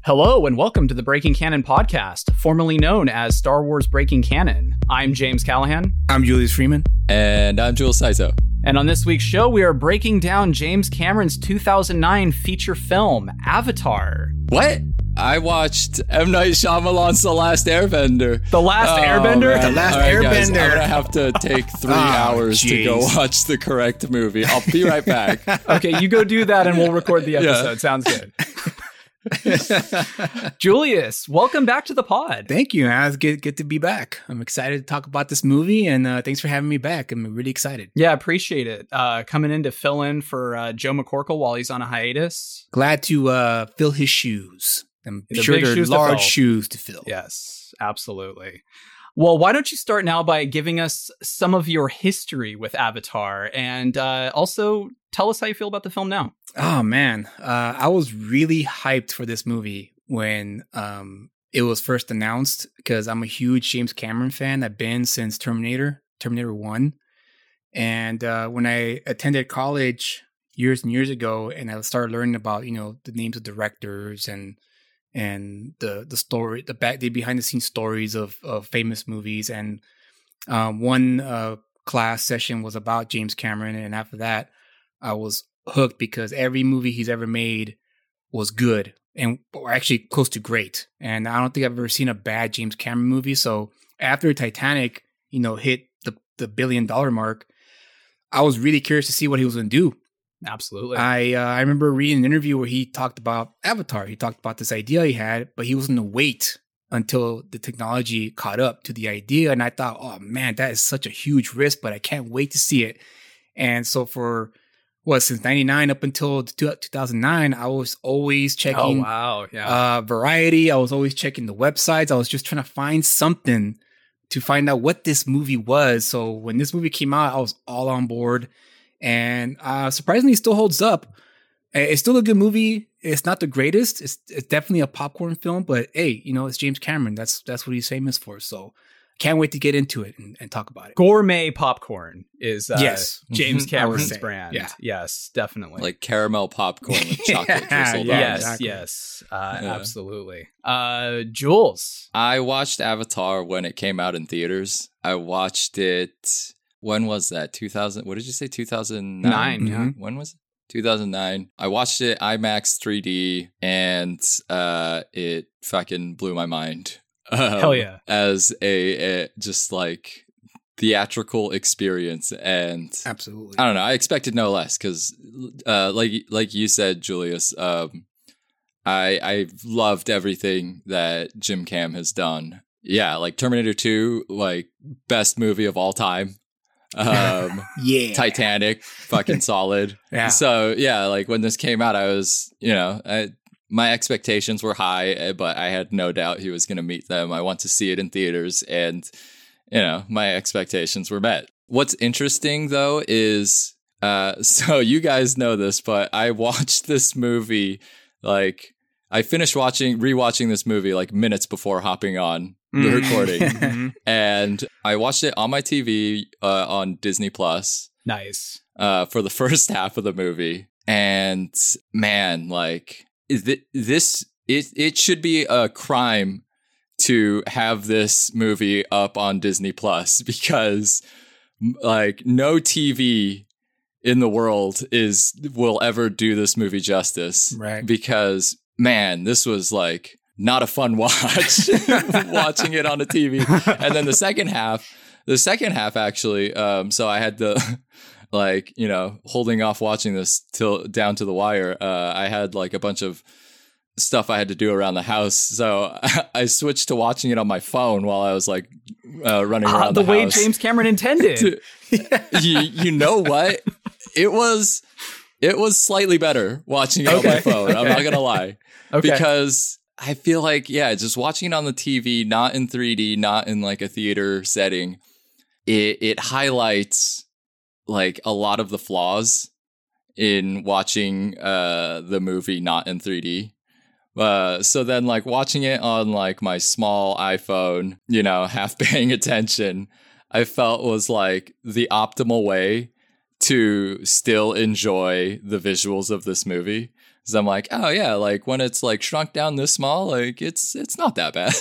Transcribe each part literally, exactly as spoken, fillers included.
Hello and welcome to the Breaking Canon podcast, formerly known as Star Wars Breaking Canon. I'm James Callahan. I'm Julius Freeman. And I'm Jules Saito. And on this week's show, we are breaking down James Cameron's two thousand nine feature film, Avatar. What? I watched M. Night Shyamalan's The Last Airbender. The Last oh, Airbender? Man. The Last All right, Airbender. Guys, I'm going to have to take three oh, hours geez. to go watch the correct movie. I'll be right back. Okay, you go do that and we'll record the episode. Yeah. Sounds good. Julius, welcome back to the pod. Thank you. It's good, good to be back. I'm excited to talk about this movie, and uh, thanks for having me back. I'm really excited. Yeah, appreciate it. Uh, coming in to fill in for uh, Joe McCorkle while he's on a hiatus. Glad to uh, fill his shoes. I'm They're sure big they're shoes to large fill. shoes to fill. Yes, absolutely. Well, why don't you start now by giving us some of your history with Avatar, and uh, also tell us how you feel about the film now. Oh, man. Uh, I was really hyped for this movie when um, it was first announced because I'm a huge James Cameron fan. I've been since Terminator, Terminator one. And uh, when I attended college years and years ago, and I started learning about, you know, the names of directors and and the the story, the back, the behind the scenes stories of, of famous movies. And um, one uh, class session was about James Cameron. And after that, I was hooked because every movie he's ever made was good and or actually close to great. And I don't think I've ever seen a bad James Cameron movie. So after Titanic, you know, hit the, the billion dollar mark, I was really curious to see what he was going to do. Absolutely. I uh, I remember reading an interview where he talked about Avatar. He talked about this idea he had, but he was going to wait until the technology caught up to the idea. And I thought, oh man, that is such a huge risk, but I can't wait to see it. And so for what, since ninety-nine up until two thousand nine, I was always checking oh, wow. yeah. uh, Variety. I was always checking the websites. I was just trying to find something to find out what this movie was. So when this movie came out, I was all on board. And uh, surprisingly, it still holds up. It's still a good movie. It's not the greatest. It's, it's definitely a popcorn film. But hey, you know, it's James Cameron. That's that's what he's famous for. So can't wait to get into it and, and talk about it. Gourmet popcorn is uh, yes. James Cameron's say, brand. Yeah. Yes, definitely. Like caramel popcorn with chocolate Yeah, drizzled yeah, on it. yes, exactly. yes, uh, Yeah. absolutely. Uh, Jules. I watched Avatar when it came out in theaters. I watched it, when was that? two thousand, what did you say? two thousand nine? Nine, yeah. Mhm. When was it? two thousand nine. I watched it IMAX three D and uh, it fucking blew my mind. Um, Hell yeah. As a, a just like theatrical experience. And Absolutely. I don't know, I expected no less because uh, like like you said, Julius, um, I I loved everything that Jim Cam has done. Yeah, like Terminator two, like best movie of all time. Um, yeah. Titanic, fucking solid. Yeah. So yeah, like when this came out, I was, you know, I, my expectations were high, but I had no doubt he was going to meet them. I want to see it in theaters, and you know, my expectations were met. What's interesting though is, uh, so you guys know this, but I watched this movie like I finished watching, rewatching this movie like minutes before hopping on the Mm. recording. And I watched it on my T V uh, on Disney Plus Nice. uh, for the first half of the movie. And man, like is th- this, it, it should be a crime to have this movie up on Disney Plus because like no T V in the world is will ever do this movie justice. Right. Because man, this was like not a fun watch watching it on a T V. And then the second half, the second half actually, um, so I had to like, you know, holding off watching this till down to the wire. Uh, I had like a bunch of stuff I had to do around the house. So I switched to watching it on my phone while I was like uh, running Ah, around the, the, way house. James Cameron intended. you, you know what? It was, it was slightly better watching it on my phone. I'm not going to lie. Okay. Because I feel like, yeah, just watching it on the T V, not in three D, not in like a theater setting, it, it highlights like a lot of the flaws in watching uh, the movie not in three D. Uh, so then like watching it on like my small iPhone, you know, half paying attention, I felt was like the optimal way to still enjoy the visuals of this movie. Because I'm like, oh yeah, like when it's like shrunk down this small, like it's it's not that bad.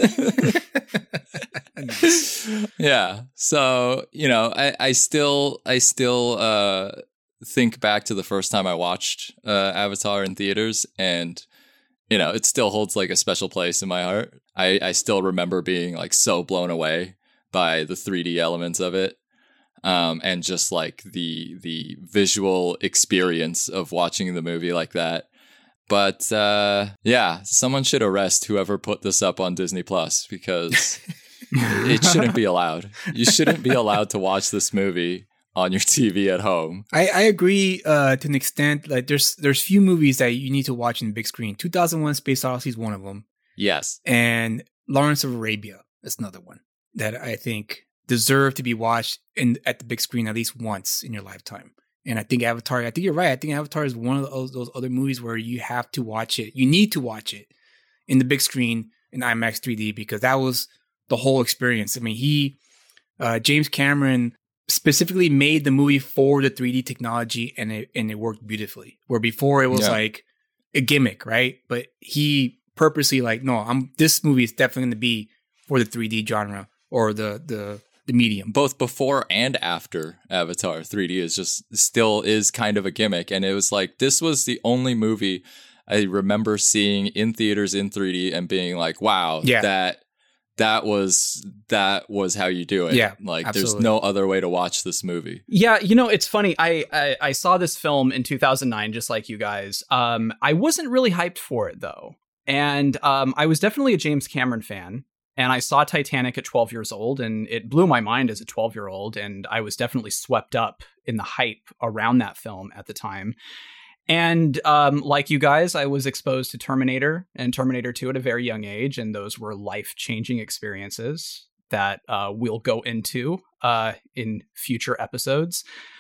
Yeah. So, you know, I, I still I still uh, think back to the first time I watched uh, Avatar in theaters, and you know, it still holds like a special place in my heart. I, I still remember being like so blown away by the three D elements of it. Um, and just like the the visual experience of watching the movie like that. But uh, yeah, someone should arrest whoever put this up on Disney Plus, because it shouldn't be allowed. You shouldn't be allowed to watch this movie on your T V at home. I, I agree uh, to an extent. Like there's there's few movies that you need to watch in the big screen. two thousand one Space Odyssey is one of them. Yes. And Lawrence of Arabia is another one that I think deserve to be watched in at the big screen at least once in your lifetime. And I think Avatar, I think you're right. I think Avatar is one of those, those other movies where you have to watch it. You need to watch it in the big screen in IMAX three D, because that was the whole experience. I mean, he, uh, James Cameron specifically made the movie for the three D technology, and it, and it worked beautifully. Where before it was yeah. like a gimmick, right? But he purposely like, no, I'm, this movie is definitely going to be for the three D genre or the, the, the medium. Both before and after Avatar, three D is just still is kind of a gimmick. And it was like, this was the only movie I remember seeing in theaters in three D and being like, wow, yeah. that that was that was how you do it. Yeah, like absolutely. There's no other way to watch this movie. Yeah, you know, it's funny. I, I I saw this film in two thousand nine, just like you guys. Um, I wasn't really hyped for it though, and um, I was definitely a James Cameron fan. And I saw Titanic at twelve years old, and it blew my mind as a twelve-year-old, and I was definitely swept up in the hype around that film at the time. And um, like you guys, I was exposed to Terminator and Terminator two at a very young age, and those were life-changing experiences that uh, we'll go into uh, in future episodes.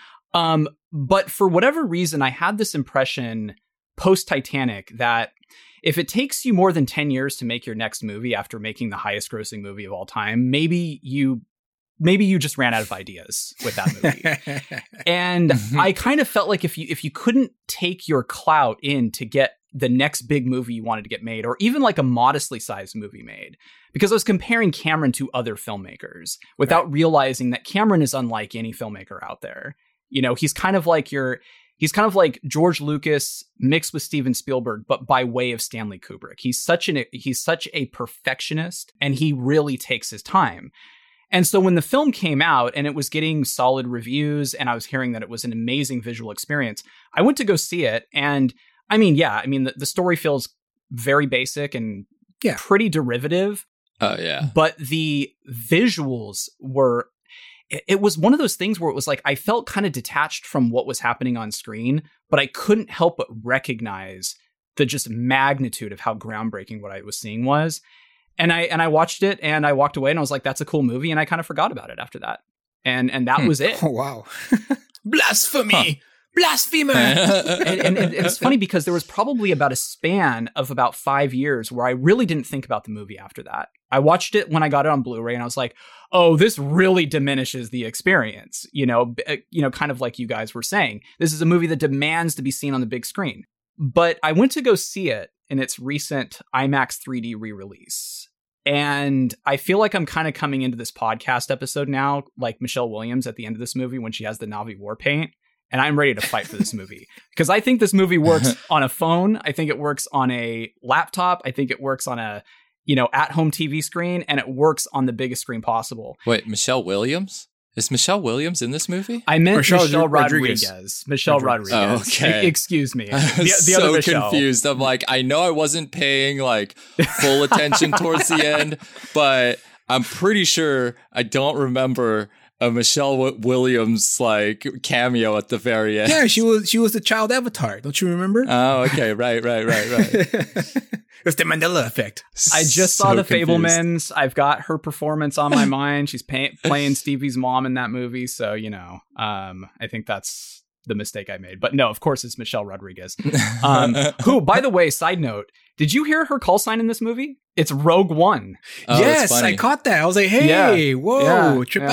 Um, but for whatever reason, I had this impression post-Titanic that if it takes you more than ten years to make your next movie after making the highest grossing movie of all time, maybe you maybe you just ran out of ideas with that movie. And I kind of felt like if you if you couldn't take your clout in to get the next big movie you wanted to get made, or even like a modestly sized movie made, because I was comparing Cameron to other filmmakers without right. realizing that Cameron is unlike any filmmaker out there. You know, he's kind of like your He's kind of like George Lucas mixed with Steven Spielberg, but by way of Stanley Kubrick. He's such an he's such a perfectionist, and he really takes his time. And so when the film came out and it was getting solid reviews, and I was hearing that it was an amazing visual experience, I went to go see it. And I mean, yeah, I mean, the, the story feels very basic and yeah. pretty derivative. Oh, yeah. But the visuals were... It was one of those things where it was like, I felt kind of detached from what was happening on screen, but I couldn't help but recognize the just magnitude of how groundbreaking what I was seeing was. And I, and I watched it and I walked away and I was like, that's a cool movie. And I kind of forgot about it after that. And, and that hmm. was it. Oh, wow. Blasphemy. Huh. Blasphemer. and, and, and it's funny because there was probably about a span of about five years where I really didn't think about the movie after that. I watched it when I got it on Blu-ray and I was like, oh, this really diminishes the experience. You know, you know, kind of like you guys were saying, this is a movie that demands to be seen on the big screen. But I went to go see it in its recent IMAX three D re-release. And I feel like I'm kind of coming into this podcast episode now, like Michelle Williams at the end of this movie when she has the Na'vi war paint. And I'm ready to fight for this movie because I think this movie works on a phone. I think it works on a laptop. I think it works on a, you know, at-home T V screen, and it works on the biggest screen possible. Wait, Michelle Williams? Is Michelle Williams in this movie? I meant Michelle, Michelle Rodriguez. Rodriguez. Michelle Rodriguez. Oh, okay. E- excuse me. I was the, the so other Michelle. confused. I'm like, I know I wasn't paying like full attention towards the end, but I'm pretty sure I don't remember a Michelle w- Williams like cameo at the very end. Yeah, she was she was the child Avatar. Don't you remember? Oh, okay, right, right, right, right. It's the Mandela effect. I just so saw The confused. Fabelmans. I've got her performance on my mind. She's pay- playing Stevie's mom in that movie, so you know, um, I think that's the mistake I made. But no, of course, it's Michelle Rodriguez. Um, who, by the way, side note, did you hear her call sign in this movie? It's Rogue One. Oh, yes, I caught that. I was like, hey, yeah, whoa, yeah, trip yeah. out.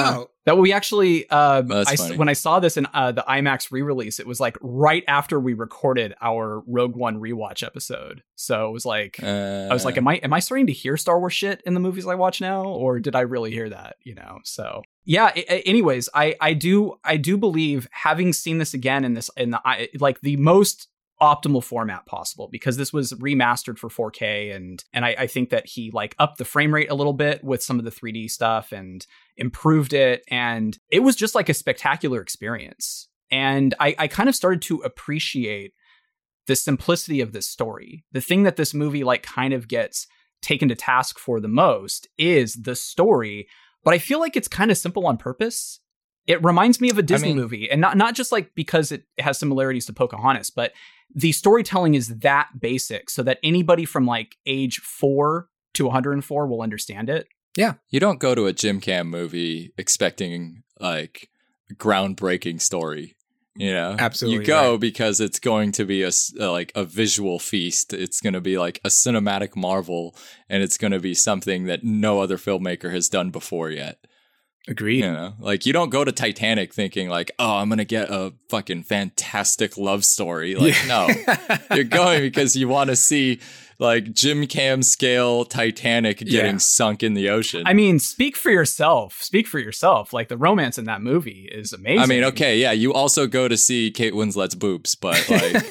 That we actually, uh, That's I, funny. when I saw this in uh, the IMAX re-release, it was like right after we recorded our Rogue One rewatch episode. So it was like, Uh, I was like, am I am I starting to hear Star Wars shit in the movies I watch now, or did I really hear that? You know, so yeah. I, I- anyways, I I do I do believe, having seen this again in this in the I- like the most optimal format possible, because this was remastered for four K, and and I, I think that he like upped the frame rate a little bit with some of the three D stuff and improved it, and it was just like a spectacular experience. And I, I kind of started to appreciate the simplicity of this story. The thing that this movie like kind of gets taken to task for the most is the story, but I feel like it's kind of simple on purpose. It reminds me of a Disney mean- movie, and not not just like because it has similarities to Pocahontas, but the storytelling is that basic so that anybody from like age four to one hundred four will understand it. You don't go to a Jim Cam movie expecting like groundbreaking story. You know, Absolutely You go right. because it's going to be a s- uh, like a visual feast. It's going to be like a cinematic marvel, and it's going to be something that no other filmmaker has done before yet. Agreed. You know, like you don't go to Titanic thinking like, oh, I'm going to get a fucking fantastic love story. Like, no, you're going because you want to see like Jim Cam scale Titanic getting Yeah. sunk in the ocean. I mean, speak for yourself. Speak for yourself. Like the romance in that movie is amazing. I mean, okay, yeah, you also go to see Kate Winslet's boobs, but like,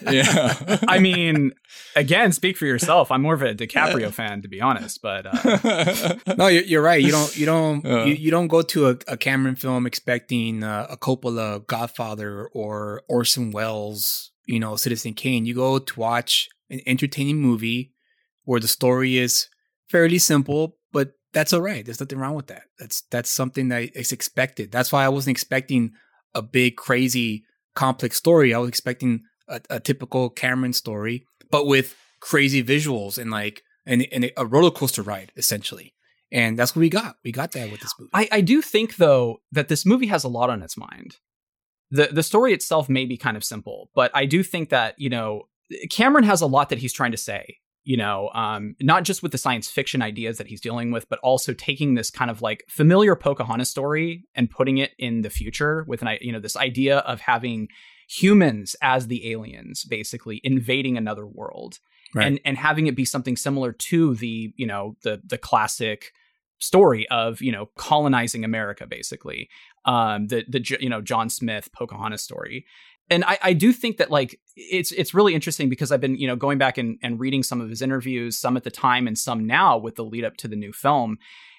yeah. I mean, again, speak for yourself. I'm more of a DiCaprio fan, to be honest. But uh, No, you're, you're right. You don't you don't Uh. you, you don't go to a, a Cameron film expecting uh, a Coppola Godfather or Orson Welles, you know, Citizen Kane. You go to watch an entertaining movie where the story is fairly simple, but that's all right. There's nothing wrong with that. That's that's something that is expected. That's why I wasn't expecting a big, crazy, complex story. I was expecting a, a typical Cameron story, but with crazy visuals and like and, and a roller coaster ride, essentially. And that's what we got. We got that with this movie. I, I do think, though, that this movie has a lot on its mind. The the story itself may be kind of simple, but I do think that, you know, Cameron has a lot that he's trying to say, you know, um, not just with the science fiction ideas that he's dealing with, but also taking this kind of like familiar Pocahontas story and putting it in the future with an, you know, this idea of having humans as the aliens, basically invading another world. Right. and and having it be something similar to the, you know, the the classic story of, you know, colonizing America, basically. Um, the the you know, John Smith Pocahontas story. And I, I do think that like it's it's really interesting because I've been, you know, going back and, and reading some of his interviews, some at the time and some now with the lead up to the new film.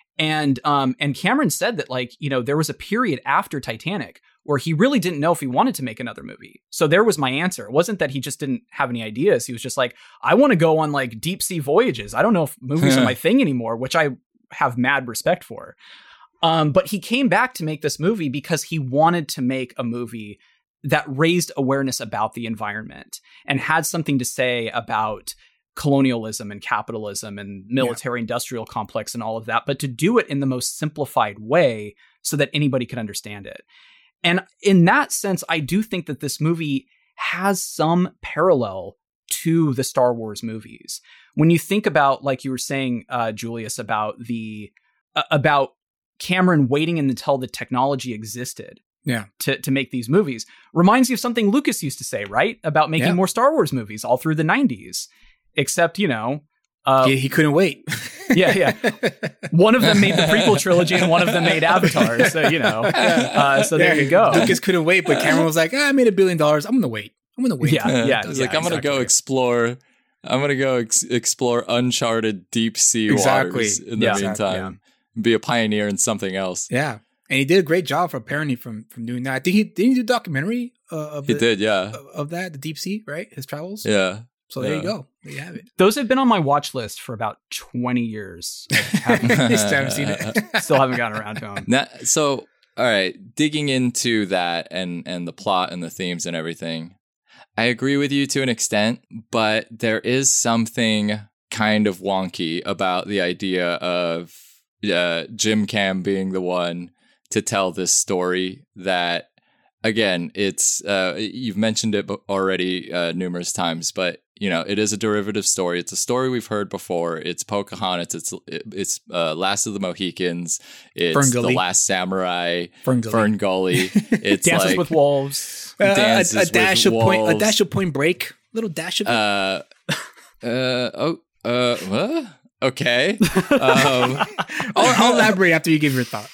And um and Cameron said that, like, you know, there was a period after Titanic where he really didn't know if he wanted to make another movie. So there was my answer. It wasn't that he just didn't have any ideas. He was just like, I want to go on like deep sea voyages. I don't know if movies are my thing anymore, which I have mad respect for. Um, but he came back to make this movie because he wanted to make a movie that raised awareness about the environment and had something to say about colonialism and capitalism and military industrial complex and all of that, but to do it in the most simplified way so that anybody could understand it. And in that sense, I do think that this movie has some parallel to the Star Wars movies. When you think about, like you were saying, uh, Julius, about the uh, about Cameron waiting until the technology existed Yeah. to, to make these movies, reminds you of something Lucas used to say, right? About making Yeah. more Star Wars movies all through the nineties. Except, you know, uh, he, he couldn't wait. yeah, yeah. One of them made the prequel trilogy and one of them made Avatar. So, you know, uh, so there Yeah, you go. Lucas couldn't wait, but Cameron was like, ah, I made a billion dollars. I'm going to wait. I'm going to wait. Yeah, yeah. I was yeah, like, I'm gonna go exactly. explore. I'm gonna go ex- explore uncharted deep sea Exactly. waters in the Yeah. meantime. Exactly, Be a pioneer in something else. Yeah. And he did a great job, for apparently, from from doing that. I think he did he do a documentary uh, of He the, did, yeah, of, of that, the deep sea, right? His travels. yeah. So there you yeah. go. There you have it. Those have been on my watch list for about twenty years. I haven't- Still haven't seen it. Still haven't gotten around to them. Now, so, all right, digging into that and and the plot and the themes and everything, I agree with you to an extent, but there is something kind of wonky about the idea of uh, Jim Cam being the one to tell this story that, again, it's uh, you've mentioned it already uh, numerous times, but you know, it is a derivative story. It's a story we've heard before. It's Pocahontas. It's it's uh, Last of the Mohicans. It's The Last Samurai. Fern Gully. Fern Gully. It's Dances like, with Wolves. Uh, Dances a, a dash with of point. A Wolves. dash of Point Break. Little dash of. Uh, uh, oh, uh, what? Okay. Um, I'll, I'll elaborate after you give your thought.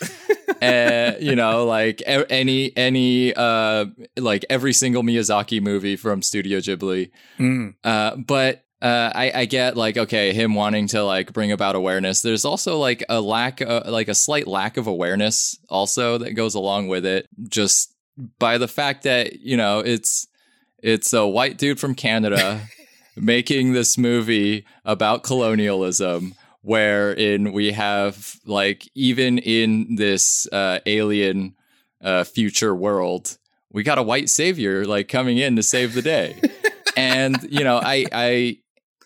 uh, you know, like e- any any uh like every single Miyazaki movie from Studio Ghibli. Mm. Uh, but uh, I, I get like, okay, him wanting to like bring about awareness. There's also like a lack, uh, like a slight lack of awareness also that goes along with it. Just by the fact that, you know, it's it's a white dude from Canada making this movie about colonialism, wherein we have like, even in this uh, alien uh, future world, we got a white savior like coming in to save the day. And, you know, I, I,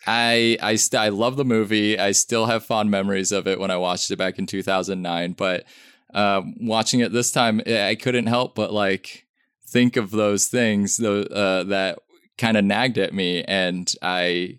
I, I, st- I love the movie. I still have fond memories of it when I watched it back in two thousand nine. But um, watching it this time, I couldn't help but like think of those things though, uh, that kind of nagged at me. And I,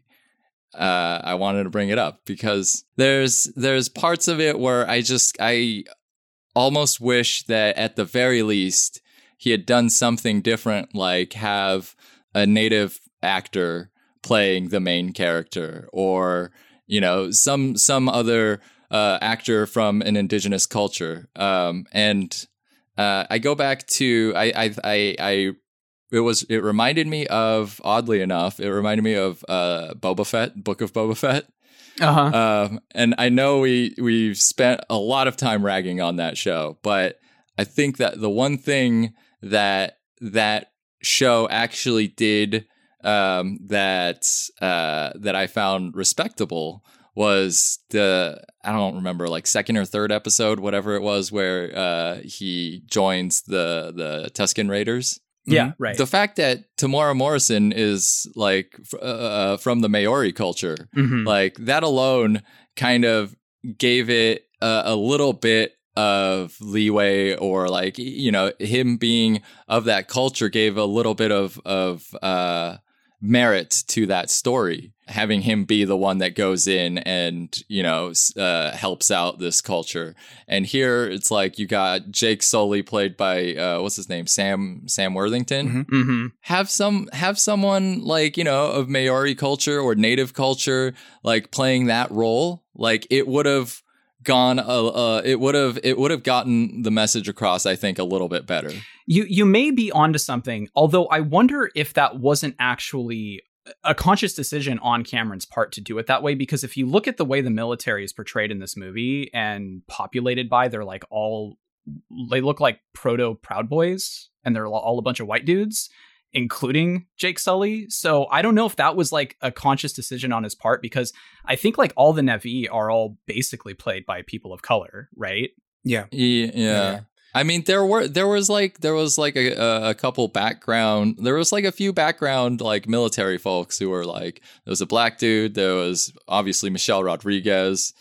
uh, I wanted to bring it up because there's, there's parts of it where I just, I almost wish that at the very least he had done something different, like have a native actor playing the main character, or, you know, some some other uh, actor from an indigenous culture. Um, and uh, I go back to I I I. I It was. It reminded me of, oddly enough, it reminded me of uh, Boba Fett, Book of Boba Fett. Uh-huh. Um, and I know we we've spent a lot of time ragging on that show, but I think that the one thing that that show actually did um, that uh, that I found respectable was the, I don't remember, like second or third episode, whatever it was, where uh, he joins the the Tusken Raiders. Yeah, Mhm. right. The fact that Tamora Morrison is like uh, from the Maori culture, Mhm. like that alone kind of gave it a, a little bit of leeway, or like, you know, him being of that culture gave a little bit of, of uh, merit to that story. Having him be the one that goes in and, you know, uh, helps out this culture. And here it's like you got Jake Sully played by uh, what's his name, Sam Sam Worthington. Mhm. Mm-hmm. Have some have someone like, you know, of Maori culture or native culture like playing that role. Like it would have gone. Uh, uh, it would have it would have gotten the message across, I think, a little bit better. You you may be onto something, although I wonder if that wasn't actually a conscious decision on Cameron's part to do it that way, because if you look at the way the military is portrayed in this movie and populated by, they're like all, they look like proto Proud Boys, and they're all a bunch of white dudes, including Jake Sully. So I don't know if that was like a conscious decision on his part, because I think like all the Na'vi are all basically played by people of color, right? Yeah. Yeah, yeah. I mean, there were there was like there was like a, a couple background. There was like a few background like military folks who were like, there was a black dude. There was obviously Michelle Rodriguez.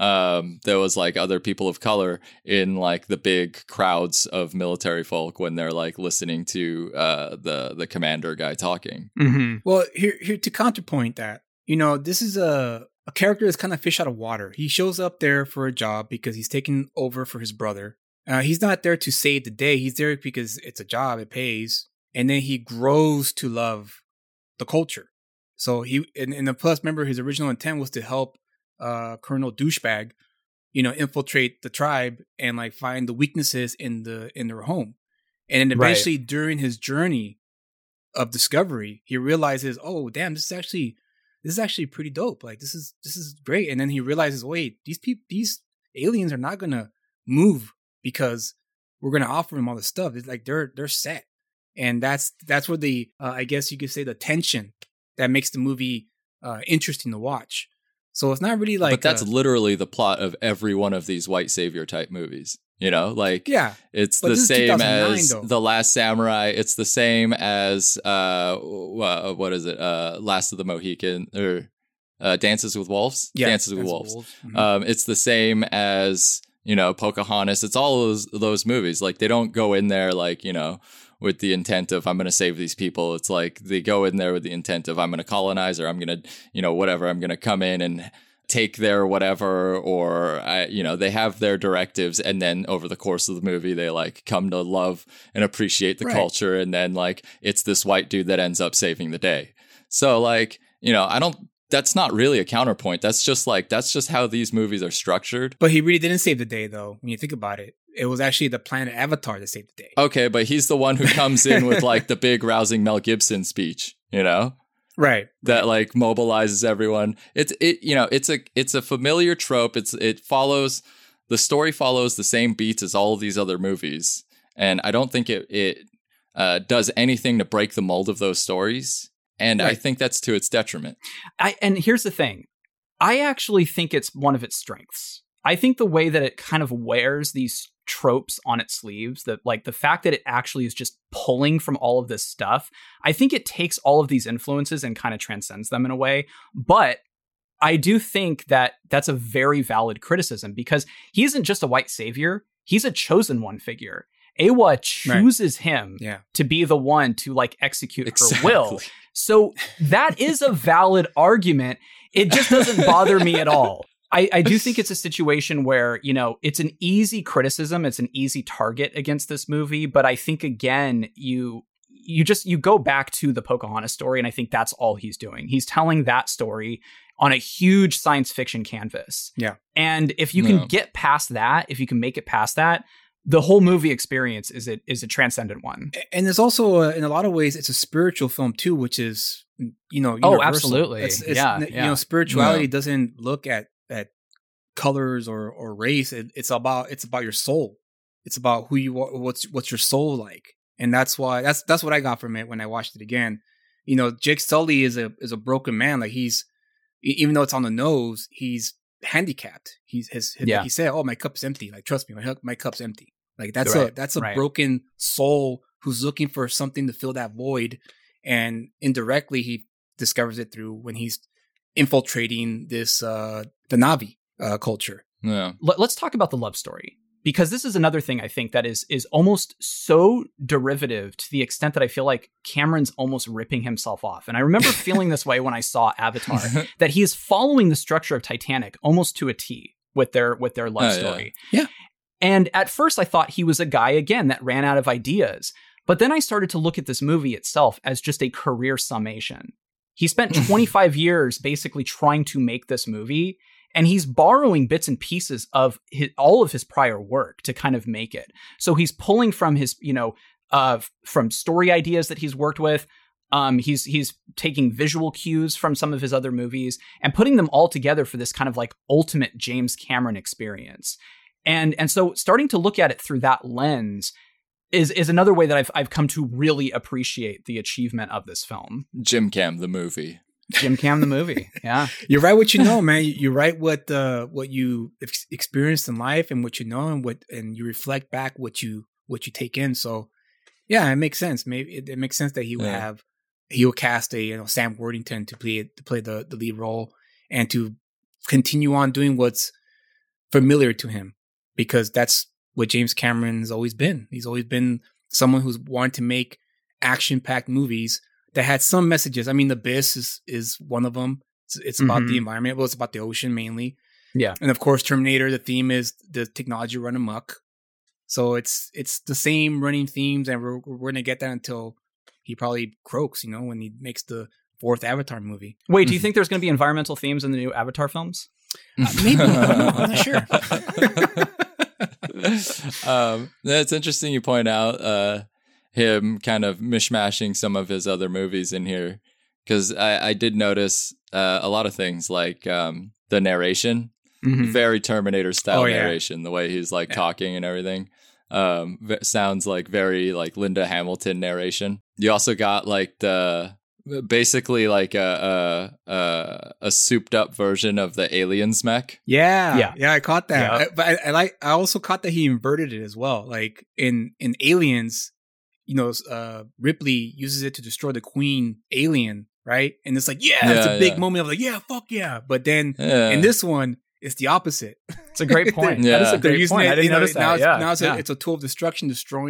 Um, there was like other people of color in like the big crowds of military folk when they're like listening to uh, the the commander guy talking. Mm-hmm. Well, here, here to counterpoint that, you know, this is a a character that's kind of fish out of water. He shows up there for a job because he's taking over for his brother. Uh, he's not there to save the day. He's there because it's a job, it pays, and then he grows to love the culture. So he, and, and the plus, remember, his original intent was to help uh, Colonel Douchebag, you know, infiltrate the tribe and like find the weaknesses in the in their home. And then eventually, right. during his journey of discovery, he realizes, oh, damn, this is actually this is actually pretty dope. Like this is this is great. And then he realizes, wait, these people, these aliens are not gonna move because we're gonna offer them all this stuff. It's like they're they're set, and that's that's where the uh, I guess you could say the tension that makes the movie uh, interesting to watch. So it's not really like, but that's a, literally the plot of every one of these white savior type movies. You know, like yeah, it's but the same as though. The Last Samurai. It's the same as uh, what is it? Uh, Last of the Mohican or uh, Dances with Wolves. Yeah, Dances with Wolves. Wolves. Mm-hmm. Um, it's the same as, you know, Pocahontas. It's all those those movies. Like they don't go in there like, you know, with the intent of I'm going to save these people. It's like they go in there with the intent of I'm going to colonize, or I'm going to, you know, whatever, I'm going to come in and take their whatever, or I, you know, they have their directives, and then over the course of the movie they like come to love and appreciate the Right. culture, and then like it's this white dude that ends up saving the day. So like, you know, I don't, that's not really a counterpoint. That's just like, that's just how these movies are structured. But he really didn't save the day, though. When you think about it, it was actually the planet Avatar that saved the day. Okay, but he's the one who comes in with like the big rousing Mel Gibson speech, you know? Right. That like mobilizes everyone. It's it you know, it's a it's a familiar trope. It's it follows the story follows the same beats as all of these other movies. And I don't think it it uh, does anything to break the mold of those stories. And Right. I think that's to its detriment. I, and here's the thing. I actually think it's one of its strengths. I think the way that it kind of wears these tropes on its sleeves, that like the fact that it actually is just pulling from all of this stuff, I think it takes all of these influences and kind of transcends them in a way. But I do think that that's a very valid criticism, because he isn't just a white savior. He's a chosen one figure. Awa chooses him Yeah. to be the one to like execute Exactly. her will. So that is a valid argument. It just doesn't bother me at all. I, I do think it's a situation where, you know, it's an easy criticism. It's an easy target against this movie. But I think, again, you you just you go back to the Pocahontas story. And I think that's all he's doing. He's telling that story on a huge science fiction canvas. Yeah. And if you can Yeah. get past that, if you can make it past that, the whole movie experience is it is a transcendent one. And there's also, a, in a lot of ways, it's a spiritual film too, which is, you know, Oh, universal. absolutely. It's, it's, Yeah, You yeah. know, spirituality Yeah. doesn't look at at colors or or race. It, it's about it's about your soul. It's about who you are. What's what's your soul like, and that's why that's that's what I got from it when I watched it again. You know, Jake Sully is a is a broken man. Like he's e- even though it's on the nose, he's handicapped. He's his, his Yeah. like he said, "Oh, my cup's empty." Like trust me, my my cup's empty. Like that's a Right, that's a right. broken soul who's looking for something to fill that void, and indirectly he discovers it through when he's infiltrating this uh the Na'vi uh, culture. Yeah. Let, let's talk about the love story, because this is another thing I think that is is almost so derivative to the extent that I feel like Cameron's almost ripping himself off. And I remember feeling this way when I saw Avatar, that he is following the structure of Titanic almost to a T with their with their love Oh, yeah. story. Yeah. And at first I thought he was a guy, again, that ran out of ideas. But then I started to look at this movie itself as just a career summation. He spent twenty-five years basically trying to make this movie, and he's borrowing bits and pieces of his, all of his prior work to kind of make it. So he's pulling from his, you know, uh, from story ideas that he's worked with. Um, he's he's taking visual cues from some of his other movies and putting them all together for this kind of like ultimate James Cameron experience. And and so starting to look at it through that lens is is another way that I've I've come to really appreciate the achievement of this film. Jim Cam, the movie. Jim Cam, the movie. Yeah. You write what you know, man. You, you write what uh, what you ex- experienced in life and what you know, and what and you reflect back what you what you take in. So, yeah, it makes sense. Maybe it, it makes sense that he would Yeah. have he would cast a you know Sam Worthington to play to play the the lead role and to continue on doing what's familiar to him, because that's what James Cameron's always been. He's always been someone who's wanted to make action packed movies that had some messages. I mean, The Abyss is, is one of them. It's, it's about Mhm. the environment. Well, it's about the ocean mainly. Yeah. And of course, Terminator, the theme is the technology run amok. So it's it's the same running themes, and we're, we're going to get that until he probably croaks, you know, when he makes the fourth Avatar movie. Wait, do you think there's going to be environmental themes in the new Avatar films? Uh, maybe. I don't know. I'm not sure. um, it's interesting you point out uh, him kind of mishmashing some of his other movies in here, because I, I did notice uh, a lot of things like um, the narration, Mhm. very Terminator style Oh, yeah. narration, the way he's like Yeah. talking and everything. Um, v- sounds like very like Linda Hamilton narration. You also got like the basically like a a, a, a souped up version of the Aliens mech. Yeah, Yeah. yeah, I caught that. Yeah. I, but I, I like. I also caught that he inverted it as well. Like in in Aliens, you know, uh, Ripley uses it to destroy the Queen alien, right? And it's like, yeah, it's Yeah, a big yeah. moment of like, yeah, fuck yeah. But then Yeah. in this one, it's the opposite. It's a great point. Yeah. That is a They're great using point. it. I didn't you know, notice now that. it's, Yeah. now it's, yeah. a, it's a tool of destruction, destroying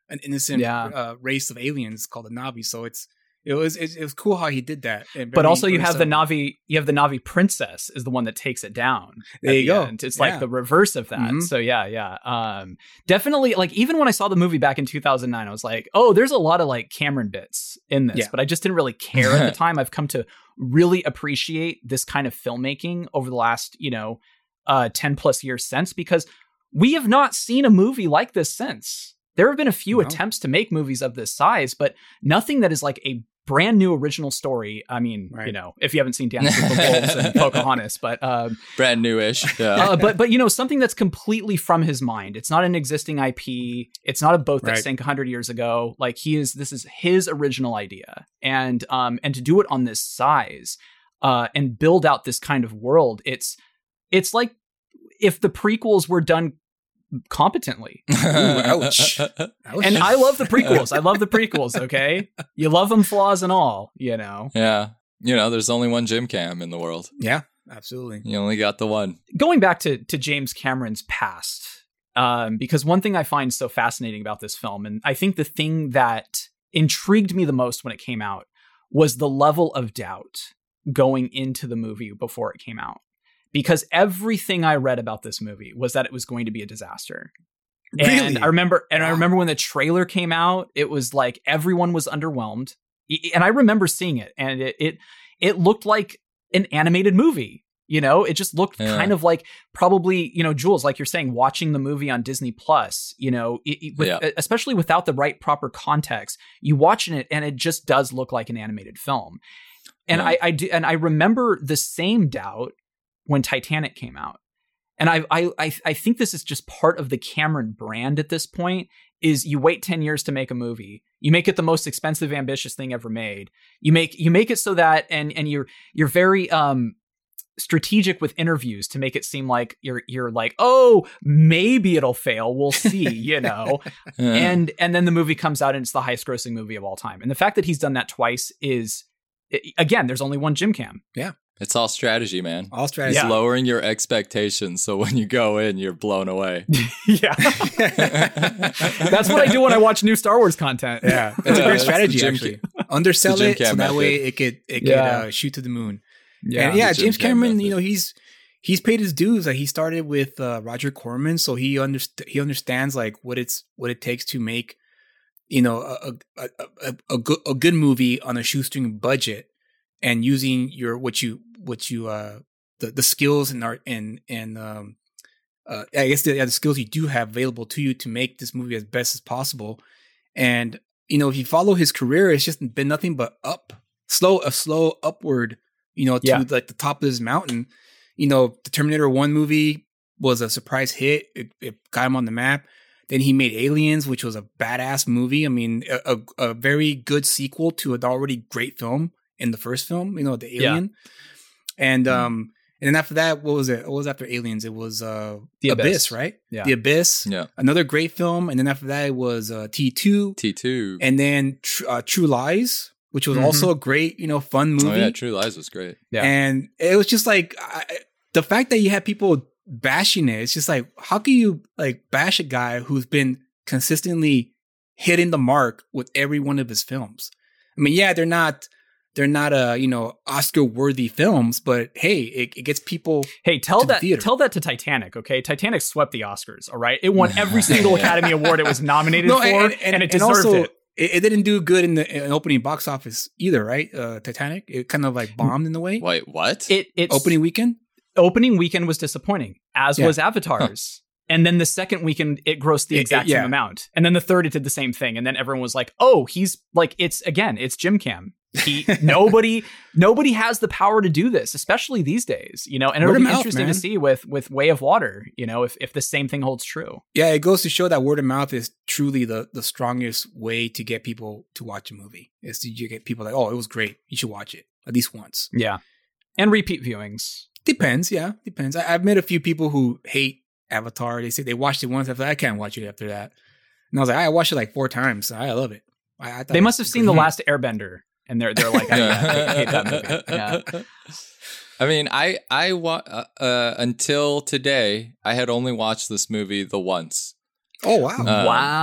an innocent Yeah. uh, race of aliens called the Na'vi. So it's it was it, it was cool how he did that. And But very- also you very have the subtle. Navi, you have the Navi princess is the one that takes it down. There at you the go. end. It's Yeah. like the reverse of that. Mhm. So yeah, yeah. Um, definitely like even when I saw the movie back in two thousand nine, I was like, oh, there's a lot of like Cameron bits in this, Yeah. but I just didn't really care at the time. I've come to really appreciate this kind of filmmaking over the last, you know, uh, ten plus years since, because we have not seen a movie like this since. There have been a few No. attempts to make movies of this size, but nothing that is like a brand new original story. I mean, Right. you know, if you haven't seen Dance with the Wolves and Pocahontas, but um, Brand newish. Yeah. uh, but but you know, something that's completely from his mind. It's not an existing I P. It's not a boat that Right. sank one hundred years ago. Like he is, this is his original idea, and um, and to do it on this size, uh, and build out this kind of world. It's it's like if the prequels were done competently. Ooh, ouch. Ouch. And I love the prequels. I love the prequels. Okay, you love them, flaws and all. You know. Yeah. You know, there's only one Jim Cam in the world. Yeah, absolutely. You only got the one. Going back to to James Cameron's past, um, because one thing I find so fascinating about this film, and I think the thing that intrigued me the most when it came out, was the level of doubt going into the movie before it came out. Because everything I read about this movie was that it was going to be a disaster. Really? And I remember, and I Wow. remember when the trailer came out, it was like everyone was underwhelmed. E- And I remember seeing it, and it it, it looked like an animated movie. You know, it just looked Yeah. kind of like probably, you know, Jules, like you're saying, watching the movie on Disney Plus. You know, it, it- with, Yeah. especially without the right proper context, you watching it, and it just does look like an animated film. And Yeah. I, I do, and I remember the same doubt when Titanic came out. And I, I, I, I think this is just part of the Cameron brand at this point. Is you wait ten years to make a movie, you make it the most expensive, ambitious thing ever made. You make, you make it so that, and and you're you're very um strategic with interviews to make it seem like you're you're like, oh, maybe it'll fail, we'll see, you know. Yeah. and and then the movie comes out and it's the highest grossing movie of all time. And the fact that he's done that twice is, again, there's only one Jim Cam. It's all strategy, man. All strategy. It's Yeah. lowering your expectations, so when you go in, you're blown away. Yeah. That's what I do when I watch new Star Wars content. Yeah, it's a Yeah, great that's strategy. the Jim Actually, Ca- undersell the Jim it so Cam that way method. it could it could Yeah. uh, shoot to the moon. Yeah. and yeah, the Jim James Cam Cameron, method. you know, he's he's paid his dues. Like he started with uh, Roger Corman, so he underst- he understands like what it's what it takes to make, you know, a a, a, a, a good a good movie on a shoestring budget, and using your what you what you uh the, the skills and art and and um uh I guess the, yeah, the skills you do have available to you to make this movie as best as possible. And you know, if you follow his career, it's just been nothing but up, slow a slow upward, you know, to Yeah. like the top of this mountain. You know, the Terminator one movie was a surprise hit. It, it got him on the map. Then he made Aliens, which was a badass movie. I mean, a, a, a very good sequel to an already great film in the first film, you know, the Yeah. Alien. And Mm-hmm. um and then after that, what was it? What was after Aliens? It was uh The Abyss, Abyss. right? Yeah. The Abyss. Yeah. Another great film. And then after that it was uh T two. T two. And then Tr- uh, True Lies, which was Mhm. also a great, you know, fun movie. Oh yeah, True Lies was great. Yeah. And it was just like I, the fact that you had people bashing it. It's just like, how can you like bash a guy who's been consistently hitting the mark with every one of his films? I mean, yeah, they're not they're not uh, you know, Oscar worthy films, but hey, it, it gets people. Hey, tell to the that theater. tell that to Titanic, okay? Titanic swept the Oscars, all right? It won every single Academy Award it was nominated No, for, and- and, and- it and deserved also, it. It, it didn't do good in the in opening box office either, right? Uh, Titanic, it kind of like bombed in a way. Wait, what? It it's Opening weekend. opening weekend was disappointing, as Yeah. was Avatar's. And then the second weekend, it grossed the It- exact it- yeah. same amount. And then the third, it did the same thing. And then everyone was like, "Oh, he's like, it's again, it's Jim Cam. He nobody, nobody has the power to do this, especially these days, you know." And it'll Word be of mouth, interesting man. to see with with Way of Water, you know, if if the same thing holds true. Yeah, it goes to show that word of mouth is truly the the strongest way to get people to watch a movie. Is to you get people like, oh, it was great, you should watch it at least once. Yeah, and repeat viewings. Depends, yeah, depends. I, I've met a few people who hate Avatar. They say they watched it once after that. I can't watch it after that. And I was like, I watched it like four times. I love it. I, I thought They it must was have seen The great. Last Airbender, and they're they're like, I, I hate that movie. Yeah. I mean, I I wa- uh, uh, until today, I had only watched this movie the once. Oh wow! Um,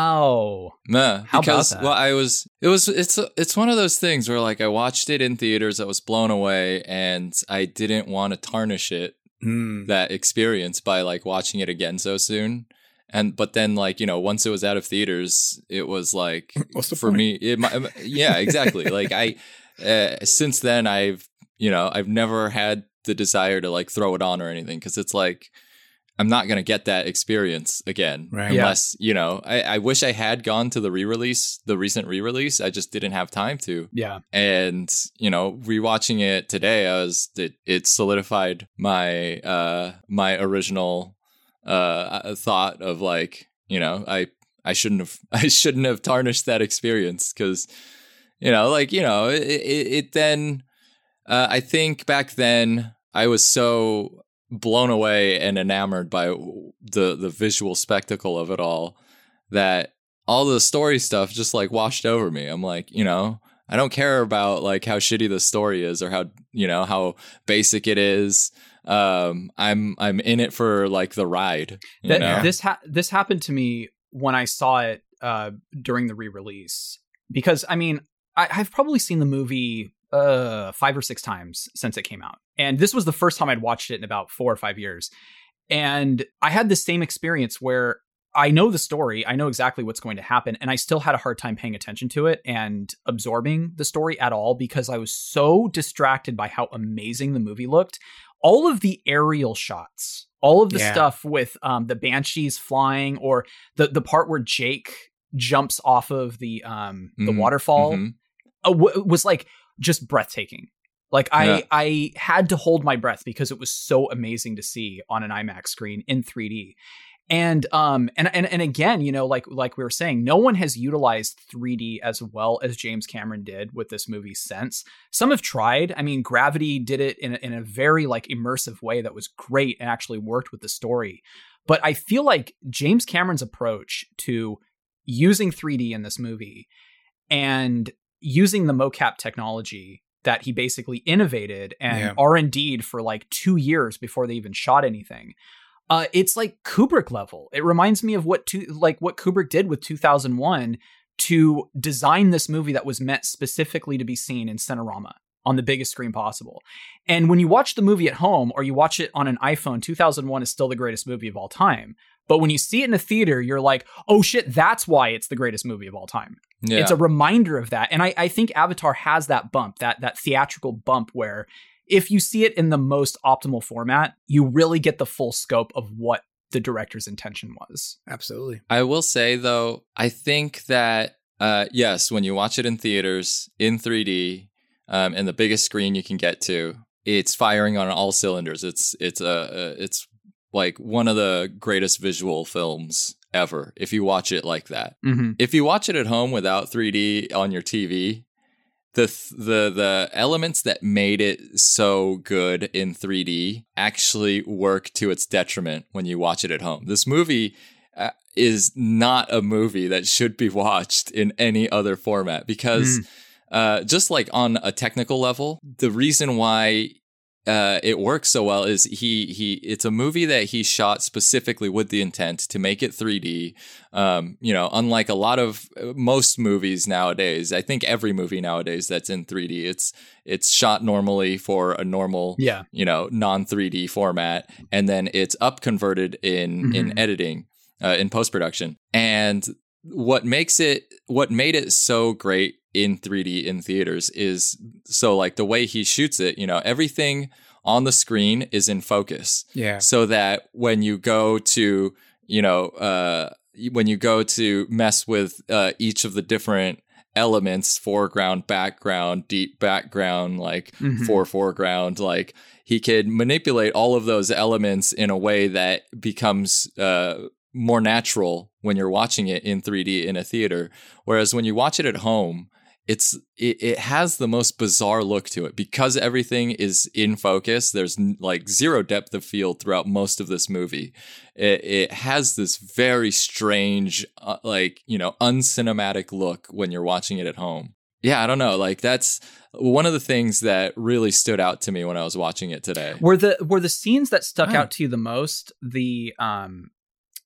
wow. Nah, How because about that? well, I was it was it's it's one of those things where like I watched it in theaters, I was blown away, and I didn't want to tarnish it Mm. that experience by like watching it again so soon. And but then like you know once it was out of theaters, it was like What's the for point? me, it, mi- yeah, exactly. Like I uh, since then I've you know I've never had the desire to like throw it on or anything because it's like. I'm not going to get that experience again Right. unless, you know, I, I wish I had gone to the re-release, the recent re-release. I just didn't have time to. Yeah. And, you know, rewatching it today, I was, it, it solidified my, uh, my original, uh, thought of like, you know, I, I shouldn't have, I shouldn't have tarnished that experience because, you know, like, you know, it, it, it then, uh, I think back then I was so, blown away and enamored by the the visual spectacle of it all that all the story stuff just like washed over me. I'm like, you know, I don't care about like how shitty the story is or how, you know, how basic it is. Um, I'm I'm in it for like the ride. You That, know? this ha- this happened to me when I saw it uh, during the re-release because I mean I- I've probably seen the movie uh, five or six times since it came out, and this was the first time I'd watched it in about four or five years, and I had the same experience where I know the story, I know exactly what's going to happen, and I still had a hard time paying attention to it and absorbing the story at all because I was so distracted by how amazing the movie looked. All of the aerial shots, all of the Yeah. stuff with um, the banshees flying, or the the part where Jake jumps off of the um, the Mhm, waterfall, mhm. uh, w- was like just breathtaking. Like I Yeah. I had to hold my breath because it was so amazing to see on an IMAX screen in three D. And um and and and again, you know, like like we were saying, no one has utilized three D as well as James Cameron did with this movie since. Some have tried. I mean, Gravity did it in a, in a very like immersive way that was great and actually worked with the story. But I feel like James Cameron's approach to using three D in this movie and using the mocap technology that he basically innovated and Yeah. R and D'd for like two years before they even shot anything. Uh, it's like Kubrick level. It reminds me of what two, like what Kubrick did with two thousand one to design this movie that was meant specifically to be seen in Cinerama on the biggest screen possible. And when you watch the movie at home or you watch it on an iPhone, two thousand one is still the greatest movie of all time. But when you see it in a theater, you're like, oh shit, that's why it's the greatest movie of all time. Yeah. It's a reminder of that. And I, I think Avatar has that bump, that that theatrical bump where if you see it in the most optimal format, you really get the full scope of what the director's intention was. Absolutely. I will say though, I think that uh, yes, when you watch it in theaters in three D um, and the biggest screen you can get to, it's firing on all cylinders. It's it's a uh, uh, it's like one of the greatest visual films ever. If you watch it like that, Mm-hmm. if you watch it at home without three D on your T V, the th- the the elements that made it so good in three D actually work to its detriment when you watch it at home. This movie uh, is not a movie that should be watched in any other format because Mm. uh, just like on a technical level, the reason why uh, it works so well is he he it's a movie that he shot specifically with the intent to make it three D. Um, you know, unlike a lot of most movies nowadays, I think every movie nowadays that's in three D, it's it's shot normally for a normal, Yeah. you know, non three D format, and then it's up converted in in Mhm. editing, uh, in post production. And what makes it what made it so great in three D in theaters is so like the way he shoots it, you know, everything on the screen is in focus. Yeah. So that when you go to, you know, uh, when you go to mess with uh, each of the different elements, foreground, background, deep background, like Mhm. fore foreground, like he could manipulate all of those elements in a way that becomes uh, more natural when you're watching it in three D in a theater. Whereas when you watch it at home, it's it, it has the most bizarre look to it because everything is in focus. There's n- like zero depth of field throughout most of this movie. It, it has this very strange, uh, like, you know, uncinematic look when you're watching it at home. Yeah, I don't know. Like that's one of the things that really stood out to me when I was watching it today. Were the were the scenes that stuck Oh. out to you the most the um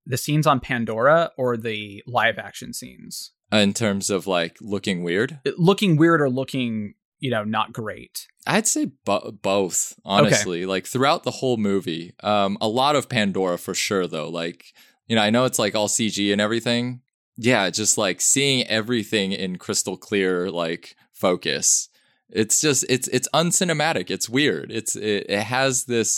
The scenes on Pandora or the live action scenes? In terms of like looking weird? Looking weird or looking, you know, not great? I'd say bo- both, honestly. Okay. Like throughout the whole movie. Um, a lot of Pandora for sure, though. Like, you know, I know it's like all C G and everything. Yeah, just like seeing everything in crystal clear, like focus. It's just, it's it's uncinematic. It's weird. It's it, it has this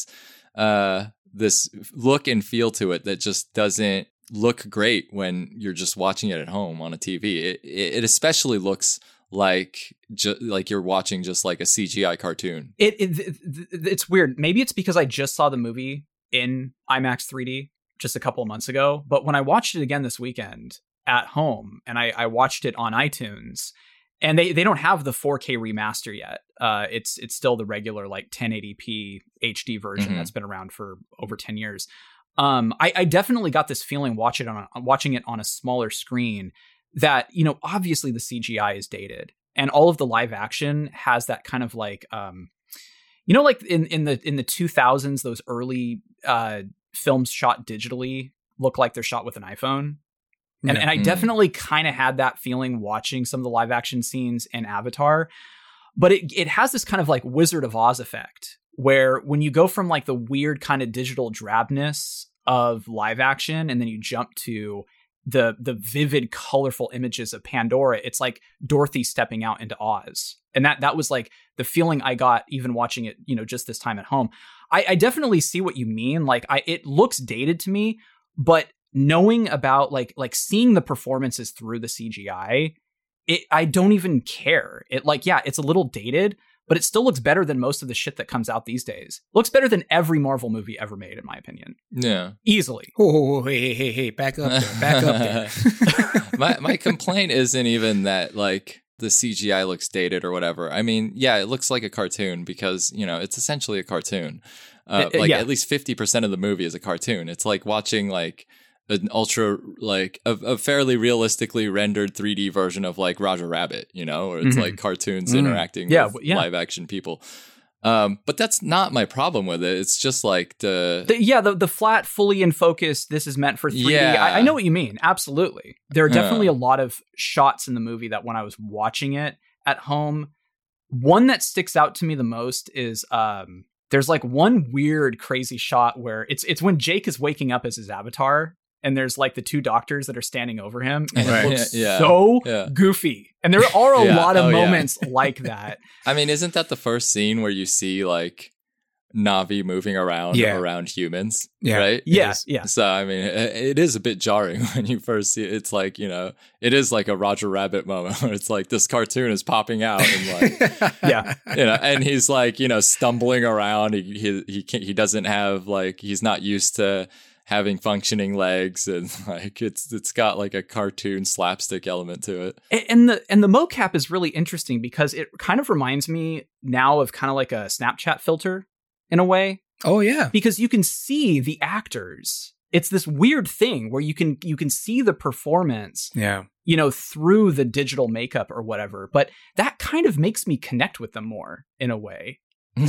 uh this look and feel to it that just doesn't look great when you're just watching it at home on a T V. It it especially looks like ju- like you're watching just like a C G I cartoon. It, it, it it's weird. Maybe it's because I just saw the movie in IMAX three D just a couple of months ago, but when I watched it again this weekend at home, and I, I watched it on iTunes, and they, they don't have the four K remaster yet. Uh, it's it's still the regular like ten eighty p H D version mm-hmm. that's been around for over ten years. Um, I, I definitely got this feeling watch it on a, watching it on a smaller screen that, you know, obviously the C G I is dated, and all of the live action has that kind of like, um, you know, like in, in the in the two thousands, those early uh, films shot digitally look like they're shot with an iPhone. And, yeah. and I definitely kind of had that feeling watching some of the live action scenes in Avatar, but it it has this kind of like Wizard of Oz effect where when you go from like the weird kind of digital drabness of live action and then you jump to the the vivid, colorful images of Pandora, it's like Dorothy stepping out into Oz. And that that was like the feeling I got even watching it, you know, just this time at home. I, I definitely see what you mean. Like I it looks dated to me, but knowing about like like seeing the performances through the C G I, it I don't even care. It like, yeah, it's a little dated, but it still looks better than most of the shit that comes out these days. Looks better than every Marvel movie ever made, in my opinion. Yeah. Easily. Oh, hey, hey, hey, back up there. Back up there. my my complaint isn't even that like the C G I looks dated or whatever. I mean, yeah, it looks like a cartoon because, you know, it's essentially a cartoon. Uh, like yeah. At least fifty percent of the movie is a cartoon. It's like watching like an ultra, like a, a fairly realistically rendered three D version of like Roger Rabbit, you know, or it's mm-hmm. like cartoons mm-hmm. interacting yeah, with yeah. live action people. Um, but that's not my problem with it. It's just like the, the yeah, the the flat, fully in focus. This is meant for three D. Yeah. I, I know what you mean. Absolutely, there are definitely uh. a lot of shots in the movie that when I was watching it at home, one that sticks out to me the most is um, there's like one weird, crazy shot where it's it's when Jake is waking up as his avatar. And there's like the two doctors that are standing over him. And right. it looks yeah. so yeah. goofy. And there are a yeah. lot of oh, moments yeah. like that. I mean, isn't that the first scene where you see like Na'vi moving around yeah. around humans? Yeah. Right? Yeah. Yeah. So, I mean, it, it is a bit jarring when you first see it. It's like, you know, it is like a Roger Rabbit moment where it's like this cartoon is popping out and like, yeah, you know, and he's like, you know, stumbling around. He, he, he can't, he doesn't have like, he's not used to having functioning legs, and like it's it's got like a cartoon slapstick element to it. And the and the mocap is really interesting because it kind of reminds me now of kind of like a Snapchat filter in a way. Oh yeah. Because you can see the actors. It's this weird thing where you can you can see the performance. Yeah. You know, through the digital makeup or whatever, but that kind of makes me connect with them more in a way.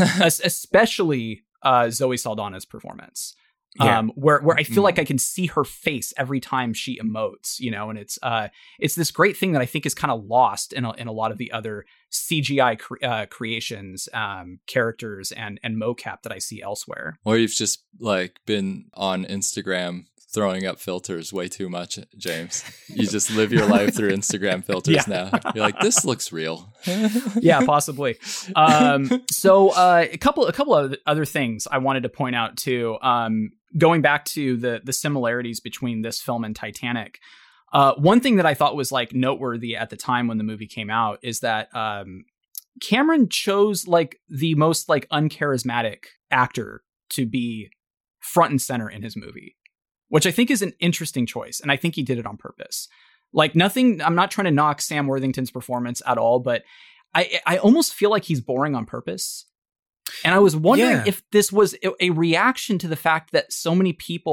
Especially uh, Zoe Saldana's performance. Yeah. Um, where where I feel mm. like I can see her face every time she emotes, you know, and it's uh, it's this great thing that I think is kind of lost in a, in a lot of the other C G I cre- uh, creations, um, characters, and and mocap that I see elsewhere. Or you've just like been on Instagram throwing up filters way too much, James. You just live your life through Instagram filters yeah. now. You're like, this looks real. Yeah, possibly. Um, so uh, a couple a couple of other things I wanted to point out too. Um, going back to the the similarities between this film and Titanic. Uh, one thing that I thought was like noteworthy at the time when the movie came out is that um, Cameron chose like the most like uncharismatic actor to be front and center in his movie, which I think is an interesting choice. And I think he did it on purpose. Like nothing, I'm not trying to knock Sam Worthington's performance at all, but I I almost feel like he's boring on purpose. And I was wondering yeah. if this was a reaction to the fact that so many people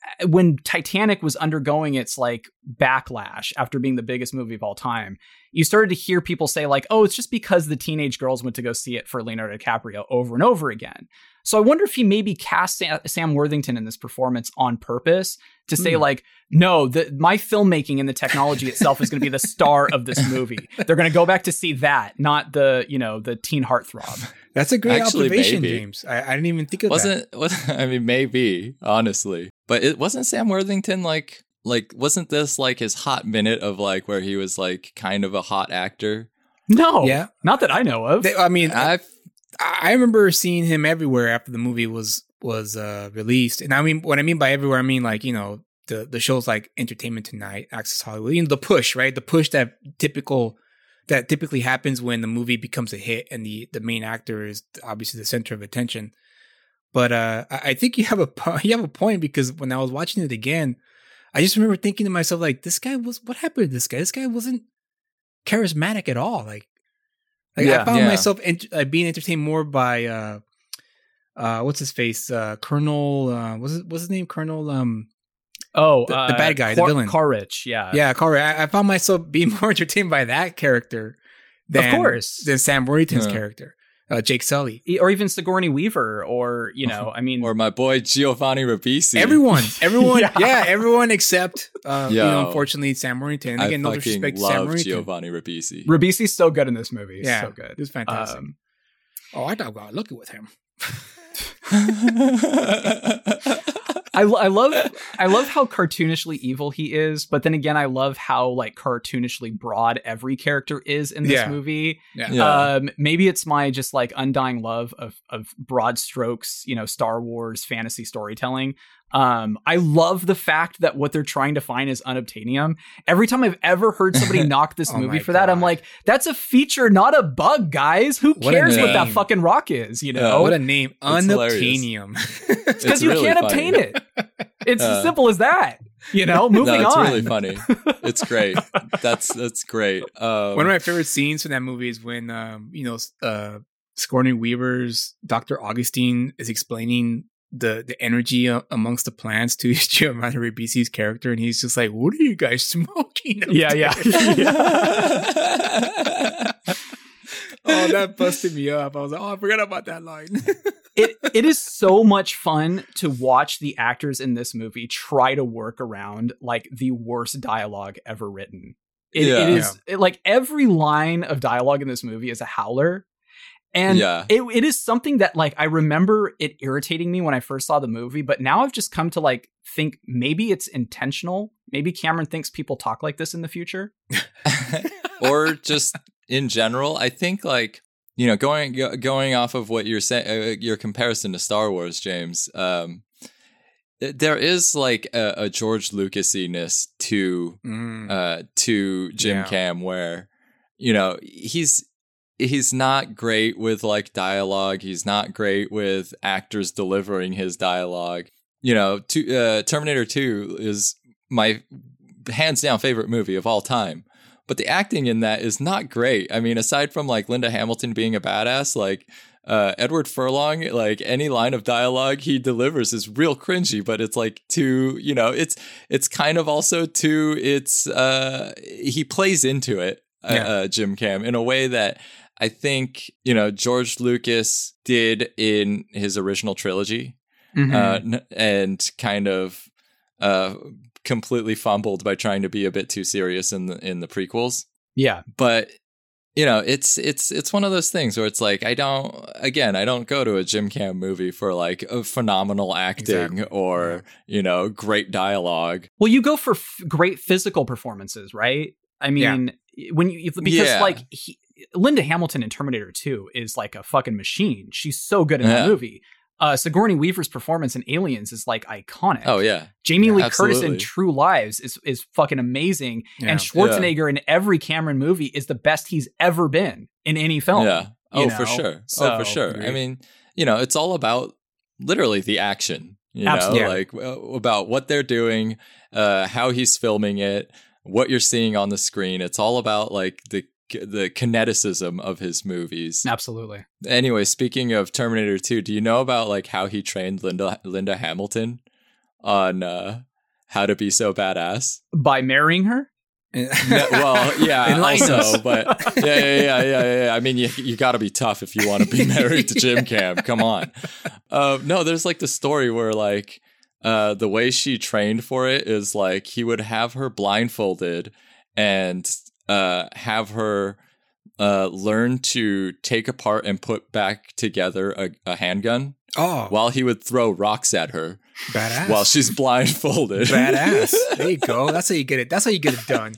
when Titanic was undergoing its like backlash after being the biggest movie of all time, you started to hear people say like, oh, it's just because the teenage girls went to go see it for Leonardo DiCaprio over and over again. So I wonder if he maybe cast Sam Worthington in this performance on purpose to say mm. like, no, the, my filmmaking and the technology itself is going to be the star of this movie. They're going to go back to see that, not the, you know, the teen heartthrob. That's a great Actually, observation, maybe. James. I, I didn't even think of wasn't, that. Wasn't, I mean, maybe, honestly. But it wasn't Sam Worthington like, like, wasn't this like his hot minute of like where he was like kind of a hot actor? No, yeah, not that I know of. They, I mean, I've, I remember seeing him everywhere after the movie was was uh, released. And I mean, what I mean by everywhere, I mean like, you know, the, the shows like Entertainment Tonight, Access Hollywood, you know, the push, right? The push that typical that typically happens when the movie becomes a hit and the, the main actor is obviously the center of attention. But uh, I think you have a you have a point, because when I was watching it again, I just remember thinking to myself, like, this guy was, what happened to this guy? This guy wasn't charismatic at all. Like, Like yeah, I found yeah. myself ent- uh, being entertained more by uh, uh, what's his face, uh, Colonel. Uh, what's his, what's his name? Colonel. Um, oh, the, uh, the bad guy, Car- the villain, Carrich. Yeah, yeah, Carrich. I-, I found myself being more entertained by that character than, of course, than Sam Worthington's yeah. character, uh, Jake Sully, or even Sigourney Weaver, or you know, I mean, or my boy Giovanni Ribisi. Everyone, everyone, yeah. yeah, everyone except uh, Yo, you know, unfortunately, Sam Worthington. And again, I no fucking disrespect to Sam love Worthington. Giovanni Ribisi. Ribisi's so good in this movie. He's Yeah, so good. It was fantastic. Um, oh, I thought I got lucky with him. I, I love I love how cartoonishly evil he is, but then again, I love how like cartoonishly broad every character is in this Yeah. movie. Yeah. Yeah. Um, maybe it's my just like undying love of of broad strokes, you know, Star Wars fantasy storytelling. Um, I love the fact that what they're trying to find is unobtainium. Every time I've ever heard somebody knock this Oh movie my for that, I'm God. like, that's a feature, not a bug, guys. Who What a cares what that name. fucking rock is? You Yeah, know, What a name, It's hilarious. unobtainium. because It's you really can't funny. obtain it. It's Uh, as simple as that. You know, moving no, it's on. really funny. It's great. That's that's great. Um, One of my favorite scenes from that movie is when, um, you know, uh, Sigourney Weaver's Doctor Augustine is explaining the the energy uh, amongst the plants to Giovanni Ribisi's character, and he's just like, "What are you guys smoking?" up Yeah, yeah. there?" yeah. Oh, that busted me up. I was like, "Oh, I forgot about that line." it it is so much fun to watch the actors in this movie try to work around like the worst dialogue ever written. It, Yeah. it is it, like every line of dialogue in this movie is a howler. And Yeah. it it is something that like I remember it irritating me when I first saw the movie, but now I've just come to like think maybe it's intentional. Maybe Cameron thinks people talk like this in the future. or just in general, I think like, you know, going go- going off of what you're saying, uh, your comparison to Star Wars, James. Um, th- there is like a, a George Lucas-iness to Mm. uh, to Jim Yeah. Cam, where you know he's he's not great with like dialogue. He's not great with actors delivering his dialogue. You know, to, uh, Terminator two is my hands down favorite movie of all time. But the acting in that is not great. I mean, aside from like Linda Hamilton being a badass, like uh, Edward Furlong, like any line of dialogue he delivers is real cringy. But it's like too, you know, it's it's kind of also too. It's uh, he plays into it, uh, Yeah. uh, Jim Cam, in a way that I think you know George Lucas did in his original trilogy, Mhm. uh, n- and kind of uh, completely fumbled by trying to be a bit too serious in the in the prequels. yeah. But you know, it's it's it's one of those things where it's like I don't again I don't go to a Jim Cam movie for like a phenomenal acting Exactly. or you know great dialogue. Well, you go for f- great physical performances, right? I mean, when you because Yeah. like he, Linda Hamilton in Terminator two is like a fucking machine. She's so good in Yeah. that movie. Uh, Sigourney Weaver's performance in Aliens is like iconic. Oh yeah, Jamie Lee absolutely. Curtis in True Lives is is fucking amazing, Yeah. and Schwarzenegger in every Cameron movie is the best he's ever been in any film. yeah. Oh, you for know? sure. So, oh, for sure. I agreed. mean, you know, it's all about literally the action. You Absolutely. know, like uh, about what they're doing, uh, how he's filming it, what you're seeing on the screen. It's all about like the the kineticism of his movies. Absolutely. Anyway, speaking of Terminator two, do you know about like how he trained Linda Linda Hamilton on uh, How to Be So Badass. By marrying her? No, well, yeah, Enlighten also, us. but yeah, yeah, yeah, yeah, yeah. I mean, you you got to be tough if you want to be married to Jim Cam. Come on. Uh, no, there's like the story where like uh, the way she trained for it is like he would have her blindfolded and uh, have her uh, learn to take apart and put back together a, a handgun Oh, while he would throw rocks at her badass. while she's blindfolded. Badass. There you go. That's how you get it. That's how you get it done.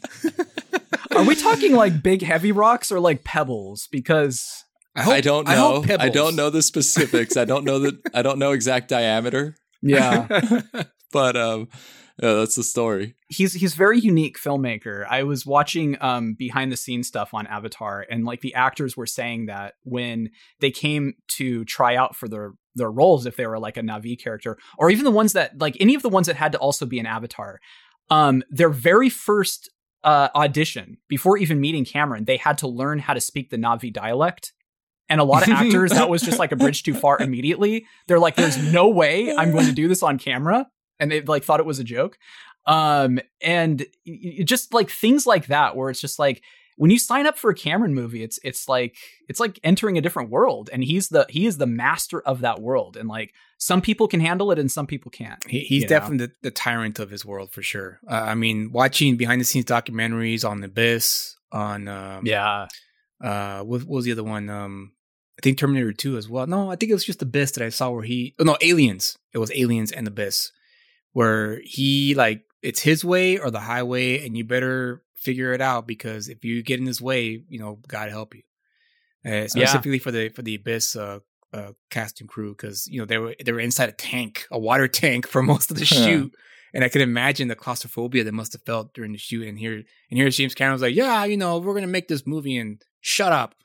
Are we talking like big heavy rocks or like pebbles? Because I, hope, I don't I, know. hope I, pebbles. don't know the specifics. I don't know that. I don't know exact diameter. yeah, But um, yeah, that's the story. he's he's very unique filmmaker. I was watching um behind the scenes stuff on Avatar, and like the actors were saying that when they came to try out for their their roles, if they were like a Na'vi character, or even the ones that like any of the ones that had to also be an Avatar, um, their very first uh, audition before even meeting Cameron, they had to learn how to speak the Na'vi dialect. And a lot of actors, that was just like a bridge too far immediately. They're like, there's no way I'm going to do this on camera. And they like thought it was a joke. Um, and y- y- just like things like that, where it's just like, when you sign up for a Cameron movie, it's it's like it's like entering a different world, and he's the he is the master of that world. And like some people can handle it, and some people can't. He, he's you know? definitely the, the tyrant of his world for sure. Uh, I mean, watching behind the scenes documentaries on Abyss, on um, Yeah, uh, what, what was the other one? Um, I think Terminator two as well. No, I think it was just Abyss that I saw where he. Oh no, Aliens. It was Aliens and Abyss, where he like it's his way or the highway, and you better figure it out, because if you get in his way, you know, God help you. Uh, specifically yeah. for the for the Abyss uh, uh, cast and crew, because you know they were they were inside a tank, a water tank for most of the shoot, and I could imagine the claustrophobia they must have felt during the shoot. And here and here's James Cameron was like, "Yeah, you know, we're gonna make this movie, and shut up,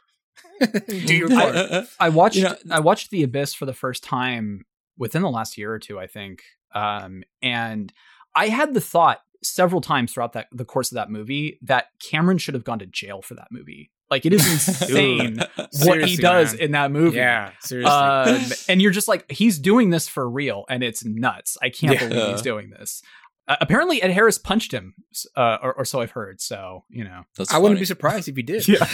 do your part." I, I watched You know, I watched The Abyss for the first time within the last year or two, I think, um, and I had the thought several times throughout that the course of that movie that Cameron should have gone to jail for that movie. Like, it is insane what he does man. in that movie. Yeah, seriously. Um, and you're just like, he's doing this for real, and it's nuts. I can't Yeah. believe he's doing this. Uh, apparently, Ed Harris punched him, uh, or, or so I've heard. So, you know, That's I funny. wouldn't be surprised if he did. yeah,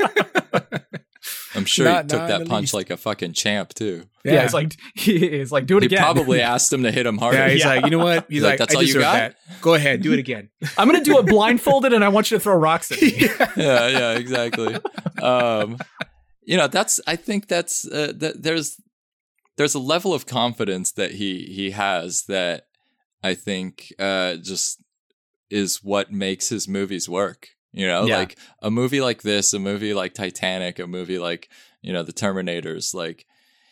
I'm sure Not- he took not that in the punch least. like a fucking champ too. yeah. It's like it's like do it He again. probably asked him to hit him harder. Yeah, he's Yeah. like, you know what? He's Like, like, "That's I all you deserve got?" that. Go ahead, do it again. I'm gonna do it blindfolded, and I want you to throw rocks at me. yeah, yeah, exactly. Um, you know, that's. I think that's. Uh, that there's there's a level of confidence that he he has that I think uh, just is what makes his movies work. You know, Yeah. like a movie like this, a movie like Titanic, a movie like, you know, The Terminators, like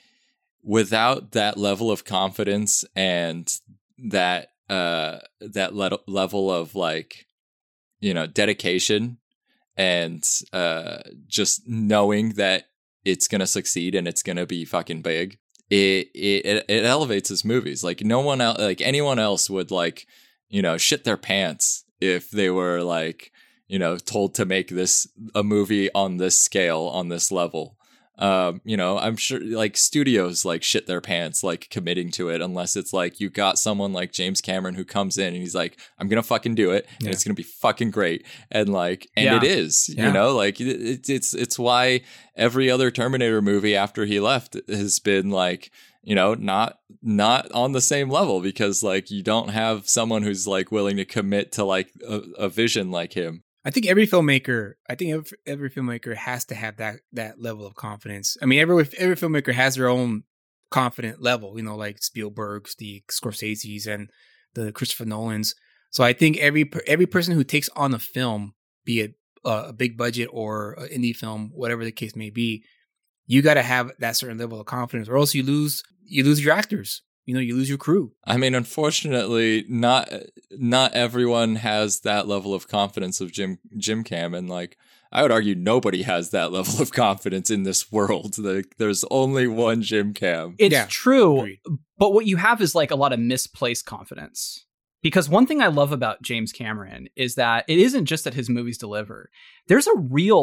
without that level of confidence and that uh that le- level of like, you know, dedication and uh just knowing that it's gonna succeed and it's gonna be fucking big, it it it elevates his movies. Like no one else, like anyone else would like, you know, shit their pants if they were like, you know, told to make this a movie on this scale, on this level. Um, you know, I'm sure like studios like shit their pants like committing to it, unless it's like you got someone like James Cameron who comes in and he's like, I'm gonna fucking do it, and Yeah. it's gonna be fucking great, and like, and Yeah. it is, Yeah. you know, like it, it's it's it's why every other Terminator movie after he left has been like, you know, not not on the same level, because like you don't have someone who's like willing to commit to like a, a vision like him. I think every filmmaker, I think every, every filmmaker has to have that that level of confidence. I mean, every every filmmaker has their own confident level, you know, like Spielberg's, the Scorsese's, and the Christopher Nolan's. So I think every every person who takes on a film, be it uh, a big budget or an indie film, whatever the case may be, you got to have that certain level of confidence, or else you lose you lose your actors. You know, you lose your crew. I mean, unfortunately, not not everyone has that level of confidence of Jim Jim Cam, and like I would argue, nobody has that level of confidence in this world. Like, there's only one Jim Cam. It's Yeah, true, agreed. but what you have is like a lot of misplaced confidence. Because one thing I love about James Cameron is that it isn't just that his movies deliver. There's a real like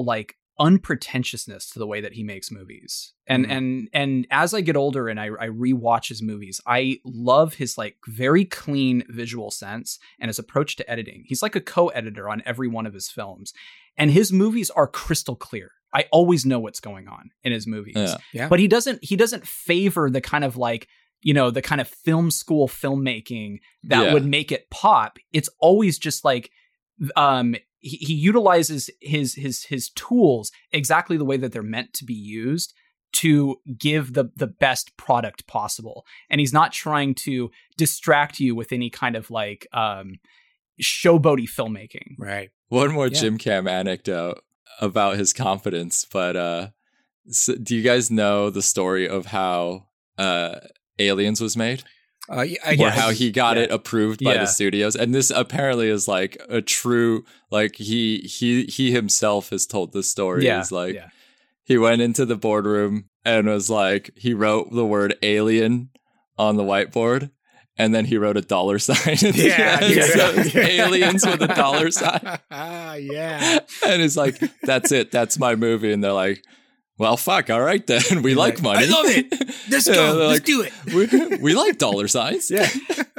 unpretentiousness to the way that he makes movies. And mm. and and as I get older and I, I rewatch his movies, I love his like very clean visual sense and his approach to editing. He's like a co-editor on every one of his films, and his movies are crystal clear. I always know what's going on in his movies. Yeah. Yeah. But he doesn't he doesn't favor the kind of like, you know, the kind of film school filmmaking that Yeah. would make it pop. It's always just like um He, he utilizes his his his tools exactly the way that they're meant to be used to give the the best product possible, and he's not trying to distract you with any kind of like um, showboaty filmmaking. Right. One more Yeah. Jim Cam anecdote about his confidence, but uh, so do you guys know the story of how uh, Aliens was made? Uh, yeah, I Or guess. how he got Yeah. it approved by Yeah. the studios, and this apparently is like a true, like he he he himself has told this story. Yeah, He's like yeah. he went into the boardroom and was like he wrote the word alien on the whiteboard, and then he wrote a dollar sign. At the Yeah, end. yeah, So it's yeah. aliens with a dollar sign, Ah, yeah. and he's like, "That's it, that's my movie." And they're like, "Well, fuck, all right then, we He's like, like, money. "I love it. Let's Yeah, go. they're Let's like, do it." we, we like dollar signs." Yeah.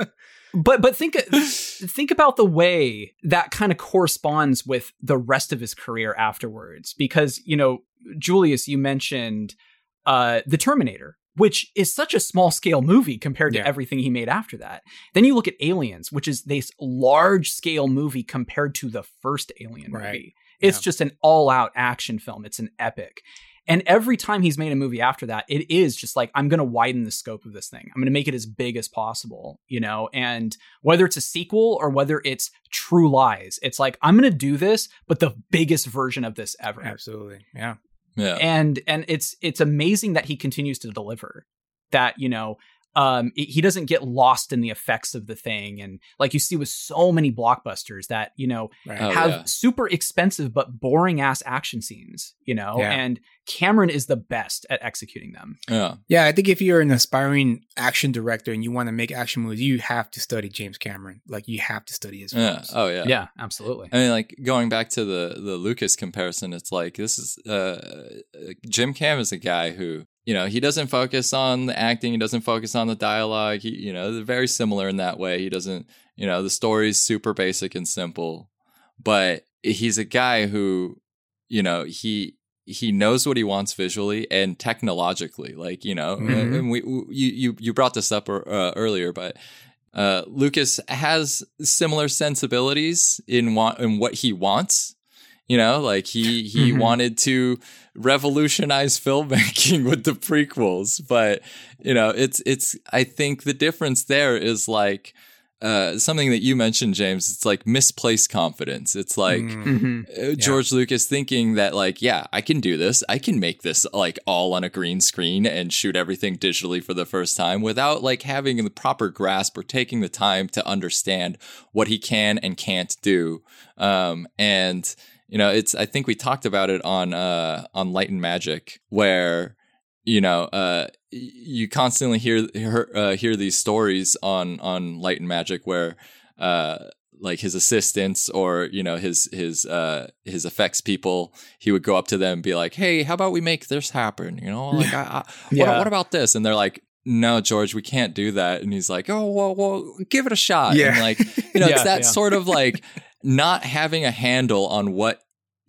But but think think about the way that kind of corresponds with the rest of his career afterwards, because you know, Julius, you mentioned uh, the Terminator, which is such a small scale movie compared to Yeah. everything he made after that. Then you look at Aliens, which is this large scale movie compared to the first Alien movie. Right. It's Yeah. just an all out action film. It's an epic. And every time he's made a movie after that, it is just like, I'm going to widen the scope of this thing. I'm going to make it as big as possible, you know? And whether it's a sequel or whether it's True Lies, it's like, I'm going to do this, but the biggest version of this ever. Absolutely. Yeah. Yeah. And, and it's, it's amazing that he continues to deliver that, you know, um, he doesn't get lost in the effects of the thing. And like you see with so many blockbusters that, you know, Right. Oh, have yeah. super expensive but boring ass action scenes, you know, Yeah. and Cameron is the best at executing them. Yeah. Yeah, I think if you're an aspiring action director and you want to make action movies, you have to study James Cameron. Like, you have to study his Yeah. films. Oh, yeah. Yeah, absolutely. I mean, like going back to the the Lucas comparison, it's like this is uh, Jim Cam is a guy who, you know, he doesn't focus on the acting, he doesn't focus on the dialogue. He, you know, they're very similar in that way. He doesn't, you know, the story's super basic and simple, but he's a guy who, you know, he he knows what he wants visually and technologically. Like, you know, Mhm. and we, we you you you brought this up uh, earlier, but. Uh, Lucas has similar sensibilities in wa- in what he wants. You know, like he he Mhm. wanted to revolutionize filmmaking with the prequels, but you know, it's it's. I think the difference there is like uh, something that you mentioned, James. It's like misplaced confidence. It's like. Mm. Mm-hmm. Uh, George Lucas thinking that like, yeah, I can do this. I can make this like all on a green screen and shoot everything digitally for the first time without like having the proper grasp or taking the time to understand what he can and can't do. Um, and you know, it's, I think we talked about it on, uh, on Light and Magic where, you know, uh, you constantly hear, hear, uh, hear these stories on, on Light and Magic where, uh, like his assistants or, you know, his, his, uh, his effects people, he would go up to them and be like, hey, how about we make this happen? You know, like, I, I, Yeah. what, what about this? And they're like, no, George, we can't do that. And he's like, oh, well, well, give it a shot. Yeah. And like, you know, Yeah, it's that yeah. sort of like not having a handle on what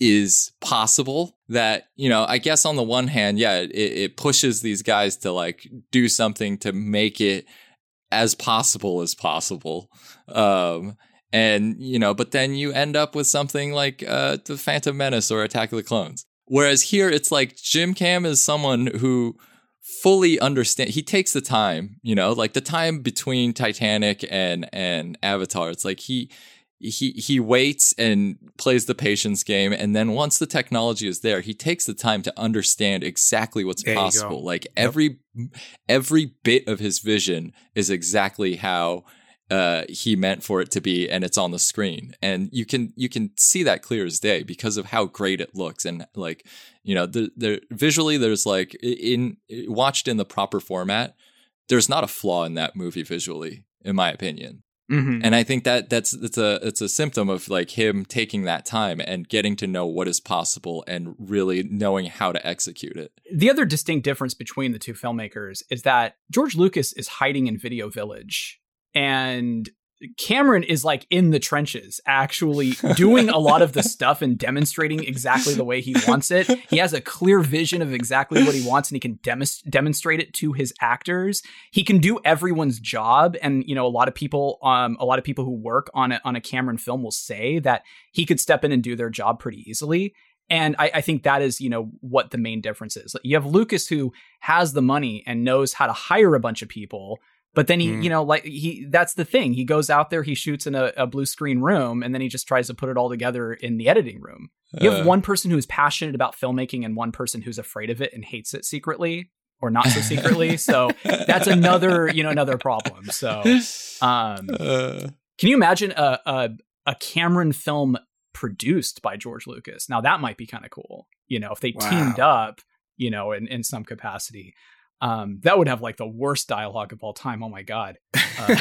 is possible that, you know, I guess on the one hand, yeah, it, it pushes these guys to like do something to make it as possible as possible. Um, And, you know, but then you end up with something like uh, The Phantom Menace or Attack of the Clones. Whereas here, it's like Jim Cam is someone who fully understands. He takes the time, you know, like the time between Titanic and and Avatar. It's like he he he waits and plays the patience game. And then once the technology is there, he takes the time to understand exactly what's There you go. possible. Like every every bit of his vision is exactly how Uh, he meant for it to be, and it's on the screen, and you can you can see that clear as day because of how great it looks, and like, you know, the the visually there's like in watched in the proper format, there's not a flaw in that movie visually, in my opinion. Mm-hmm. And I think that that's it's a it's a symptom of like him taking that time and getting to know what is possible and really knowing how to execute it. The other distinct difference between the two filmmakers is that George Lucas is hiding in Video Village, and Cameron is like in the trenches, actually doing a lot of the stuff and demonstrating exactly the way he wants it. He has a clear vision of exactly what he wants, and he can dem- demonstrate it to his actors. He can do everyone's job. And, you know, a lot of people, um, a lot of people who work on a, on a Cameron film will say that he could step in and do their job pretty easily. And I, I think that is, you know, what the main difference is. You have Lucas, who has the money and knows how to hire a bunch of people. But then he, mm. you know, like he, that's the thing. He goes out there, he shoots in a, a blue screen room, and then he just tries to put it all together in the editing room. You have uh. one person who is passionate about filmmaking and one person who's afraid of it and hates it secretly or not so secretly. So that's another, you know, another problem. So, um, uh. can you imagine a, a, a Cameron film produced by George Lucas? Now that might be kind of cool, you know, if they wow. teamed up, you know, in, in some capacity. Um, that would have like the worst dialogue of all time. Oh my God. Uh,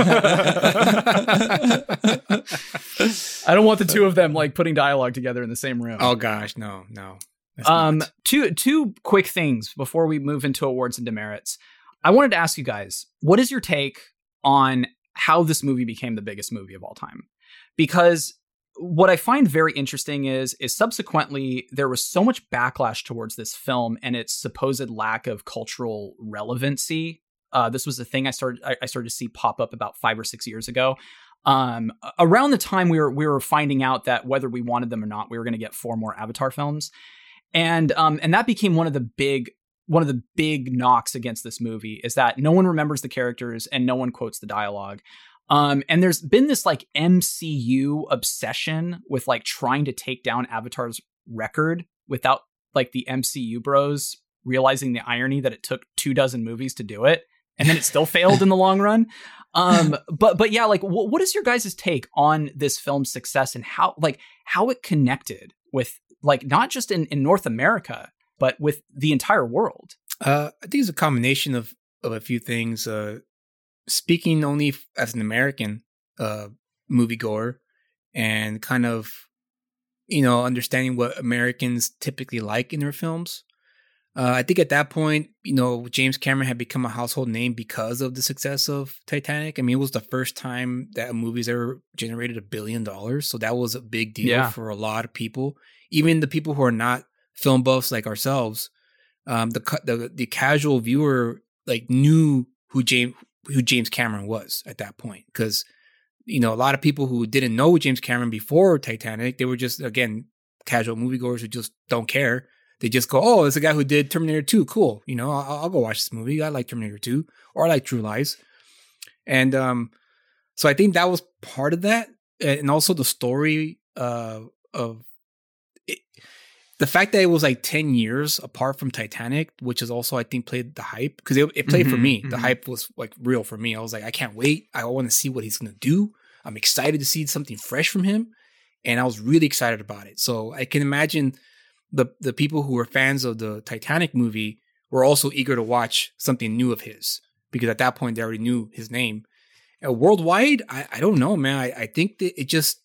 I don't want the two of them like putting dialogue together in the same room. Oh gosh, no, no. Um, not. two, two quick things before we move into awards and demerits. I wanted to ask you guys, what is your take on how this movie became the biggest movie of all time? Because what I find very interesting is, is subsequently there was so much backlash towards this film and its supposed lack of cultural relevancy. Uh, this was a thing I started I, I started to see pop up about five or six years ago. Um, around the time we were we were finding out that whether we wanted them or not, we were going to get four more Avatar films, and um, and that became one of the big one of the big knocks against this movie, is that no one remembers the characters and no one quotes the dialogue. Um, and there's been this like M C U obsession with like trying to take down Avatar's record without like the M C U bros realizing the irony that it took two dozen movies to do it, and then it still failed in the long run. Um, but but yeah, like w- what is your guys' take on this film's success and how like how it connected with like not just in, in North America but with the entire world? Uh, I think it's a combination of of a few things. Uh, Speaking only as an American uh, moviegoer and kind of, you know, understanding what Americans typically like in their films, uh, I think at that point, you know, James Cameron had become a household name because of the success of Titanic. I mean, it was the first time that a movie's ever generated a billion dollars. So that was a big deal yeah. for a lot of people, even the people who are not film buffs like ourselves. Um, the, the the casual viewer like knew who James who James Cameron was at that point. Because, you know, a lot of people who didn't know James Cameron before Titanic, they were just, again, casual moviegoers who just don't care. They just go, oh, it's a guy who did Terminator two. Cool. You know, I'll, I'll go watch this movie. I like Terminator two, or I like True Lies. And um, so I think that was part of that. And also the story uh, of it, the fact that it was like ten years apart from Titanic, which is also, I think, played the hype, because it, it played mm-hmm, for me. Mm-hmm. The hype was like real for me. I was like, I can't wait. I want to see what he's going to do. I'm excited to see something fresh from him. And I was really excited about it. So I can imagine the, the people who were fans of the Titanic movie were also eager to watch something new of his, because at that point they already knew his name. Uh, worldwide, I, I don't know, man. I, I think that it just...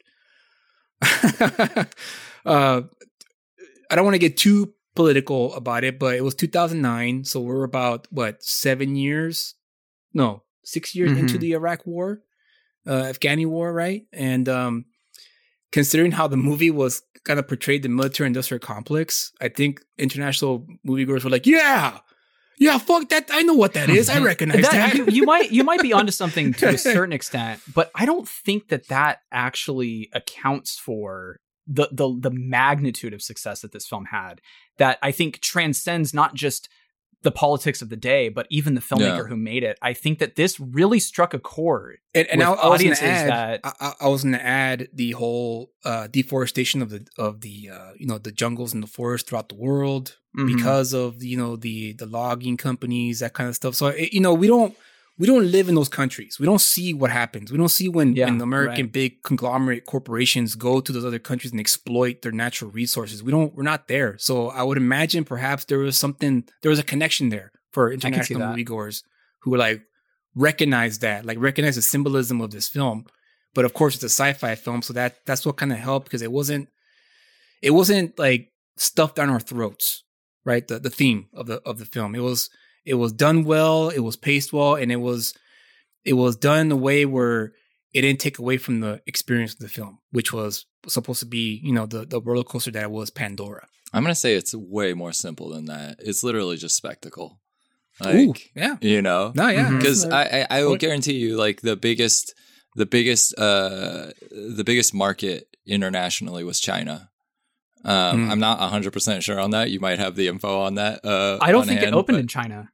uh, I don't want to get too political about it, but it was two thousand nine. So we're about, what, seven years? No, six years mm-hmm. into the Iraq war, uh, Afghani war, right? And um, considering how the movie was kind of portrayed the military-industrial complex, I think international moviegoers were like, yeah, yeah, fuck that. I know what that is. I recognize that. that. you, you might you might be onto something to a certain extent, but I don't think that that actually accounts for the the the magnitude of success that this film had, that I think transcends not just the politics of the day, but even the filmmaker yeah. who made it. I think that this really struck a chord and, and with I, I audiences was add, that I, I was going to add the whole uh, deforestation of the of the uh, you know the jungles and the forests throughout the world mm-hmm. because of you know the the logging companies, that kind of stuff. So it, you know we don't. We don't live in those countries. We don't see what happens. We don't see when, yeah, when American right. big conglomerate corporations go to those other countries and exploit their natural resources. We don't, we're not there. So I would imagine perhaps there was something, there was a connection there for international moviegoers who were like, recognize that, like recognize the symbolism of this film. But of course, it's a sci-fi film, so that that's what kind of helped, because it wasn't it wasn't like stuffed down our throats, right? The the theme of the of the film. It was it was done well, it was paced well, and it was it was done in a way where it didn't take away from the experience of the film, which was supposed to be, you know, the, the roller coaster that was Pandora. I'm going to say it's way more simple than that. It's literally just spectacle. Like, Ooh, yeah. You know? No, yeah. Because mm-hmm. I, I, I will guarantee you, like, the biggest, the biggest, uh, the biggest market internationally was China. Um, mm. I'm not one hundred percent sure on that. You might have the info on that. Uh, I don't think hand, it opened but... in China.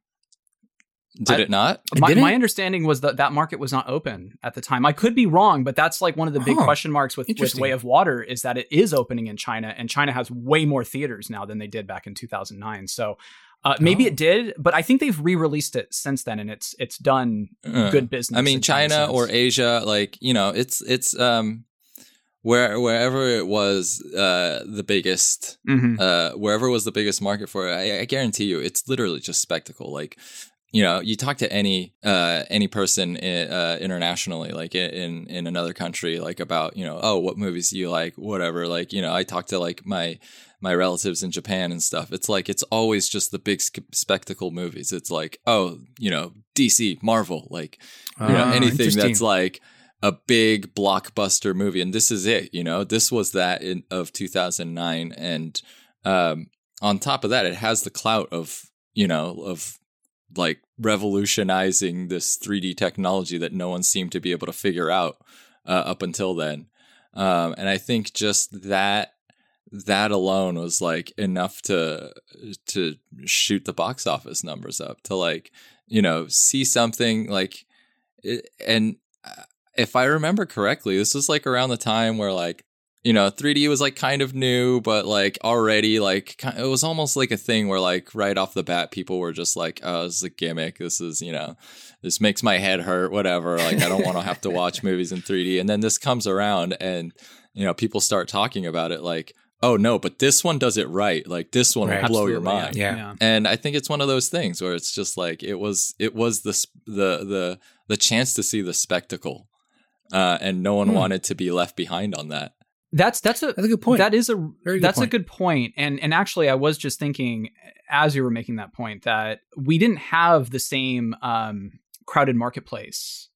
Did I, it not? My, Did it? my understanding was that that market was not open at the time. I could be wrong, but that's like one of the big huh. question marks with, with Way of Water is that it is opening in China, and China has way more theaters now than they did back in two thousand nine. So uh, maybe oh. it did, but I think they've re-released it since then, and it's it's done uh, good business. I mean, China or Asia, like, you know, it's it's um where wherever it was uh, the biggest, mm-hmm. uh, wherever was the biggest market for it, I, I guarantee you, it's literally just spectacle, like. You know, you talk to any uh, any person in, uh, internationally, like in in another country, like about, you know, oh, what movies do you like, whatever. Like, you know, I talk to like my my relatives in Japan and stuff. It's like it's always just the big sc- spectacle movies. It's like, oh, you know, D C, Marvel, like you know, Ah, anything that's like a big blockbuster movie. And this is it. You know, this was that in, of two thousand nine, and um, on top of that, it has the clout of, you know, of like revolutionizing this three D technology that no one seemed to be able to figure out uh, up until then. Um, and I think just that, that alone was like enough to, to shoot the box office numbers up, to like, you know, see something like, it, and if I remember correctly, this was like around the time where like, you know, three D was like kind of new, but like already like it was almost like a thing where like right off the bat, people were just like, oh, this is a gimmick. This is, you know, this makes my head hurt, whatever. Like, I don't want to have to watch movies in three D. And then this comes around and, you know, people start talking about it like, oh no, but this one does it right. Like this one right. will blow Absolutely, your mind. Yeah. yeah. And I think it's one of those things where it's just like, it was, it was the, the, the, the chance to see the spectacle. Uh, and no one hmm. wanted to be left behind on that. That's that's a, that's a good point. That is a Very good that's point. a good point. And and actually, I was just thinking as you were making that point that we didn't have the same um, crowded marketplace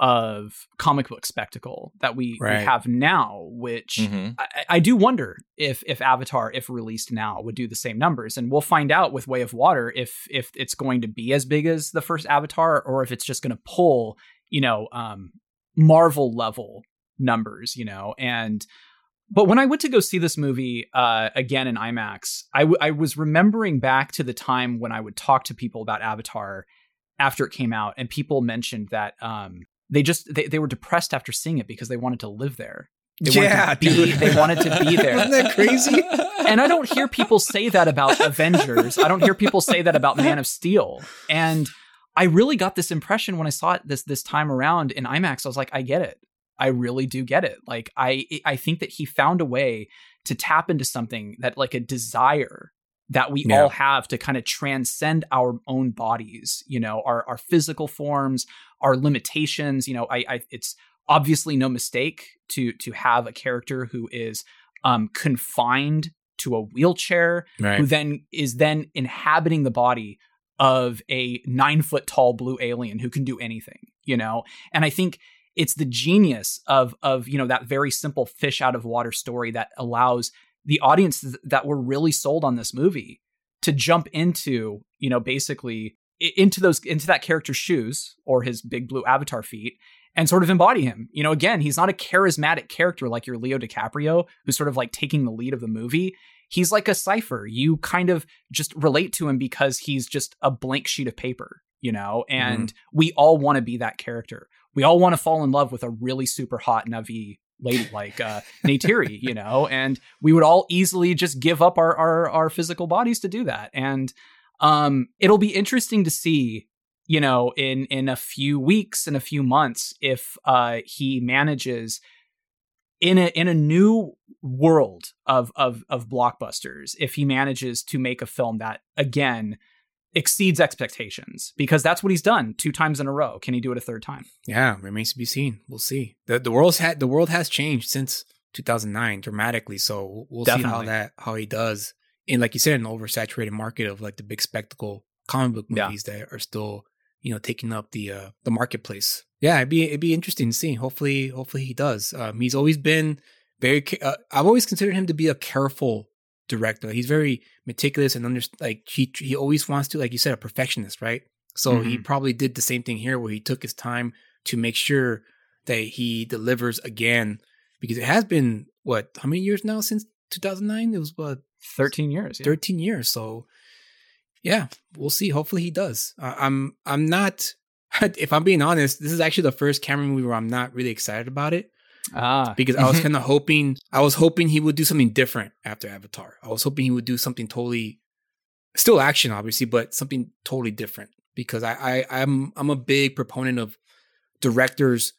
of comic book spectacle that we, right. we have now. Which mm-hmm. I, I do wonder if if Avatar, if released now, would do the same numbers. And we'll find out with Way of Water if if it's going to be as big as the first Avatar, or if it's just going to pull, you know, um, Marvel level numbers, you know, and. But when I went to go see this movie uh, again in IMAX, I, w- I was remembering back to the time when I would talk to people about Avatar after it came out, and people mentioned that um, they just they, they were depressed after seeing it because they wanted to live there. They yeah, wanted to be, dude. They wanted to be there. Isn't that crazy? And I don't hear people say that about Avengers. I don't hear people say that about Man of Steel. And I really got this impression when I saw it this this time around in IMAX. I was like, I get it. I really do get it. Like, I I think that he found a way to tap into something that, like, a desire that we yeah. all have to kind of transcend our own bodies, you know, our, our physical forms, our limitations. You know, I, I it's obviously no mistake to to have a character who is um, confined to a wheelchair, right. who then is then inhabiting the body of a nine foot tall blue alien who can do anything, you know? And I think it's the genius of, of, you know, that very simple fish out of water story that allows the audience th- that were really sold on this movie to jump into, you know, basically into those, into that character's shoes or his big blue avatar feet and sort of embody him. You know, again, he's not a charismatic character like your Leo DiCaprio, who's sort of like taking the lead of the movie. He's like a Cypher. You kind of just relate to him because he's just a blank sheet of paper, you know, and mm-hmm. we all want to be that character. We all want to fall in love with a really super hot Na'vi lady like uh, Neytiri, you know, and we would all easily just give up our, our, our physical bodies to do that. And um, it'll be interesting to see, you know, in, in a few weeks, in a few months, if uh, he manages in a, in a new world of, of, of blockbusters, if he manages to make a film that, again, exceeds expectations, because that's what he's done two times in a row. Can he do it a third time? Yeah, remains to be seen. We'll see. the The world's had the world has changed since two thousand nine dramatically. So we'll Definitely. see how that how he does in, like you said, an oversaturated market of like the big spectacle comic book Yeah. movies that are still, you know, taking up the uh, the marketplace. Yeah, it'd be it'd be interesting to see. Hopefully, hopefully he does. Um, he's always been very. ca- Uh, I've always considered him to be a careful director. He's very meticulous and under like he he always wants to, like you said, a perfectionist, right? So he Mhm. probably did the same thing here, where he took his time to make sure that he delivers again, because it has been what, how many years now since two thousand nine? It was what, thirteen years. Yeah. thirteen years. So yeah, we'll see. Hopefully he does. Uh, I'm I'm not. If I'm being honest, this is actually the first Cameron movie where I'm not really excited about it, Ah, because I was kind of hoping I was hoping he would do something different after Avatar. I was hoping he would do something totally, still action obviously, but something totally different. Because I, I I'm I'm a big proponent of directors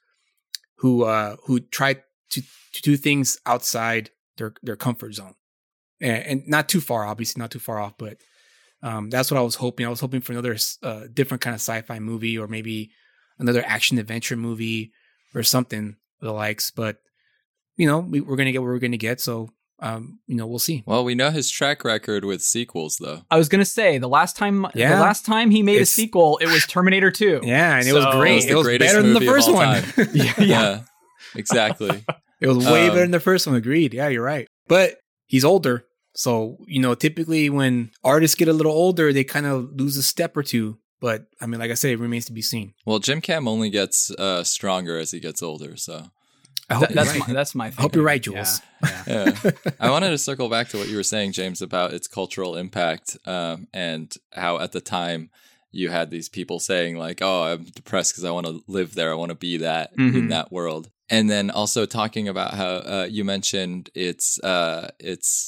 who uh who try to, to do things outside their their comfort zone, and, and not too far, obviously not too far off, but um that's what I was hoping. I was hoping for another uh, different kind of sci-fi movie, or maybe another action adventure movie or something of the likes. But you know, we, we're gonna get what we're gonna get, so um you know, we'll see. Well, we know his track record with sequels, though. I was gonna say the last time, Yeah. the last time he made It's- a sequel, it was Terminator two. Yeah, and it So- was It great. was It the was, greatest better than the movie of first all one. time. yeah, Yeah, exactly. It was way Um, better than the first one. Agreed. Yeah, you're right. But he's older. So, you know, typically when artists get a little older, they kind of lose a step or two. But I mean, like I said, it remains to be seen. Well, Jim Cam only gets uh, stronger as he gets older, so I hope Th- you're that's right. my that's my. I hope you're right, thinking. Jules. Yeah, yeah. yeah. I wanted to circle back to what you were saying, James, about its cultural impact, um, and how at the time you had these people saying like, "Oh, I'm depressed because I want to live there. I want to be that in Mhm. that world." And then also talking about how uh, you mentioned its uh, its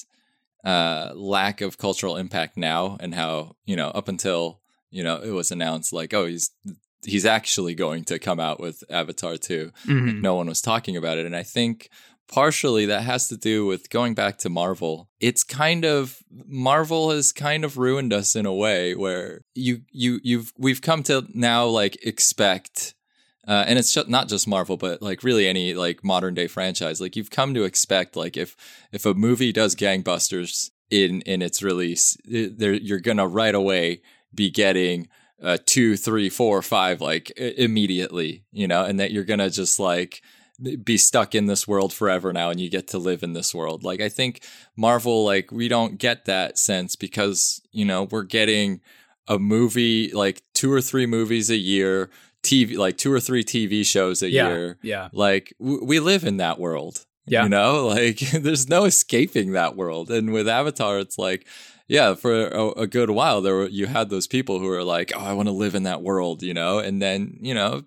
uh, lack of cultural impact now, and how, you know, up until, you know, it was announced like, "Oh, he's he's actually going to come out with Avatar two." Mhm. No one was talking about it. And I think partially that has to do with going back to Marvel. It's kind of, Marvel has kind of ruined us in a way where you, you, you've, we've come to now like expect, uh, and it's just, not just Marvel, but like really any like modern day franchise. Like you've come to expect, like if, if a movie does gangbusters in, in its release, there, you're going to right away be getting uh, two, three, four, five, like I- immediately, you know, and that you're going to just like be stuck in this world forever now, and you get to live in this world. Like, I think Marvel, like, we don't get that sense because, you know, we're getting a movie, like two or three movies a year, T V, like two or three T V shows a Yeah, year. yeah. Like, w- we live in that world. Yeah. You know, like, there's no escaping that world. And with Avatar, it's like, yeah, for a, a good while there were, you had those people who were like, oh, I want to live in that world, you know, and then, you know,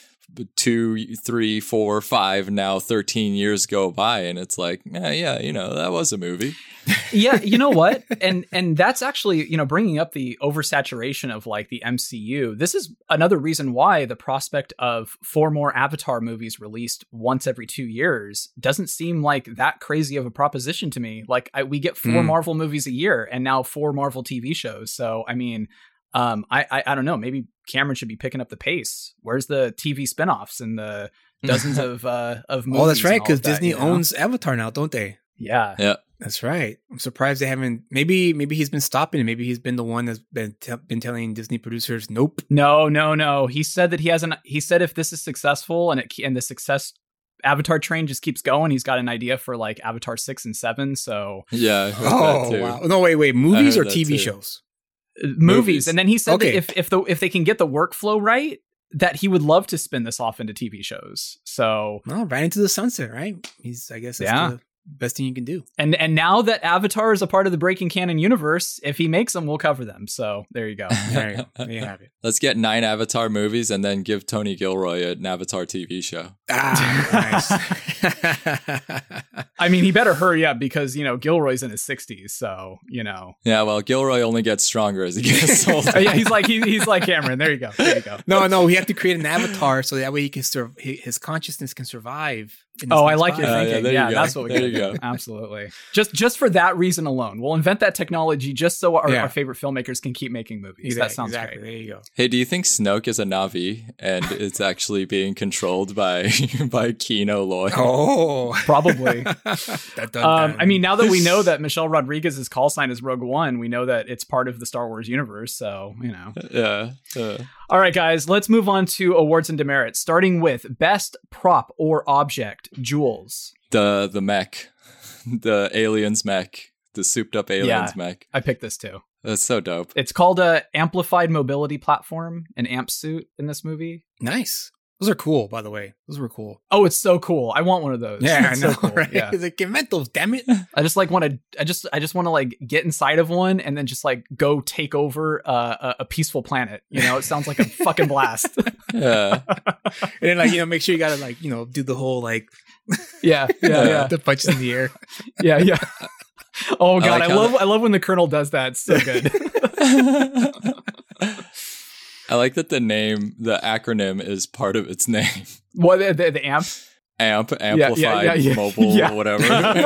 two, three, four, five, now thirteen years go by, and it's like, yeah, yeah, you know, that was a movie. Yeah, you know what? And and that's actually, you know, bringing up the oversaturation of like the M C U. This is another reason why the prospect of four more Avatar movies released once every two years doesn't seem like that crazy of a proposition to me. Like I, we get four Mm. Marvel movies a year and now four Marvel T V shows. So I mean, um, I, I I don't know. Maybe Cameron should be picking up the pace. Where's the T V spinoffs and the dozens of uh of movies? Oh, that's right, and all because of that, Disney you know? owns Avatar now, don't they? Yeah. Yeah. That's right. I'm surprised they haven't. Maybe, maybe he's been stopping it. Maybe he's been the one that's been t- been telling Disney producers, "Nope." No, no, no. He said that he hasn't. He said if this is successful and it and the success Avatar train just keeps going, he's got an idea for like Avatar six and seven. So Yeah. I heard Oh that too. wow! No, wait, wait. Movies heard or that T V too. shows? uh, movies. Movies. And then he said Okay. that if if the if they can get the workflow right, that he would love to spin this off into T V shows. So No, right into the sunset. Right? He's. I guess that's Yeah. the best thing you can do. and and now that Avatar is a part of the Breaking Canon universe, if he makes them, we'll cover them. So there you go. There you go. There you have it. Let's get nine Avatar movies and then give Tony Gilroy an Avatar T V show. Ah, nice. I mean, he better hurry up because, you know, Gilroy's in his sixties. So, you know. Yeah, well, Gilroy only gets stronger as he gets older. Yeah, he's like he, he's like Cameron. There you go. There you go. No, no, we have to create an avatar so that way he can sur- his consciousness can survive. Oh, I like your Uh, thinking. yeah, Yeah, there you that's go. what we There got. you go. Absolutely. Just just for that reason alone, we'll invent that technology just so our, Yeah. our favorite filmmakers can keep making movies. Exactly, That sounds exactly. great. There you go. Hey, do you think Snoke is a Na'vi and it's actually being controlled by by Kino Loy? Oh, Probably. Dun, dun, Um, dun. I mean, now that we know that Michelle Rodriguez's call sign is Rogue One, we know that it's part of the Star Wars universe. So, you know. Yeah. uh, All right, guys, let's move on to awards and demerits, starting with Best Prop or Object, Jules. the the mech, the aliens mech, the souped up aliens Yeah. mech. I picked this too. That's so dope. It's called a Amplified Mobility Platform, an amp suit in this movie. Nice. Those are cool, by the way. Those were cool. Oh, it's so cool. I want one of those. Yeah, I It's know, so cool. right? Yeah. It's like, invent those, damn it. I just like want to. I just. I just want to like get inside of one and then just like go take over uh, a, a peaceful planet. You know, it sounds like a fucking blast. Yeah. And then, like, you know, make sure you gotta, like, you know, do the whole, like, yeah, yeah, yeah, the punches in the air. yeah, yeah. Oh I god, like I, how love. the- I love when the Colonel does that. It's so good. I like that the name, the acronym is part of its name. What the, the, the amp? Amp, yeah, amplified, yeah, yeah. mobile, Yeah. whatever.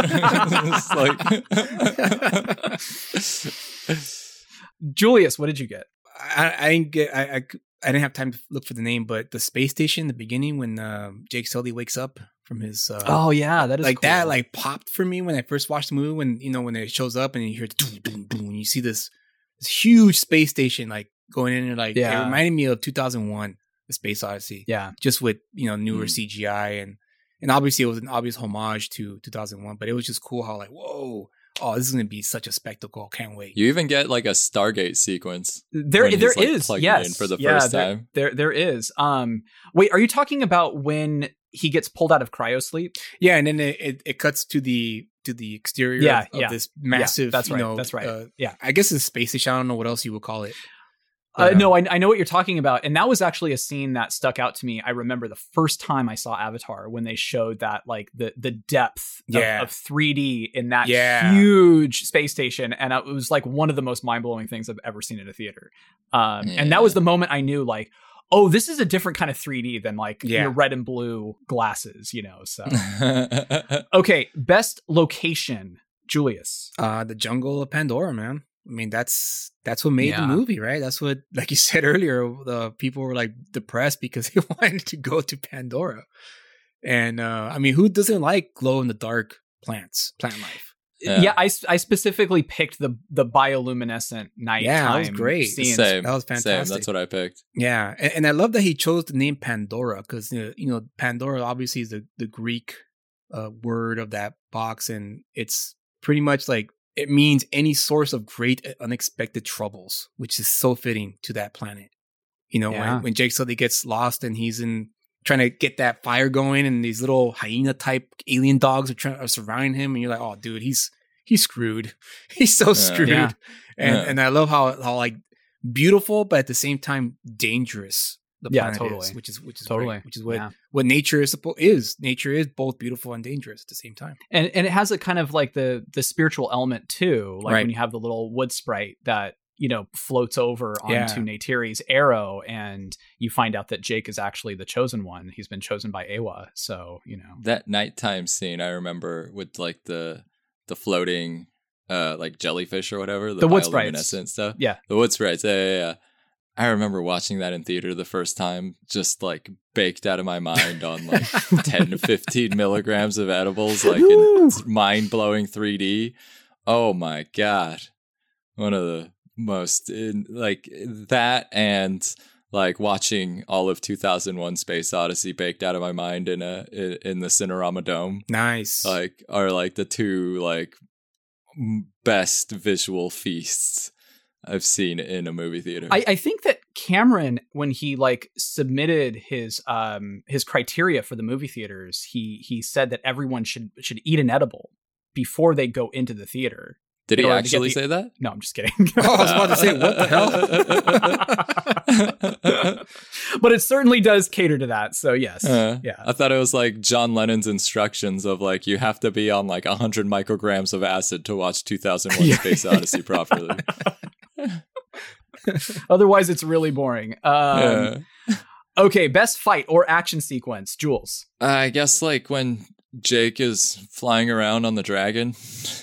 It's like Julius, what did you get? I, I didn't get, I, I, I didn't have time to look for the name, but the space station in the beginning when um, Jake Sully wakes up from his, uh, Oh yeah, that is like cool. that, like popped for me when I first watched the movie. When you know when it shows up and you hear doom, doom, doom, and you see this this huge space station like going in and like Yeah. it reminded me of two thousand one, The Space Odyssey, yeah. just with you know newer Mm. C G I and and obviously it was an obvious homage to two thousand one, but it was just cool how like whoa, oh this is gonna be such a spectacle, can't wait. you even get like a Stargate sequence. There, when he's, there like, is. plugging Yes, in for the yeah, first there- time. There, there is. Um, wait, are you talking about when he gets pulled out of cryosleep? Yeah, and then it, it, it cuts to the to the exterior Yeah, of, of yeah. this massive. Yeah, that's you right. know, that's right. Uh, yeah. I guess it's a space station. I don't know what else you would call it. Uh, But, no, I, I know what you're talking about, and that was actually a scene that stuck out to me. I remember the first time I saw Avatar when they showed that, like the the depth of, Yeah. of three D in that Yeah. huge space station, and it was like one of the most mind blowing things I've ever seen in a theater. Um, Yeah. And that was the moment I knew, like, oh, this is a different kind of three D than like Yeah. your red and blue glasses, you know. So okay, best location, Julius. Uh, the jungle of Pandora, man. I mean, that's that's what made Yeah. the movie, right? That's what, like you said earlier, the people were like depressed because they wanted to go to Pandora. And uh, I mean, who doesn't like glow in the dark plants, plant life? Yeah. Yeah, I, I specifically picked the the bioluminescent nighttime Yeah, that was great. scenes. Same. That was Same. fantastic. That's what I picked. Yeah, and, and I love that he chose the name Pandora because you know, you know Pandora obviously is the the Greek uh, word of that box, and it's pretty much like it means any source of great unexpected troubles, which is so fitting to that planet. You know, Yeah. when when Jake Sully gets lost and he's in trying to get that fire going, and these little hyena type alien dogs are trying are surrounding him, and you're like, oh, dude, he's he's screwed. He's so screwed. Yeah. And Yeah. and I love how how like beautiful, but at the same time dangerous. The Yeah, planet totally. is, which is which is Totally. great, which is what Yeah. what nature is supposed is. Nature is both beautiful and dangerous at the same time. And and it has a kind of like the the spiritual element too, like Right. when you have the little wood sprite that you know floats over onto Yeah. Neytiri's arrow, and you find out that Jake is actually the chosen one. He's been chosen by Awa, so you know. That nighttime scene I remember with like the the floating uh like jellyfish or whatever, the, The wood sprites. bioluminescent stuff. Yeah. The wood sprites. Yeah, yeah, yeah. I remember watching that in theater the first time, just like baked out of my mind on like ten to fifteen milligrams of edibles, like in mind blowing three D. Oh my God. One of the most, in, like that and like watching all of two thousand one Space Odyssey baked out of my mind in a in, in the Cinerama Dome, Nice. like are like the two like m- best visual feasts I've seen in a movie theater. I, I think that Cameron, when he like submitted his um his criteria for the movie theaters, he he said that everyone should should eat an edible before they go into the theater. Did he in order to actually get the- say that? No, I'm just kidding. Oh, I was about to say, what the hell? But it certainly does cater to that. So yes, Uh, yeah. I thought it was like John Lennon's instructions of like you have to be on like one hundred micrograms of acid to watch two thousand one: Yeah. Space Odyssey properly. Otherwise, it's really boring. Um, Yeah. Okay, best fight or action sequence, Jules. I guess like when Jake is flying around on the dragon.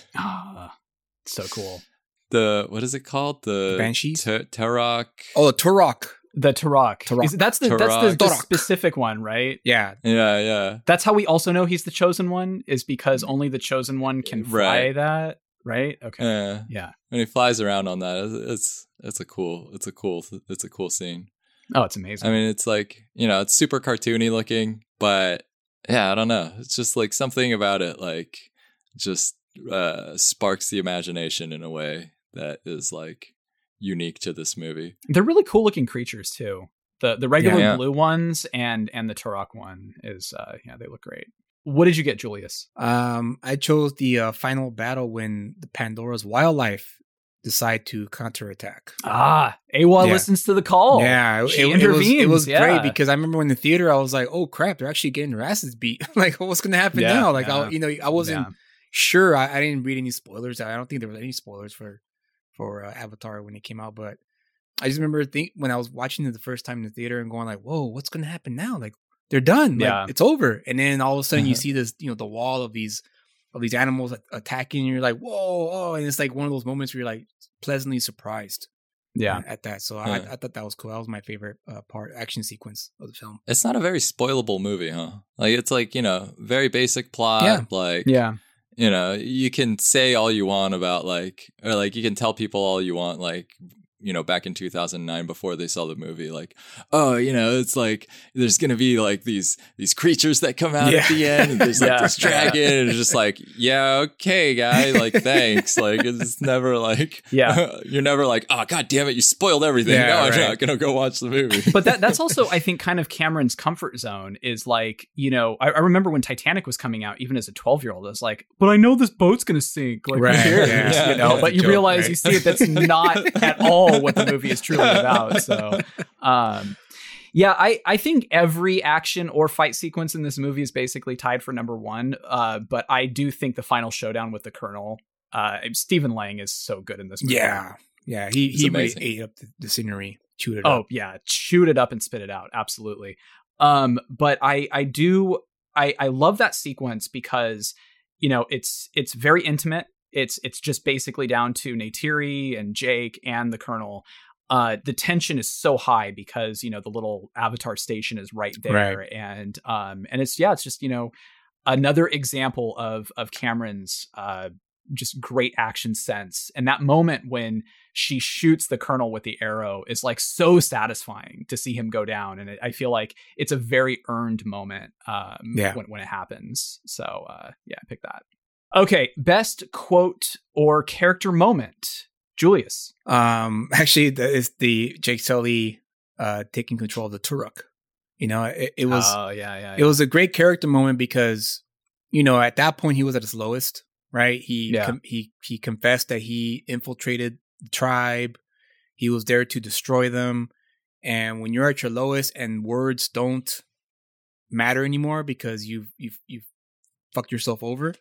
Ah, so cool. The what is it called? The Banshees? T- Turok. Oh, the Turok. The Turok. Turok. Is- That's the that's the, Turok. the Turok. specific one, right? Yeah. Yeah, yeah. That's how we also know he's the chosen one, is because only the chosen one can fly Right. that, right? Okay. Yeah. Yeah. When he flies around on that, it's it's, it's a cool, it's a cool, it's a cool scene. Oh, it's amazing. I mean, it's like, you know, it's super cartoony looking, but yeah, I don't know. It's just like something about it, like, just uh, sparks the imagination in a way that is like unique to this movie. They're really cool looking creatures too. The the regular Yeah. blue ones and and the Turok one is uh yeah, they look great. What did you get, Julius? Um, I chose the uh, final battle when the Pandora's wildlife decide to counterattack. Ah, AWOL Yeah. listens to the call. yeah, she it, it was, it intervenes, was yeah. great because I remember when the theater, I was like, "Oh crap, they're actually getting their asses beat!" Like, what's going to happen Yeah, now? Like, yeah. I, you know, I wasn't Yeah. sure. I, I didn't read any spoilers. I don't think there was any spoilers for for uh, Avatar when it came out, but I just remember think when I was watching it the first time in the theater and going like, "Whoa, what's going to happen now?" Like, they're done. Like, Yeah. it's over. And then all of a sudden, you Uh-huh. see this, you know, the wall of these of these animals attacking. And you're like, "Whoa!" Oh, and it's like one of those moments where you're like pleasantly surprised. Yeah. uh, at that. So Huh. I, I thought that was cool. That was my favorite uh, part, action sequence of the film. It's not a very spoilable movie, huh? Like, it's like, you know, very basic plot. Yeah. Like, Yeah. you know, you can say all you want about like, or like you can tell people all you want, like, you know, back in two thousand nine before they saw the movie, like, oh, you know, it's like there's gonna be like these these creatures that come out Yeah. at the end, and there's like Yeah. this dragon, and it's just like, yeah, okay, guy, like, thanks. Like, it's never like, Yeah. you're never like, oh, god damn it, you spoiled everything. Yeah, no, I'm right. not gonna go watch the movie. But that that's also, I think, kind of Cameron's comfort zone is like, you know, I, I remember when Titanic was coming out, even as a twelve year old, I was like, but I know this boat's going to sink. Like, Right, who cares? yeah. You know, That's but a you joke, realize right? you see it, that's not at all what the movie is truly about. So, um, yeah, I, I think every action or fight sequence in this movie is basically tied for number one. Uh, but I do think the final showdown with the Colonel, uh, Stephen Lang is so good in this movie. Yeah. Yeah. He, It's he really amazing. ate up the, the scenery, chewed it Oh up. yeah, chewed it up and spit it out. Absolutely. Um, but I I do I I love that sequence because, you know, it's it's very intimate. It's it's just basically down to Neytiri and Jake and the Colonel. Uh, the tension is so high because, you know, the little Avatar station is right there, Right. and um and it's yeah, it's just, you know, another example of of Cameron's uh just great action sense. And that moment when she shoots the Colonel with the arrow is like so satisfying to see him go down. And it, I feel like it's a very earned moment um, Yeah. when, when it happens. So uh, yeah, I pick that. Okay. Best quote or character moment, Julius. Um, actually, that is the Jake Sully uh, taking control of the Turok. You know, it, it was Oh yeah, yeah. it was a great character moment because, you know, at that point he was at his lowest, right? He Yeah. com- he he confessed that he infiltrated the tribe. He was there to destroy them. And when you're at your lowest and words don't matter anymore because you've you've you've fucked yourself over,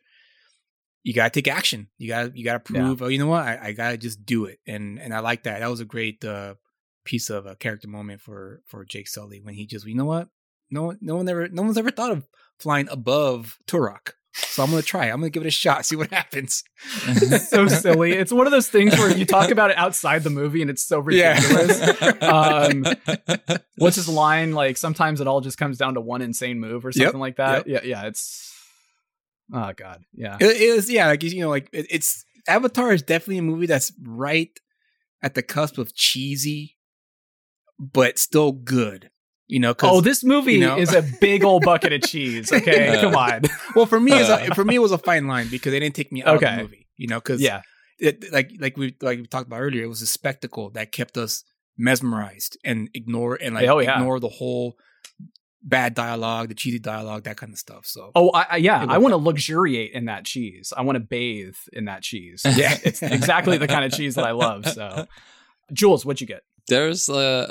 you gotta take action. You gotta you gotta prove. Oh, you know what? I, I gotta just do it. And and I like that. That was a great uh, piece of a character moment for for Jake Sully when he just, you know what? No one no one ever no one's ever thought of flying above Turok. So I'm gonna try. I'm gonna give it a shot. See what happens. so silly. It's one of those things where you talk about it outside the movie and it's so ridiculous. Um, what's his line? Like, sometimes it all just comes down to one insane move or something Yep, like that. Yeah, yeah. It's oh god, yeah. It is, yeah, like, you know, like it, it's Avatar is definitely a movie that's right at the cusp of cheesy, but still good. You know, 'cause, Oh, this movie you know- is a big old bucket of cheese. Okay, Yeah. come on. well, for me, it's a, for me, it was a fine line because they didn't take me out of Okay. the movie. You know, because Yeah, it, like like we like we talked about earlier, it was a spectacle that kept us mesmerized and ignore and like Oh, yeah. ignore the whole bad dialogue, the cheesy dialogue, that kind of stuff. So Oh, I, I, yeah. It I looked want to luxuriate in that cheese. I want to bathe in that cheese. Yeah. It's exactly the kind of cheese that I love. So, Jules, what'd you get? There's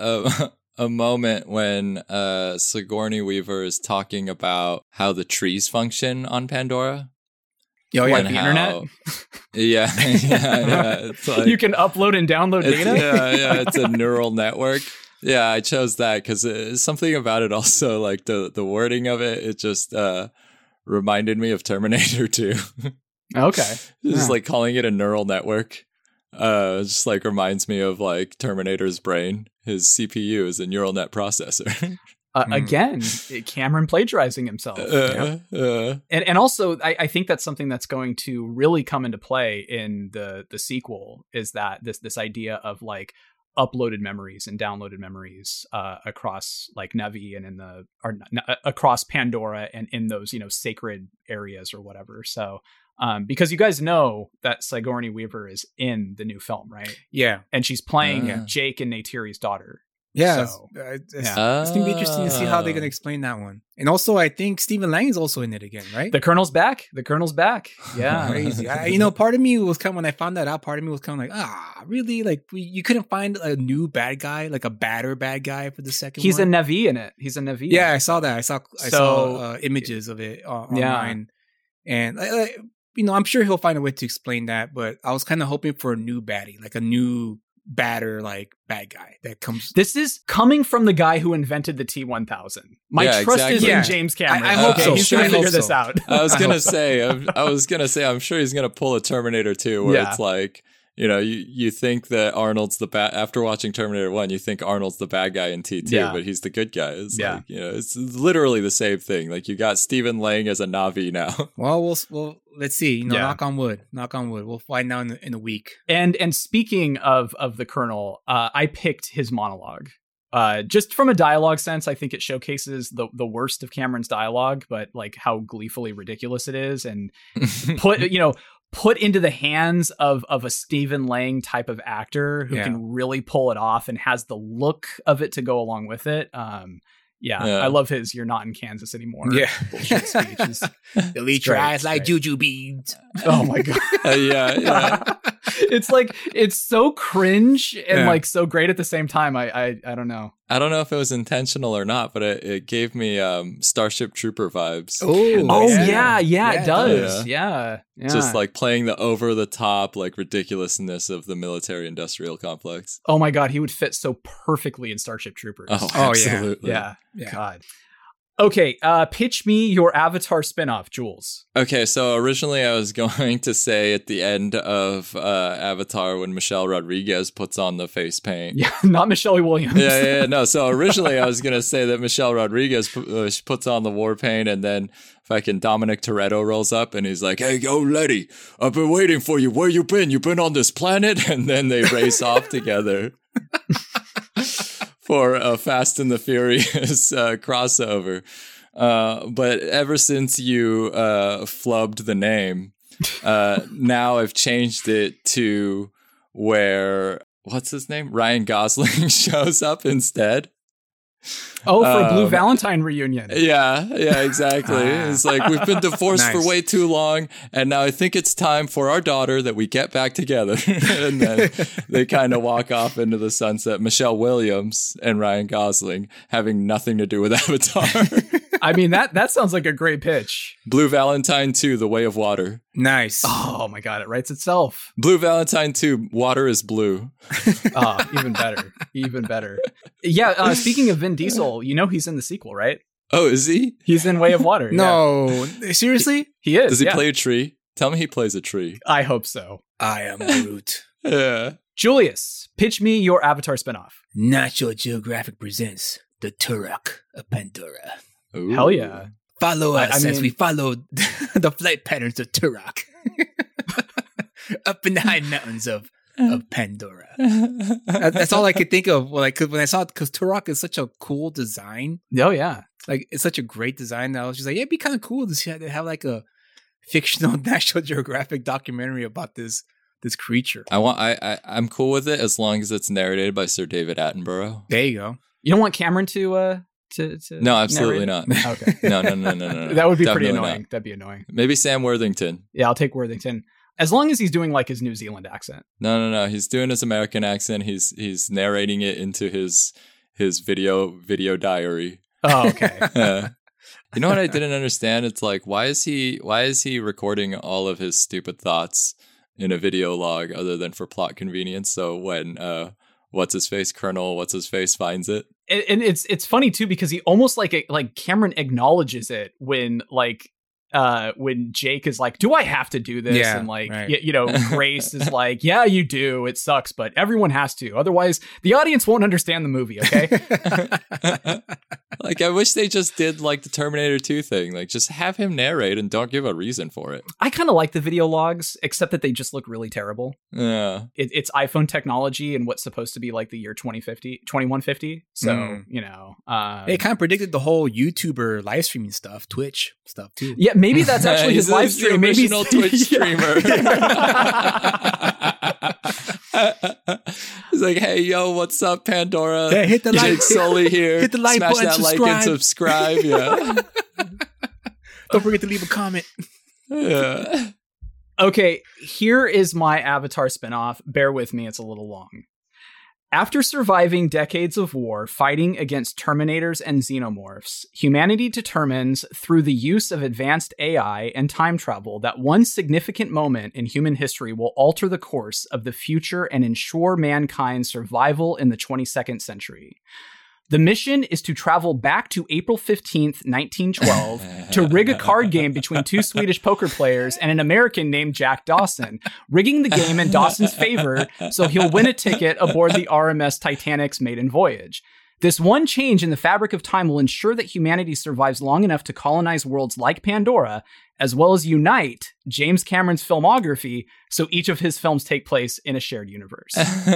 a, a, a moment when uh, Sigourney Weaver is talking about how the trees function on Pandora. oh yeah, Like and the how- internet? Yeah, yeah, yeah. It's like, You can upload and download it's, data? yeah, yeah. It's a neural network. Yeah, I chose that because something about it also, like the the wording of it, it just uh, reminded me of Terminator two. Okay. Just Yeah. like calling it a neural network. Uh, just like reminds me of like Terminator's brain. His C P U is a neural net processor. Uh, Hmm. Again, Cameron plagiarizing himself. uh, uh, and and also I, I think that's something that's going to really come into play in the the sequel is that this this idea of like uploaded memories and downloaded memories uh across like Navi and in the or n- n- across Pandora and in those, you know, sacred areas or whatever. So um because you guys know that Sigourney Weaver is in the new film, right? yeah, And she's playing Ah. Jake and Neytiri's daughter. yeah. So, it's, it's, yeah. it's gonna be interesting to see how they're gonna explain that one. And also, I think Stephen Lang is also in it again, right? The Colonel's back. The Colonel's back. Yeah. Crazy. I, you know, part of me was kind of when I found that out. Part of me was kind of like, ah, really? Like, we, you couldn't find a new bad guy, like a badder bad guy for the second He's one. a Navi in it. He's a Navi. Yeah, I saw that. I saw I So- saw uh, images of it uh, Yeah. online, and uh, you know, I'm sure he'll find a way to explain that. But I was kind of hoping for a new baddie, like a new badder, like bad guy that comes. This is coming from the guy who invented the T one thousand. My Yeah, trust exactly. is Yeah. in James Cameron. I- I hope Okay, so. He's Sure, going I to hope figure this so. out. I was I gonna hope so. say, I, I was gonna say, I'm sure he's gonna pull a Terminator two, where Yeah. it's like, you know, you, you think that Arnold's the bad. After watching Terminator one, you think Arnold's the bad guy in T two, Yeah. but he's the good guy. It's Yeah. like, you know, it's literally the same thing. Like you got Stephen Lang as a Navi now. Well, we'll well let's see. You know, Yeah. knock on wood. Knock on wood. We'll find out in, in a week. And and speaking of of the Colonel, uh, I picked his monologue. Uh, just from a dialogue sense, I think it showcases the the worst of Cameron's dialogue, but like how gleefully ridiculous it is, and put you know put into the hands of of a Stephen Lang type of actor who Yeah. can really pull it off and has the look of it to go along with it. Um, yeah, Yeah. I love his "You're not in Kansas anymore." Yeah. bullshit speech. Is, Elite great, tries like great. juju beads. oh my god. Uh, yeah, yeah. It's like it's so cringe and Yeah. like so great at the same time. I I, I don't know. I don't know if it was intentional or not, but it, it gave me um, Starship Trooper vibes. Oh, Oh yeah. yeah, yeah, Yeah, it it does. does. Yeah, yeah. Just like playing the over the top, like ridiculousness of the military industrial complex. oh my god, he would fit so perfectly in Starship Troopers. Oh, Oh, yeah. absolutely. yeah, Yeah. God. Okay, uh, pitch me your Avatar spinoff, Jules. Okay, so originally I was going to say at the end of uh, Avatar when Michelle Rodriguez puts on the face paint. Yeah, not Michelle Williams. yeah, yeah, yeah, no. So originally I was gonna say that Michelle Rodriguez pu- uh, she puts on the war paint, and then fucking Dominic Toretto rolls up and he's like, "Hey, yo, lady, I've been waiting for you. Where you been? You been on this planet?" And then they race off together for a Fast and the Furious uh, crossover. Uh, but ever since you uh, flubbed the name, uh, now I've changed it to where what's his name? Ryan Gosling shows up instead. Oh, for a Blue Um, Valentine reunion. Yeah, yeah, exactly. Ah. It's like we've been divorced Nice. for way too long, and now I think it's time for our daughter that we get back together. And then they kind of walk off into the sunset. Michelle Williams and Ryan Gosling having nothing to do with Avatar. I mean that that sounds like a great pitch. Blue Valentine two, The Way of Water. Nice. Oh my god, it writes itself. Blue Valentine two, Water is blue. Oh, even better, even better. Yeah. Uh, speaking of Vin Diesel, you know he's in the sequel, right? Oh, is he? He's in Way of Water. yeah. No, seriously? he is. Does he yeah. play a tree? Tell me he plays a tree. I hope so. I am Groot. Yeah. Julius, pitch me your Avatar spinoff. National Geographic presents the Turok of Pandora. Ooh. Hell yeah. Follow I- us I as mean- we follow the flight patterns of Turok. Up in the high mountains of, of Pandora. That- That's all I could think of. Like, 'cause when I saw it, because Turok is such a cool design. Oh yeah. Like, it's such a great design that I was just like, yeah, it'd be kind of cool to see- to have like a fictional National Geographic documentary about this this creature. I want. I, I. I'm cool with it as long as it's narrated by Sir David Attenborough. There you go. You don't want Cameron to uh to, to No, absolutely narrate? not. Okay. No, no, no, no, no, no. That would be pretty Definitely annoying. not. That'd be annoying. Maybe Sam Worthington. Yeah, I'll take Worthington. As long as he's doing like his New Zealand accent. No, no, no. He's doing his American accent. He's he's narrating it into his his video video diary. Oh, okay. Uh, you know what I didn't understand? It's like, why is he why is he recording all of his stupid thoughts in a video log other than for plot convenience? So when uh, what's his face Colonel what's his face finds it, and, and it's it's funny too because he almost like like Cameron acknowledges it when like uh when Jake is like, do I have to do this? Yeah, and like right. y- you know Grace is like, yeah, you do, it sucks, but everyone has to, otherwise the audience won't understand the movie. Okay. like I wish they just did like the Terminator two thing, like just have him narrate and don't give a reason for it. I kind of like the video logs, except that they just look really terrible. Yeah. It, it's iPhone technology and what's supposed to be like the year twenty fifty, twenty-one fifty. So, Mm. you know, um, It kind of predicted the whole YouTuber live streaming stuff, Twitch stuff too. yeah, maybe that's actually his He's- live he's the stream. Maybe original Twitch streamer. He's like, hey, yo, what's up, Pandora? Yeah, hit the like- Jake Sully here. hit the like Smash button, that like and subscribe. Yeah. Don't forget to leave a comment. Yeah. Okay, here is my Avatar spinoff. Bear with me, it's a little long. After surviving decades of war fighting against Terminators and Xenomorphs, humanity determines through the use of advanced A I and time travel that one significant moment in human history will alter the course of the future and ensure mankind's survival in the twenty-second century. The mission is to travel back to April fifteenth, nineteen twelve, to rig a card game between two Swedish poker players and an American named Jack Dawson, rigging the game in Dawson's favor so he'll win a ticket aboard the R M S Titanic's maiden voyage. This one change in the fabric of time will ensure that humanity survives long enough to colonize worlds like Pandora, as well as unite James Cameron's filmography so each of his films take place in a shared universe.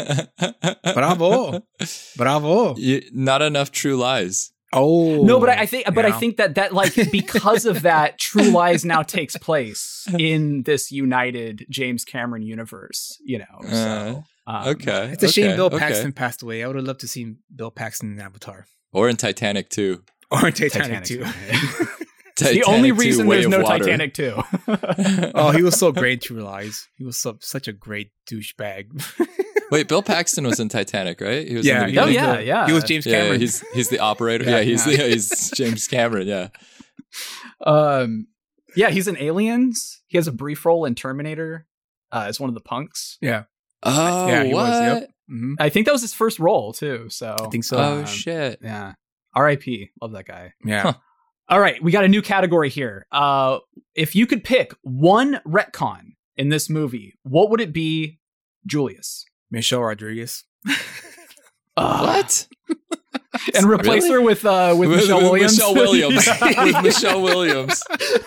Bravo. Bravo. You- not enough True Lies. Oh. No, but I, I think, but I Yeah. think that that like because of that, True Lies now takes place in this united James Cameron universe. You know, so um, Okay. It's a shame okay, Bill okay. Paxton passed away. I would have loved to see Bill Paxton in Avatar. Or in Titanic too. Or in Titanic, Titanic's too. It's the only Titanic two, reason Way there's of no Water. Titanic two. Oh, he was so great in True Lies. He was so, such a great douchebag. Wait, Bill Paxton was in Titanic, right? He was yeah, in he the Oh, was yeah, the- yeah. He was James yeah, Cameron. he's he's the operator. Yeah, Yeah, he's yeah. The, he's James Cameron. Yeah. um, yeah, he's in Aliens. He has a brief role in Terminator. Uh, as one of the punks. yeah. Oh, Yeah, he what? was, yep. Mhm. I think that was his first role too. So I think so. Oh Um, shit. yeah. R I P Love that guy. Yeah. Huh. All right, we got a new category here. Uh, if you could pick one retcon in this movie, what would it be, Julius? Michelle Rodriguez. Uh, What? And replace Really? her with uh, with, Michelle Williams. Michelle Williams. With Michelle Williams.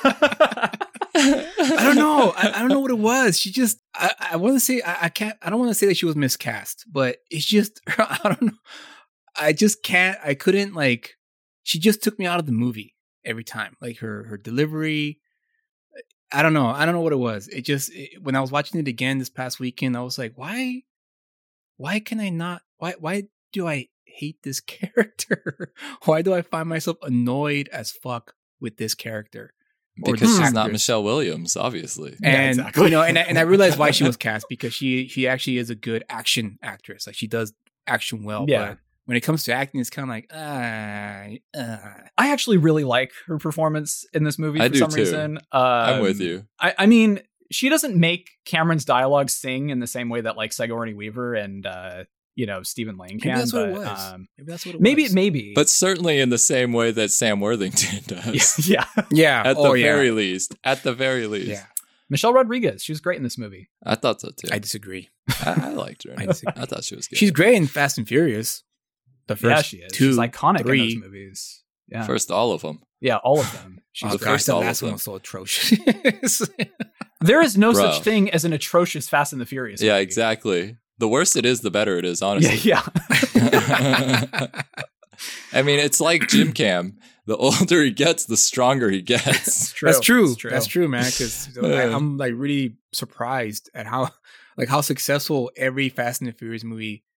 I don't know. I, I don't know what it was. She just, I, I want to say, I, I can't, I don't want to say that she was miscast, but it's just, I don't know. I just can't, I couldn't like, she just took me out of the movie every time. Like her, her delivery. I don't know. I don't know what it was. It just, it, when I was watching it again this past weekend, I was like, why, why can I not, why, why do I hate this character? Why do I find myself annoyed as fuck with this character? Or Because this she's not actress? Michelle Williams, obviously. Yeah, And exactly. you know, and I, and I realized why she was cast, because she she actually is a good action actress. Like she does action well. Yeah. But when it comes to acting, it's kind of like ah, uh. I actually really like her performance in this movie I for do some too. reason. Um, I'm with you. I, I mean, she doesn't make Cameron's dialogue sing in the same way that like Sigourney Weaver and uh, you know Stephen Lane Maybe can. that's what it but, was. Um, Maybe that's what it maybe, was. maybe. But certainly in the same way that Sam Worthington does. yeah. yeah, At the oh, yeah. very least. At the very least. yeah. Michelle Rodriguez, she was great in this movie. I thought so too. I I, disagree. I liked her. I I, disagree. thought she was good. She's great in Fast and Furious. The first Yeah, she is. two, She's iconic three. in those movies. Yeah, First, all of them. yeah, all of them. She's Oh the gosh, first the all of last one them. was so atrocious. There is no Bro. such thing as an atrocious Fast and the Furious. Yeah, movie. exactly. The worse it is, the better it is, honestly. Yeah, yeah. I mean, it's like Jim Cam. The older he gets, the stronger he gets. It's true. That's true. It's true. That's true, man. Because I'm like really surprised at how like how successful every Fast and the Furious movie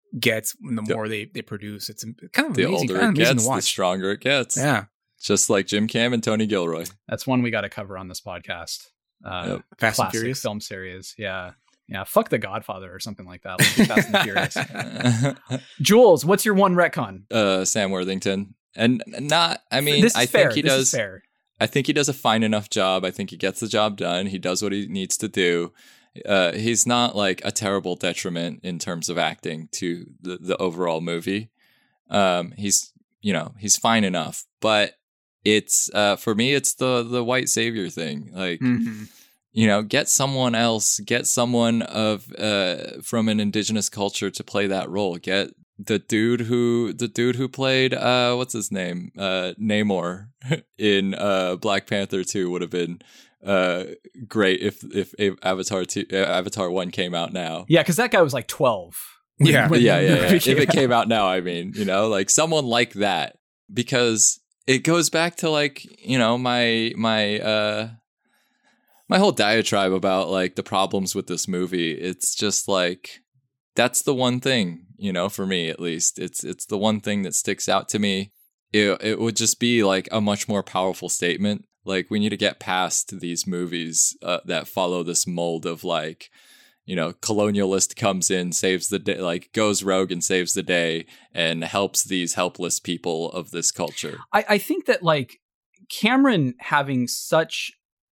gets, the more they, they produce. It's kind of The amazing, older kind of it amazing gets, to the watch. stronger it gets. Yeah, Just like Jim Cam and Tony Gilroy. That's one we got to cover on this podcast. Uh, Yep. Fast and classic Furious. film series. Yeah. Yeah. Fuck The Godfather or something like that. Let's do Fast and Furious. Jules, what's your one retcon? uh, Sam Worthington. And not, I mean, this is I fair. think he this does. Is fair. I think he does a fine enough job. I think he gets the job done. He does what he needs to do. Uh, he's not like a terrible detriment in terms of acting to the, the overall movie. Um, he's, you know, he's fine enough, but it's, uh, for me, it's the, the white savior thing. Like, Mm-hmm. you know, get someone else, get someone of, uh, from an indigenous culture to play that role. Get the dude who, the dude who played, uh, what's his name? Uh, Namor in, uh, Black Panther two would have been, uh, great if, if Avatar two, uh, Avatar one came out now. Yeah. Cause that guy was like twelve. Yeah. when yeah, the yeah, yeah. movie If came it out. came out now, I mean, you know, like someone like that, because it goes back to like, you know, my, my, uh, my whole diatribe about like the problems with this movie. It's just like, that's the one thing, you know, for me at least, it's, it's the one thing that sticks out to me. It, it would just be like a much more powerful statement. Like we need to get past these movies uh, that follow this mold of like, you know, colonialist comes in, saves the day, like goes rogue and saves the day and helps these helpless people of this culture. I, I think that like Cameron having such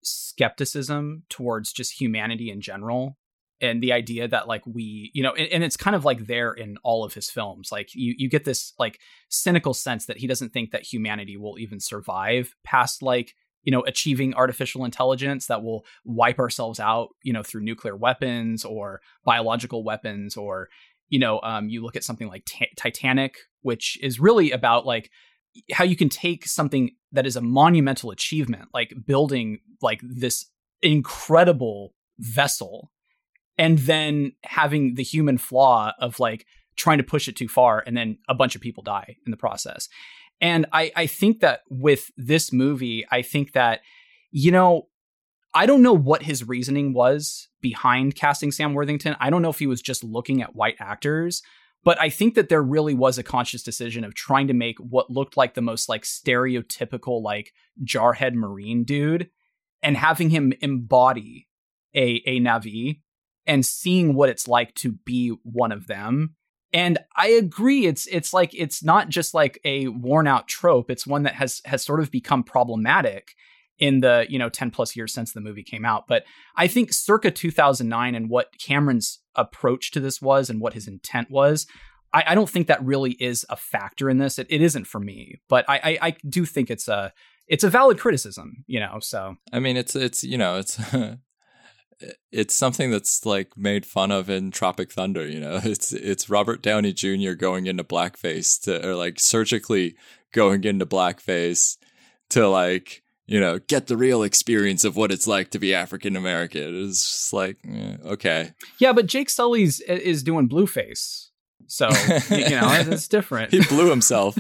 skepticism towards just humanity in general, and the idea that like we, you know, and, and it's kind of like there in all of his films. Like you, you get this like cynical sense that he doesn't think that humanity will even survive past like, you know, achieving artificial intelligence that will wipe ourselves out, you know, through nuclear weapons or biological weapons, or, you know, um, you look at something like t- Titanic, which is really about like how you can take something that is a monumental achievement, like building like this incredible vessel, and then having the human flaw of like trying to push it too far, and then a bunch of people die in the process. And I, I think that with this movie, I think that, you know, I don't know what his reasoning was behind casting Sam Worthington. I don't know if he was just looking at white actors, but I think that there really was a conscious decision of trying to make what looked like the most like stereotypical, like jarhead Marine dude, and having him embody a, a Na'vi and seeing what it's like to be one of them. And I agree, it's it's like it's not just like a worn out trope. It's one that has has sort of become problematic in the, you know, ten plus years since the movie came out. But I think circa two thousand nine and what Cameron's approach to this was and what his intent was, I, I don't think that really is a factor in this. It, it isn't for me, but I, I I do think it's a it's a valid criticism, you know. So I mean, it's it's you know, it's it's something that's like made fun of in Tropic Thunder, you know. It's it's Robert Downey Junior going into blackface to, or like surgically going into blackface to like, you know, get the real experience of what it's like to be African American. It's just like, eh, okay. yeah, but Jake Sully's is doing blueface, so you know it's different. He blew himself.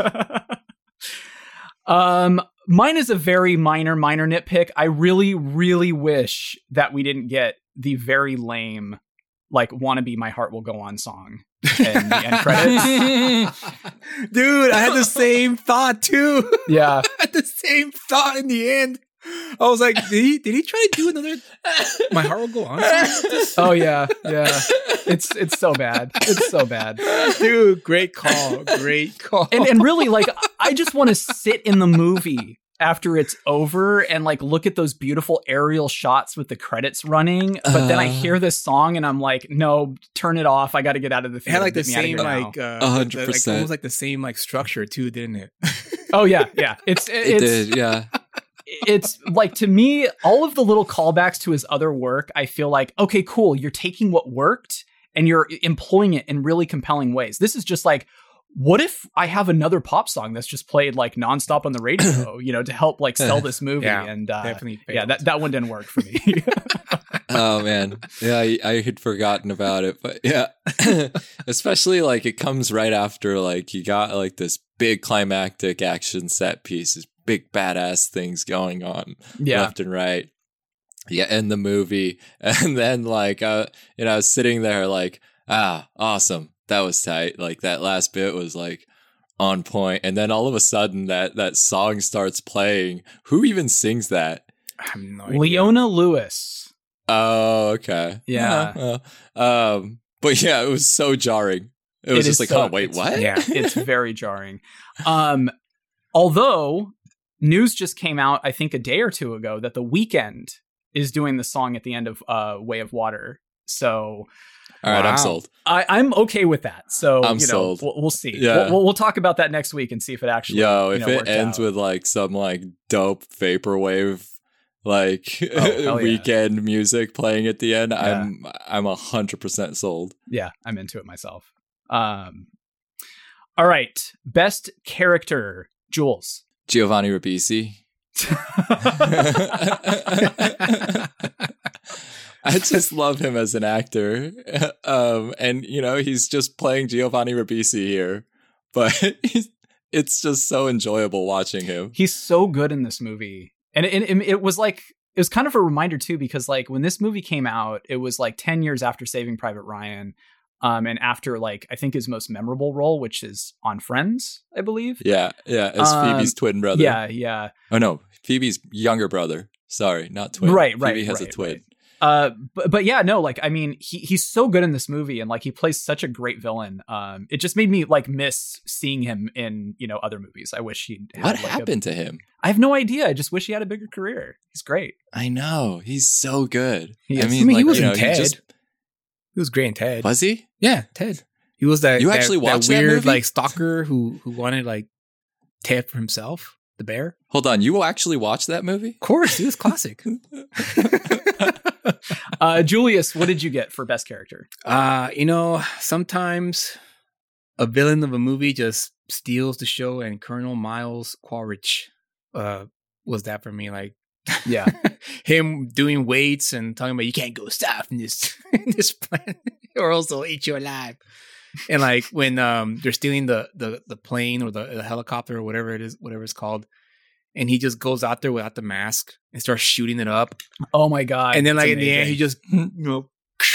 um. Mine is a very minor, minor nitpick. I really, really wish that we didn't get the very lame, like, "Wanna Be My Heart Will Go On" song in the end credits. Dude, I had the same thought too. Yeah. I had the same thought in the end. I was like, did he did he try to do another My Heart Will Go On song? Oh yeah, yeah. It's it's so bad. It's so bad. Dude, great call. Great call. And and really, like, I just want to sit in the movie after it's over and like look at those beautiful aerial shots with the credits running. But then I hear this song and I'm like, no, turn it off. I got to get out of the It theater. had like the Get me out of same here now. like uh, A hundred the- like, percent. almost like the same like structure too, didn't it? Oh yeah, yeah. It's It it's did, yeah. it's like, to me, all of the little callbacks to his other work, I feel like, okay, cool. You're taking what worked and you're employing it in really compelling ways. This is just like, what if I have another pop song that's just played like nonstop on the radio, you know, to help like sell this movie? Yeah, and uh, definitely yeah, failed. that, that one didn't work for me. Oh man, yeah, I, I had forgotten about it, but yeah, especially like it comes right after like you got like this big climactic action set pieces, big badass things going on Yeah. left and right. Yeah, in the movie, and then like uh, you know, I was sitting there like, ah, awesome. that was tight. Like that last bit was like on point, and then all of a sudden that that song starts playing. Who even sings that? I have no idea. Leona Lewis. Oh, okay. Yeah. Uh, um, but yeah, it was so jarring. It was It just is like, so- oh, wait, it's- what? Yeah. It's very jarring. Um, although news just came out, I think a day or two ago, that The Weeknd is doing the song at the end of uh, Way of Water. So All right, Wow. I'm sold. I, I'm okay with that. So I'm you know, sold. We'll, we'll see. Yeah. We'll, we'll, we'll talk about that next week and see if it actually. Yo, you if know, it worked ends out. with like some like dope vaporwave like hell yeah. weekend music playing at the end, Yeah. I'm I'm a hundred percent sold. Yeah, I'm into it myself. Um, all right, best character, Jules. Giovanni Ribisi. I just love him as an actor. Um, and, you know, he's just playing Giovanni Ribisi here. But he's, it's just so enjoyable watching him. He's so good in this movie. And it, it, it was like, it was kind of a reminder too, because like when this movie came out, it was like ten years after Saving Private Ryan. Um, and after like, I think his most memorable role, which is on Friends, I believe. Yeah, yeah, as Um, Phoebe's twin brother. Yeah, yeah. Oh, no, Phoebe's younger brother. Sorry, not twin. Right, right, Phoebe has right, a twin. right. Uh, but, but yeah, no, like, I mean, he, he's so good in this movie, and like, he plays such a great villain. Um, it just made me like miss seeing him in, you know, other movies. I wish he had What like, a- happened to him? I have no idea. I just wish he had a bigger career. He's great. I know. He's so good. He I is. mean, I mean, he like, was you in know, he Ted. just- He was great in Ted. was he? Yeah, Ted. He was that You that- actually watched that weird movie? like stalker who who wanted like Ted for himself, the bear. Hold on. You will actually watch that movie? Of course, he was classic. Uh, Julius, what did you get for best character? uh, you know, sometimes a villain of a movie just steals the show, and Colonel Miles Quaritch uh was that for me. Like, Yeah. him doing weights and talking about you can't go south in this in this planet or else they'll eat you alive. And like when um they're stealing the the the plane or the, the helicopter or whatever it is, whatever it's called, and he just goes out there without the mask and starts shooting it up. Oh my god! And then it's like in the end, he amazing. just you know,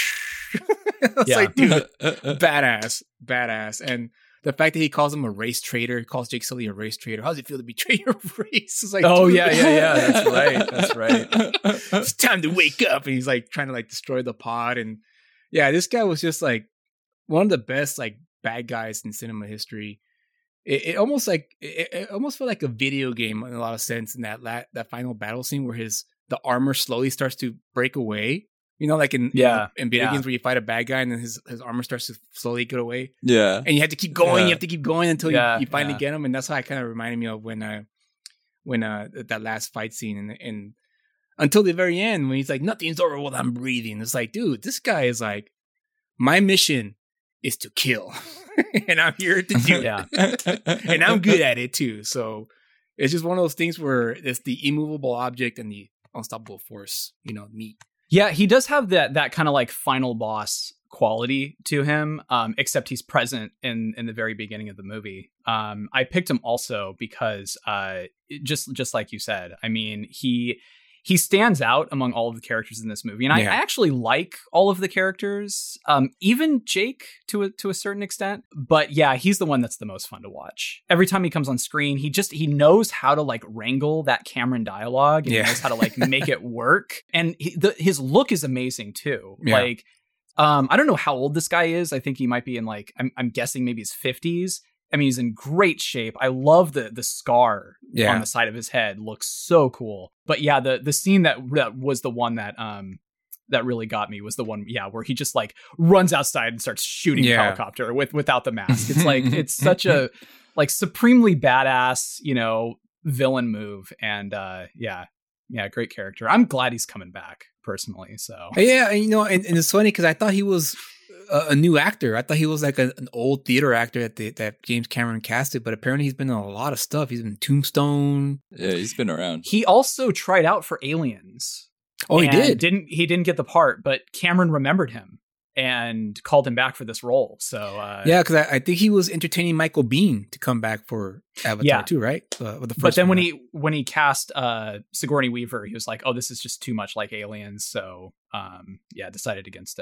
it's Yeah. like dude, badass, badass. And the fact that he calls him a race traitor, he calls Jake Sully a race traitor. How does it feel to betray your race? It's like, Oh dude, yeah, yeah, yeah. That's right. That's right. it's time to wake up. And he's like trying to like destroy the pod. And yeah, this guy was just like one of the best like bad guys in cinema history. It, it almost like it, it almost felt like a video game in a lot of sense in that la- that final battle scene where his the armor slowly starts to break away. You know, like in Yeah, in, in video yeah. games where you fight a bad guy and then his, his armor starts to slowly get away. Yeah. And you have to keep going, Yeah. you have to keep going until Yeah, you, you finally yeah. get him. And that's how it kind of reminded me of when uh when uh that last fight scene and and until the very end when he's like, nothing's over while I'm breathing. It's like, dude, this guy is like, my mission is to kill. And I'm here to do it. Yeah. And I'm good at it too. So it's just one of those things where it's the immovable object and the unstoppable force, you know, meet. Yeah, he does have that that kind of like final boss quality to him, um, except he's present in in the very beginning of the movie. Um, I picked him also because uh, it- just just like you said, I mean, he he stands out among all of the characters in this movie, and I, Yeah. I actually like all of the characters, um, even Jake to a, to a certain extent. But yeah, he's the one that's the most fun to watch. Every time he comes on screen, he just he knows how to like wrangle that Cameron dialogue, and Yeah. he knows how to like make it work. And he, the, his look is amazing too. Yeah. Like, um, I don't know how old this guy is. I think he might be in like I'm, I'm guessing maybe his fifties. I mean, he's in great shape. I love the the scar Yeah. on the side of his head. Looks so cool. But yeah, the the scene that that was the one that um that really got me was the one, yeah, where he just like runs outside and starts shooting Yeah. the helicopter with without the mask. It's like it's such a like supremely badass, you know, villain move. And uh yeah, yeah, great character. I'm glad he's coming back personally. So Yeah, and, you know, and, and it's funny because I thought he was a, a new actor. I thought he was like a, an old theater actor that the, that James Cameron casted, but apparently he's been in a lot of stuff. He's been in Tombstone. Yeah, he's been around. he also tried out for Aliens. Oh, he and did. Didn't he didn't get the part, but Cameron remembered him and called him back for this role. So uh, Yeah, because I, I think he was entertaining Michael Biehn to come back for Avatar Yeah. too, right? Uh, with the first but then one, when right? he when he cast uh, Sigourney Weaver, he was like, "Oh, this is just too much like Aliens." So um, yeah, decided against it.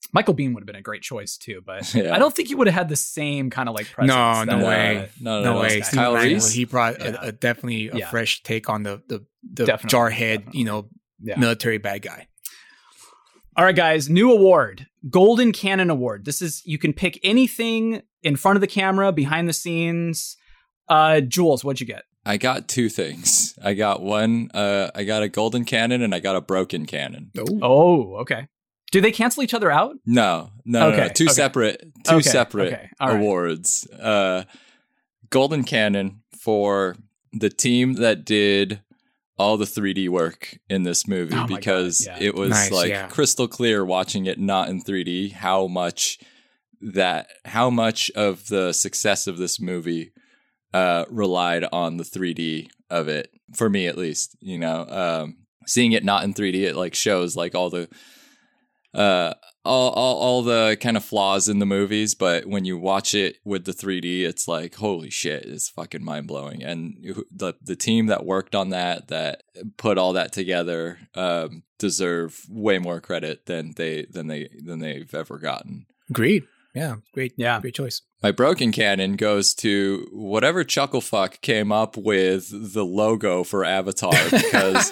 Michael Biehn would have been a great choice too, but Yeah. I don't think he would have had the same kind of like presence. No, no that, way. uh, No, No no, way. no. Steve Kyle Flanagan, Reese? he brought Yeah. a, a definitely a Yeah. fresh take on the the, the Definitely, jarhead, definitely. you know, yeah. military bad guy. All right, guys, new award, Golden Cannon Award. This is, you can pick anything in front of the camera, behind the scenes. Uh, Jules, what'd you get? I got two things. I got one. Uh, I got a golden cannon and I got a broken cannon. Oh, okay. Do they cancel each other out? No, no, no, no. Okay, Two okay. separate, two Okay, separate okay, all right. awards. Uh, golden cannon for the team that did all the three D work in this movie, Oh my because God, yeah. it was Nice, like yeah. crystal clear watching it not in three D how much that how much of the success of this movie uh, relied on the three D of it, for me at least. You know, um, seeing it not in three D, it like shows like all the uh all, all all the kind of flaws in the movies, but when you watch it with the three D, it's like, holy shit, it's fucking mind-blowing. And the the team that worked on that, that put all that together, um deserve way more credit than they than they than they've ever gotten. Agreed. Yeah, great. Yeah. Great choice. My broken cannon goes to whatever chucklefuck came up with the logo for Avatar, because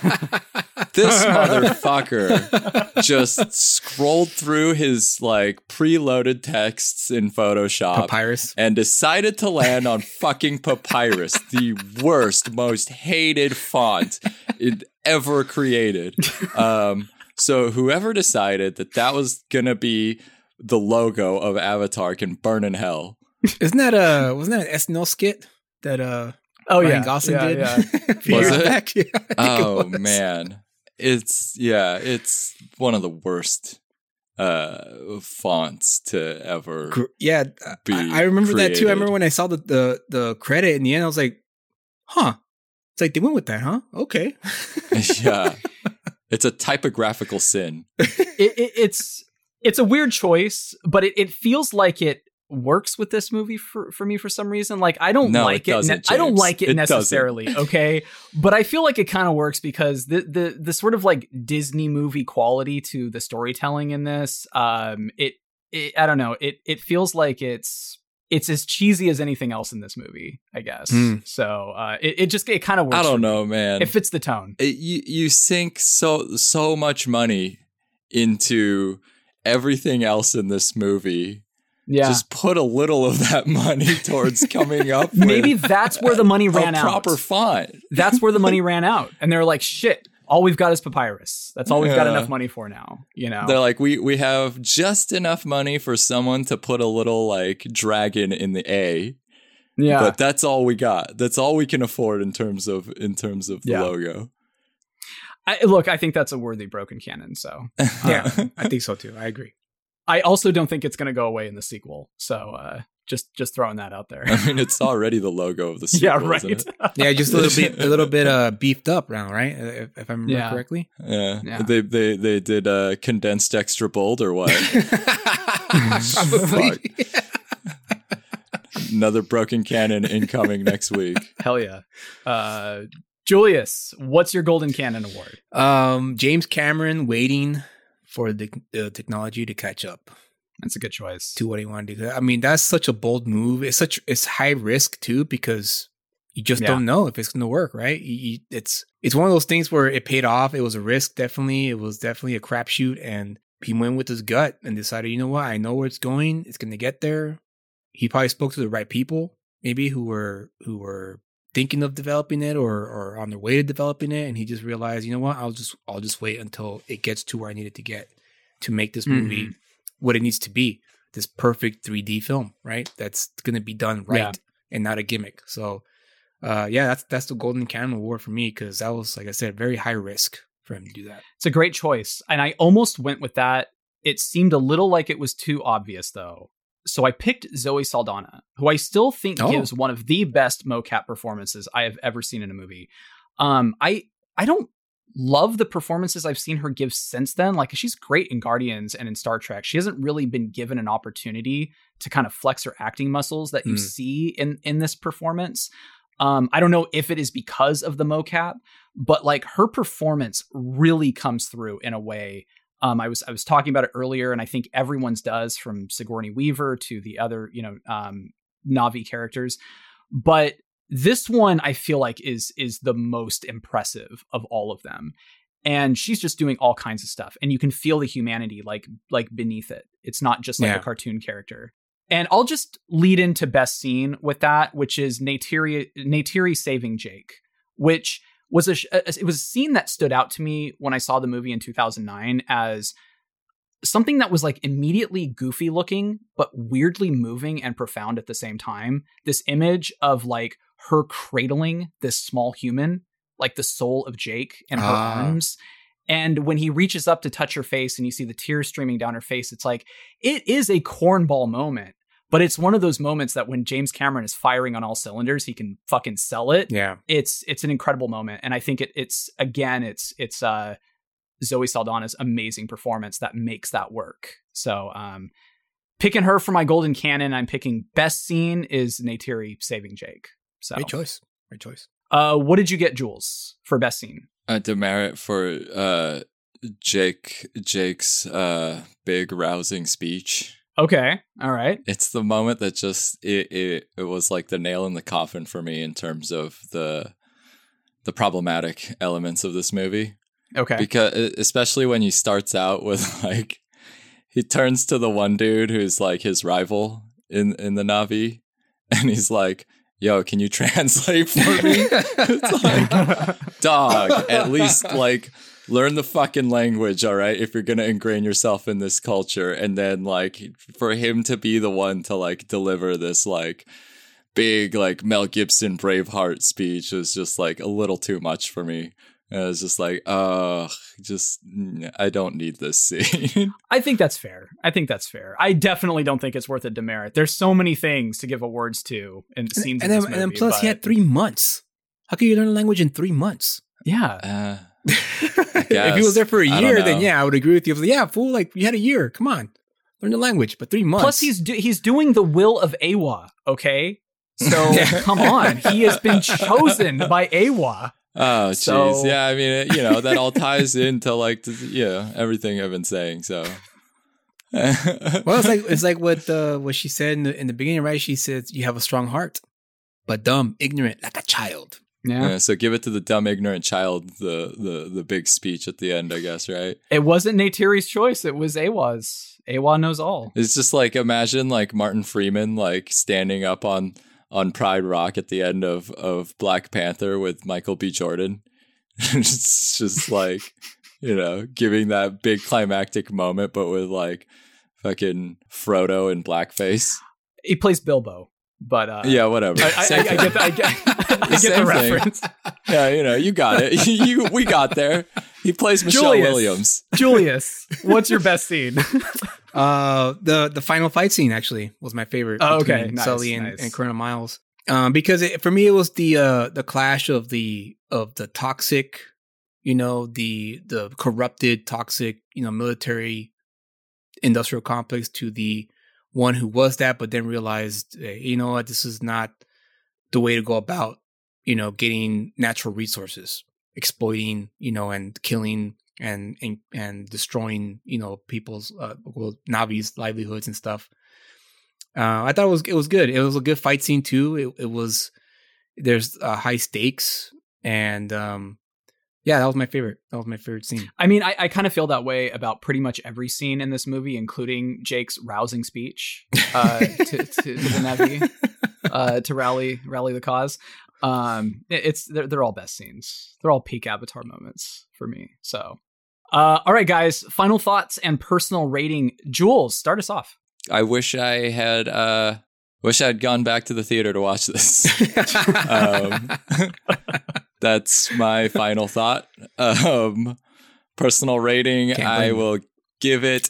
this motherfucker just scrolled through his like preloaded texts in Photoshop Papyrus. and decided to land on fucking Papyrus, the worst, most hated font it ever created. Um, so whoever decided that that was gonna be the logo of Avatar can burn in hell. Isn't that a wasn't that an S N L skit that uh Oh, Ryan yeah. Gosling yeah, did yeah. a few Was years it? back? Yeah, I think it Oh was. man, it's yeah, it's one of the worst uh fonts to ever. Gr- Yeah, Be I, I remember that too. I created. remember when I saw the, the the credit in the end, I was like, "Huh." It's like they went with that, huh? Okay. Yeah, it's a typographical sin. it, it, it's it's a weird choice, but it, it feels like it works with this movie for, for me for some reason. Like I don't No, like it it. doesn't, I don't James. like it, It doesn't. necessarily. Okay, but I feel like it kind of works because the the the sort of like Disney movie quality to the storytelling in this. Um, it, it I don't know. It it feels like it's. It's as cheesy as anything else in this movie, I guess. Mm. So uh, it, it just it kind of works. I for don't me. know, man. It fits the tone. It, you you sink so so much money into everything else in this movie. Yeah. Just put a little of that money towards coming up. Maybe with that's where the money ran a out. proper font. That's where the money ran out. And they're like, shit, all we've got is Papyrus. That's all we've got Yeah. enough money for now. You know? They're like, we we have just enough money for someone to put a little like dragon in the A. yeah. But that's all we got. That's all we can afford in terms of in terms of the Yeah. logo. I, look, I think that's a worthy broken cannon. So Yeah, I think so too. I agree. I also don't think it's going to go away in the sequel. So uh, just just throwing that out there. I mean, it's already the logo of the yeah, sequel, right. isn't it? Yeah, just a little bit, a little bit uh, beefed up now, right? If, if I remember Yeah. correctly. Yeah. Yeah. They they they did uh, condensed extra bold or what? Probably. Another broken cannon incoming next week. Hell yeah. Uh, Julius, what's your Golden Cannon Award? Um, James Cameron waiting for the, the technology to catch up That's a good choice. to what he wanted to do. I mean, that's such a bold move. It's such it's high risk too, because you just Yeah. don't know if it's going to work, right? You, you, it's it's one of those things where it paid off. It was a risk, definitely. It was definitely a crapshoot, and he went with his gut and decided, you know what? I know where it's going. It's going to get there. He probably spoke to the right people, maybe who were who were thinking of developing it or or on their way to developing it, and he just realized, you know what? I'll just I'll just wait until it gets to where I need it to get to make this movie Mhm. what it needs to be. This perfect three D film, right? That's going to be done right Yeah. and not a gimmick. So, uh, yeah, that's that's the Golden Cannon Award for me, because that was, like I said, very high risk for him to do that. It's a great choice. And I almost went with that. It seemed a little like it was too obvious, though. So I picked Zoe Saldana, who I still think Oh. gives one of the best mocap performances I have ever seen in a movie. Um, I I don't love the performances I've seen her give since then. Like, she's great in Guardians and in Star Trek. She hasn't really been given an opportunity to kind of flex her acting muscles that you Mm. see in in this performance. Um, I don't know if it is because of the mocap, but like her performance really comes through in a way Um, I was I was talking about it earlier, and I think everyone's does, from Sigourney Weaver to the other, you know, um, Na'vi characters. But this one, I feel like is is the most impressive of all of them, and she's just doing all kinds of stuff, and you can feel the humanity like like beneath it. It's not just like Yeah. a cartoon character. And I'll just lead into best scene with that, which is Neytiri Neytiri saving Jake, which was a, it was a scene that stood out to me when I saw the movie in two thousand nine as something that was like immediately goofy looking, but weirdly moving and profound at the same time. This image of like her cradling this small human, like the soul of Jake in her Ah. arms. And when he reaches up to touch her face and you see the tears streaming down her face, it's like, it is a cornball moment. But it's one of those moments that when James Cameron is firing on all cylinders, he can fucking sell it. Yeah. It's it's an incredible moment, and I think it, it's again it's it's uh, Zoe Saldana's amazing performance that makes that work. So um, picking her for my golden canon, I'm picking best scene is Neytiri saving Jake. So Great choice. Great choice. uh, what did you get, Jules, for best scene? Uh, demerit for uh, Jake Jake's uh, big rousing speech. Okay, all right. It's the moment that just it, it it was like the nail in the coffin for me in terms of the the problematic elements of this movie. Okay. Because especially when he starts out with like he turns to the one dude who's like his rival in in the Na'vi, and he's like, "Yo, can you translate for me?" It's like, dog, at least like learn the fucking language, all right, if you're gonna ingrain yourself in this culture. And then like for him to be the one to like deliver this like big like Mel Gibson Braveheart speech was just like a little too much for me. And I was just like, uh, just I don't need this scene. I think that's fair. I think that's fair. I definitely don't think it's worth a demerit. There's so many things to give awards to in And, scenes and in then, this and then movie, plus, he but- had three months. How can you learn a language in three months? Yeah. Uh, If he was there for a I don't year, then know. yeah, I would agree with you. I was like, yeah, fool, like you had a year. Come on, learn the language. But three months. Plus, he's do- he's doing the will of Awa. Okay, so come on, he has been chosen by Awa. Oh, jeez. So- Yeah, I mean, it, you know, that all ties into like, the, yeah, everything I've been saying. So, well, it's like it's like what uh, what she said in the in the beginning, right? She says you have a strong heart, but dumb, ignorant, like a child. Yeah. yeah, so give it to the dumb, ignorant child, the the the big speech at the end, I guess, right? It wasn't Neytiri's choice. It was Awa's. Awa knows all. It's just like imagine like Martin Freeman like standing up on on Pride Rock at the end of of Black Panther with Michael B. Jordan. It's just like, you know, giving that big climactic moment, but with like fucking Frodo in blackface. He plays Bilbo, but uh, Yeah, whatever. I, I, I, Same I thing. get the, I get, I get Same the thing. reference. Yeah, you know, you got it. you we got there. He plays Michelle Julius. Williams. Julius, what's your best scene? Uh, the the final fight scene actually was my favorite. Oh, okay. between Nice, Sully and, nice. and Colonel Miles. Um, because it, for me it was the uh the clash of the of the toxic, you know, the the corrupted toxic, you know, military industrial complex to the one who was that, but then realized, hey, you know what, this is not the way to go about, you know, getting natural resources, exploiting, you know, and killing and and, and destroying, you know, people's uh, well, Navi's livelihoods and stuff. Uh, I thought it was it was good. It was a good fight scene too. It, it was there's uh, high stakes and um, yeah, that was my favorite. That was my favorite scene. I mean, I, I kind of feel that way about pretty much every scene in this movie, including Jake's rousing speech uh, to, to, to the Na'vi uh, to rally rally the cause. Um, it- it's they're, they're all best scenes. They're all peak Avatar moments for me. So, uh, all right, guys. Final thoughts and personal rating. Jules, start us off. I wish I had uh wish I had gone back to the theater to watch this. um, that's my final thought. Um, personal rating, Can't I blame you. will give it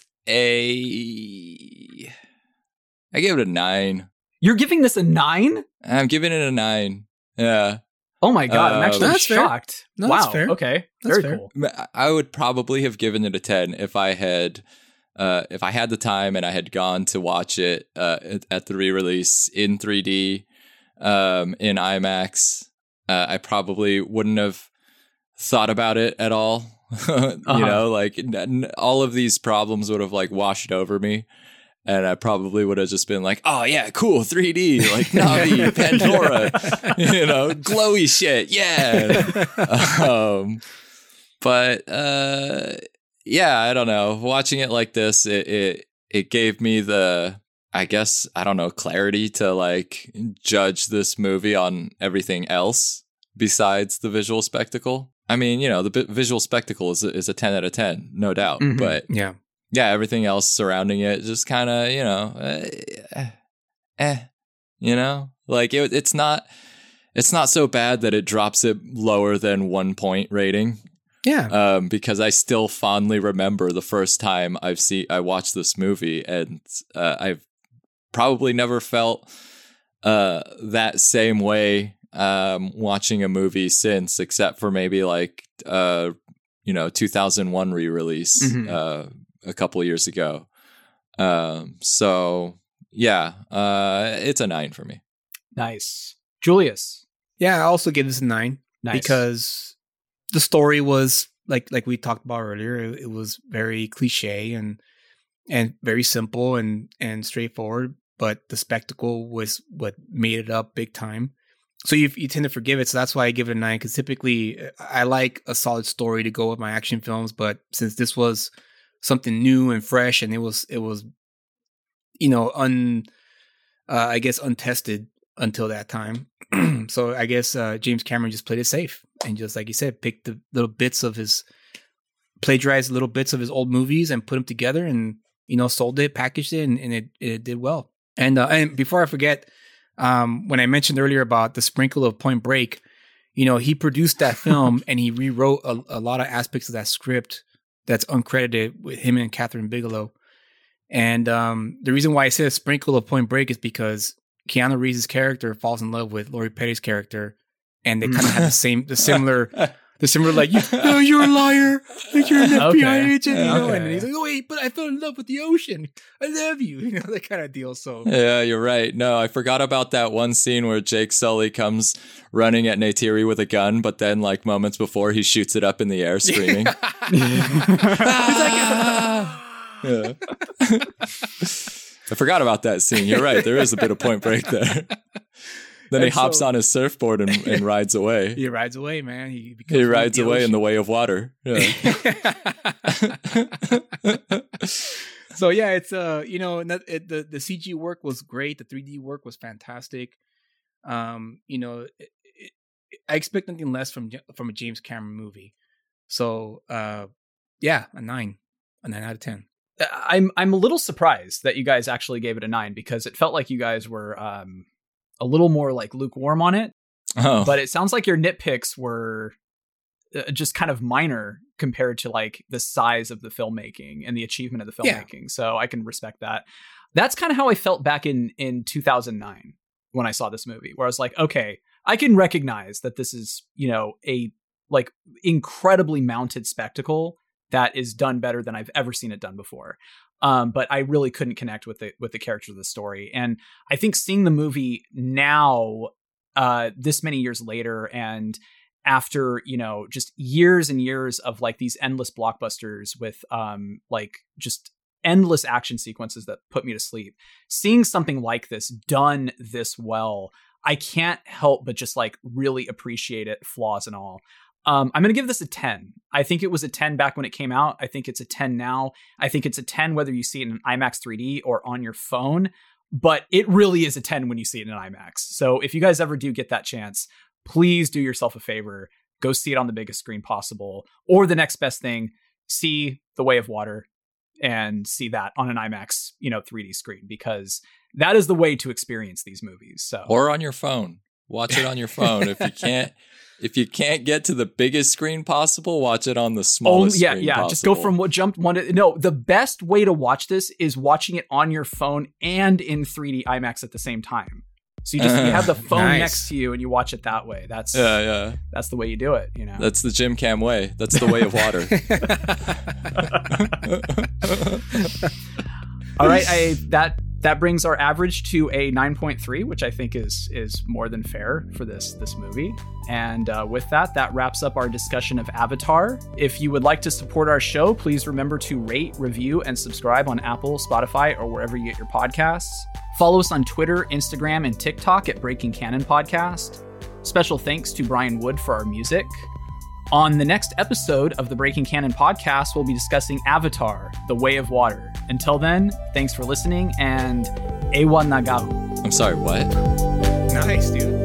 a. I give it a nine. You're giving this a nine? I'm giving it a nine. Yeah, Oh my god, I'm Um, actually That's fair. shocked. No, wow. that's fair. Okay. That's Very fair. cool. I would probably have given it a ten if I had. Uh, if I had the time and I had gone to watch it uh, at, at the re-release in three D, um, in IMAX, uh, I probably wouldn't have thought about it at all. you uh-huh. know, like n- n- all of these problems would have like washed over me. And I probably would have just been like, oh, yeah, cool, three D, like Navi, Pandora, you know, glowy shit. Yeah. um, but uh, yeah, I don't know. Watching it like this, it, it it gave me the, I guess, I don't know, clarity to like judge this movie on everything else besides the visual spectacle. I mean, you know, the b- visual spectacle is a, is a ten out of ten, no doubt. Mm-hmm. But yeah. Yeah, everything else surrounding it just kind of, you know, eh, eh, you know, like it, it's not, it's not so bad that it drops it lower than one point rating. Yeah. Um, because I still fondly remember the first time I've seen, I watched this movie, and uh, I've probably never felt uh, that same way um, watching a movie since, except for maybe like, uh, you know, two thousand one re-release. Mm-hmm. Uh, a couple of years ago. Um, so yeah, uh, it's a nine for me. Nice. Julius. Yeah, I also give this a nine. Nice. Because the story was like, like we talked about earlier, it, it was very cliche and, and very simple and, and straightforward, but the spectacle was what made it up big time. So you, you tend to forgive it. So that's why I give it a nine. Cause typically I like a solid story to go with my action films. But since this was something new and fresh, and it was it was, you know, un, uh, I guess untested until that time. So I guess uh, James Cameron just played it safe and just like you said, picked the little bits of his, plagiarized little bits of his old movies and put them together, and you know, sold it, packaged it, and, and it it did well. And uh, and before I forget, um, when I mentioned earlier about the sprinkle of Point Break, you know, he produced that film and he rewrote a, a lot of aspects of that script that's uncredited with him and Catherine Bigelow. And um, the reason why I say a sprinkle of Point Break is because Keanu Reeves' character falls in love with Lori Petty's character, and they kind of have the same, the similar, the similar like, you, oh, you're a liar, like you're an F B I Okay. agent, you know. Okay. And he's like, oh wait, but I fell in love with the ocean. I love you, you know, that kind of deal. So yeah, you're right. No, I forgot about that one scene where Jake Sully comes running at Neytiri with a gun, but then like moments before he shoots it up in the air, screaming. Yeah. I forgot about that scene. You're right. There is a bit of Point Break there. Then he And hops so- on his surfboard and, and rides away. he rides away, man. He, becomes He one with rides the away in ocean. the way of water. Yeah. So yeah, it's uh, you know, and that, it, the the C G work was great. The three D work was fantastic. Um, you know, it, it, I expect nothing less from from a James Cameron movie. So uh, yeah, a nine, a nine out of ten. I'm I'm a little surprised that you guys actually gave it a nine, because it felt like you guys were um, a little more like lukewarm on it. Oh. But it sounds like your nitpicks were uh, just kind of minor compared to like the size of the filmmaking and the achievement of the Yeah. filmmaking. So I can respect that. That's kind of how I felt back in in two thousand nine when I saw this movie, where I was like, okay, I can recognize that this is, you know, a like incredibly mounted spectacle that is done better than I've ever seen it done before. Um, but I really couldn't connect with the with the character of the story. And I think seeing the movie now, uh, this many years later, and after, you know, just years and years of like these endless blockbusters with um, like just endless action sequences that put me to sleep, seeing something like this done this well, I can't help but just like really appreciate it, flaws and all. Um, I'm going to give this a ten. I think it was a ten back when it came out. I think it's a ten now. I think it's a ten whether you see it in IMAX three D or on your phone, but it really is a ten when you see it in IMAX. So if you guys ever do get that chance, please do yourself a favor. Go see it on the biggest screen possible, or the next best thing, see The Way of Water and see that on an IMAX, you know, three D screen, because that is the way to experience these movies. So Or on your phone. Watch it on your phone. If you can't if you can't get to the biggest screen possible, watch it on the smallest Only, yeah, screen yeah. possible. Just go from what jumped one to no. The best way to watch this is watching it on your phone and in three D IMAX at the same time. So you just you have the phone Nice. next to you and you watch it that way. That's Yeah, yeah. that's the way you do it. You know. That's the Jim Cam way. That's the way of water. All right, I that That brings our average to a nine point three, which I think is is more than fair for this this movie. And uh, with that, that wraps up our discussion of Avatar. If you would like to support our show, please remember to rate, review, and subscribe on Apple, Spotify, or wherever you get your podcasts. Follow us on Twitter, Instagram, and TikTok at Breaking Canon Podcast. Special thanks to Brian Wood for our music. On the next episode of the Breaking Canon Podcast, we'll be discussing Avatar, The Way of Water. Until then, thanks for listening, and Ewa Nagahu. I'm sorry, what? Nice, dude.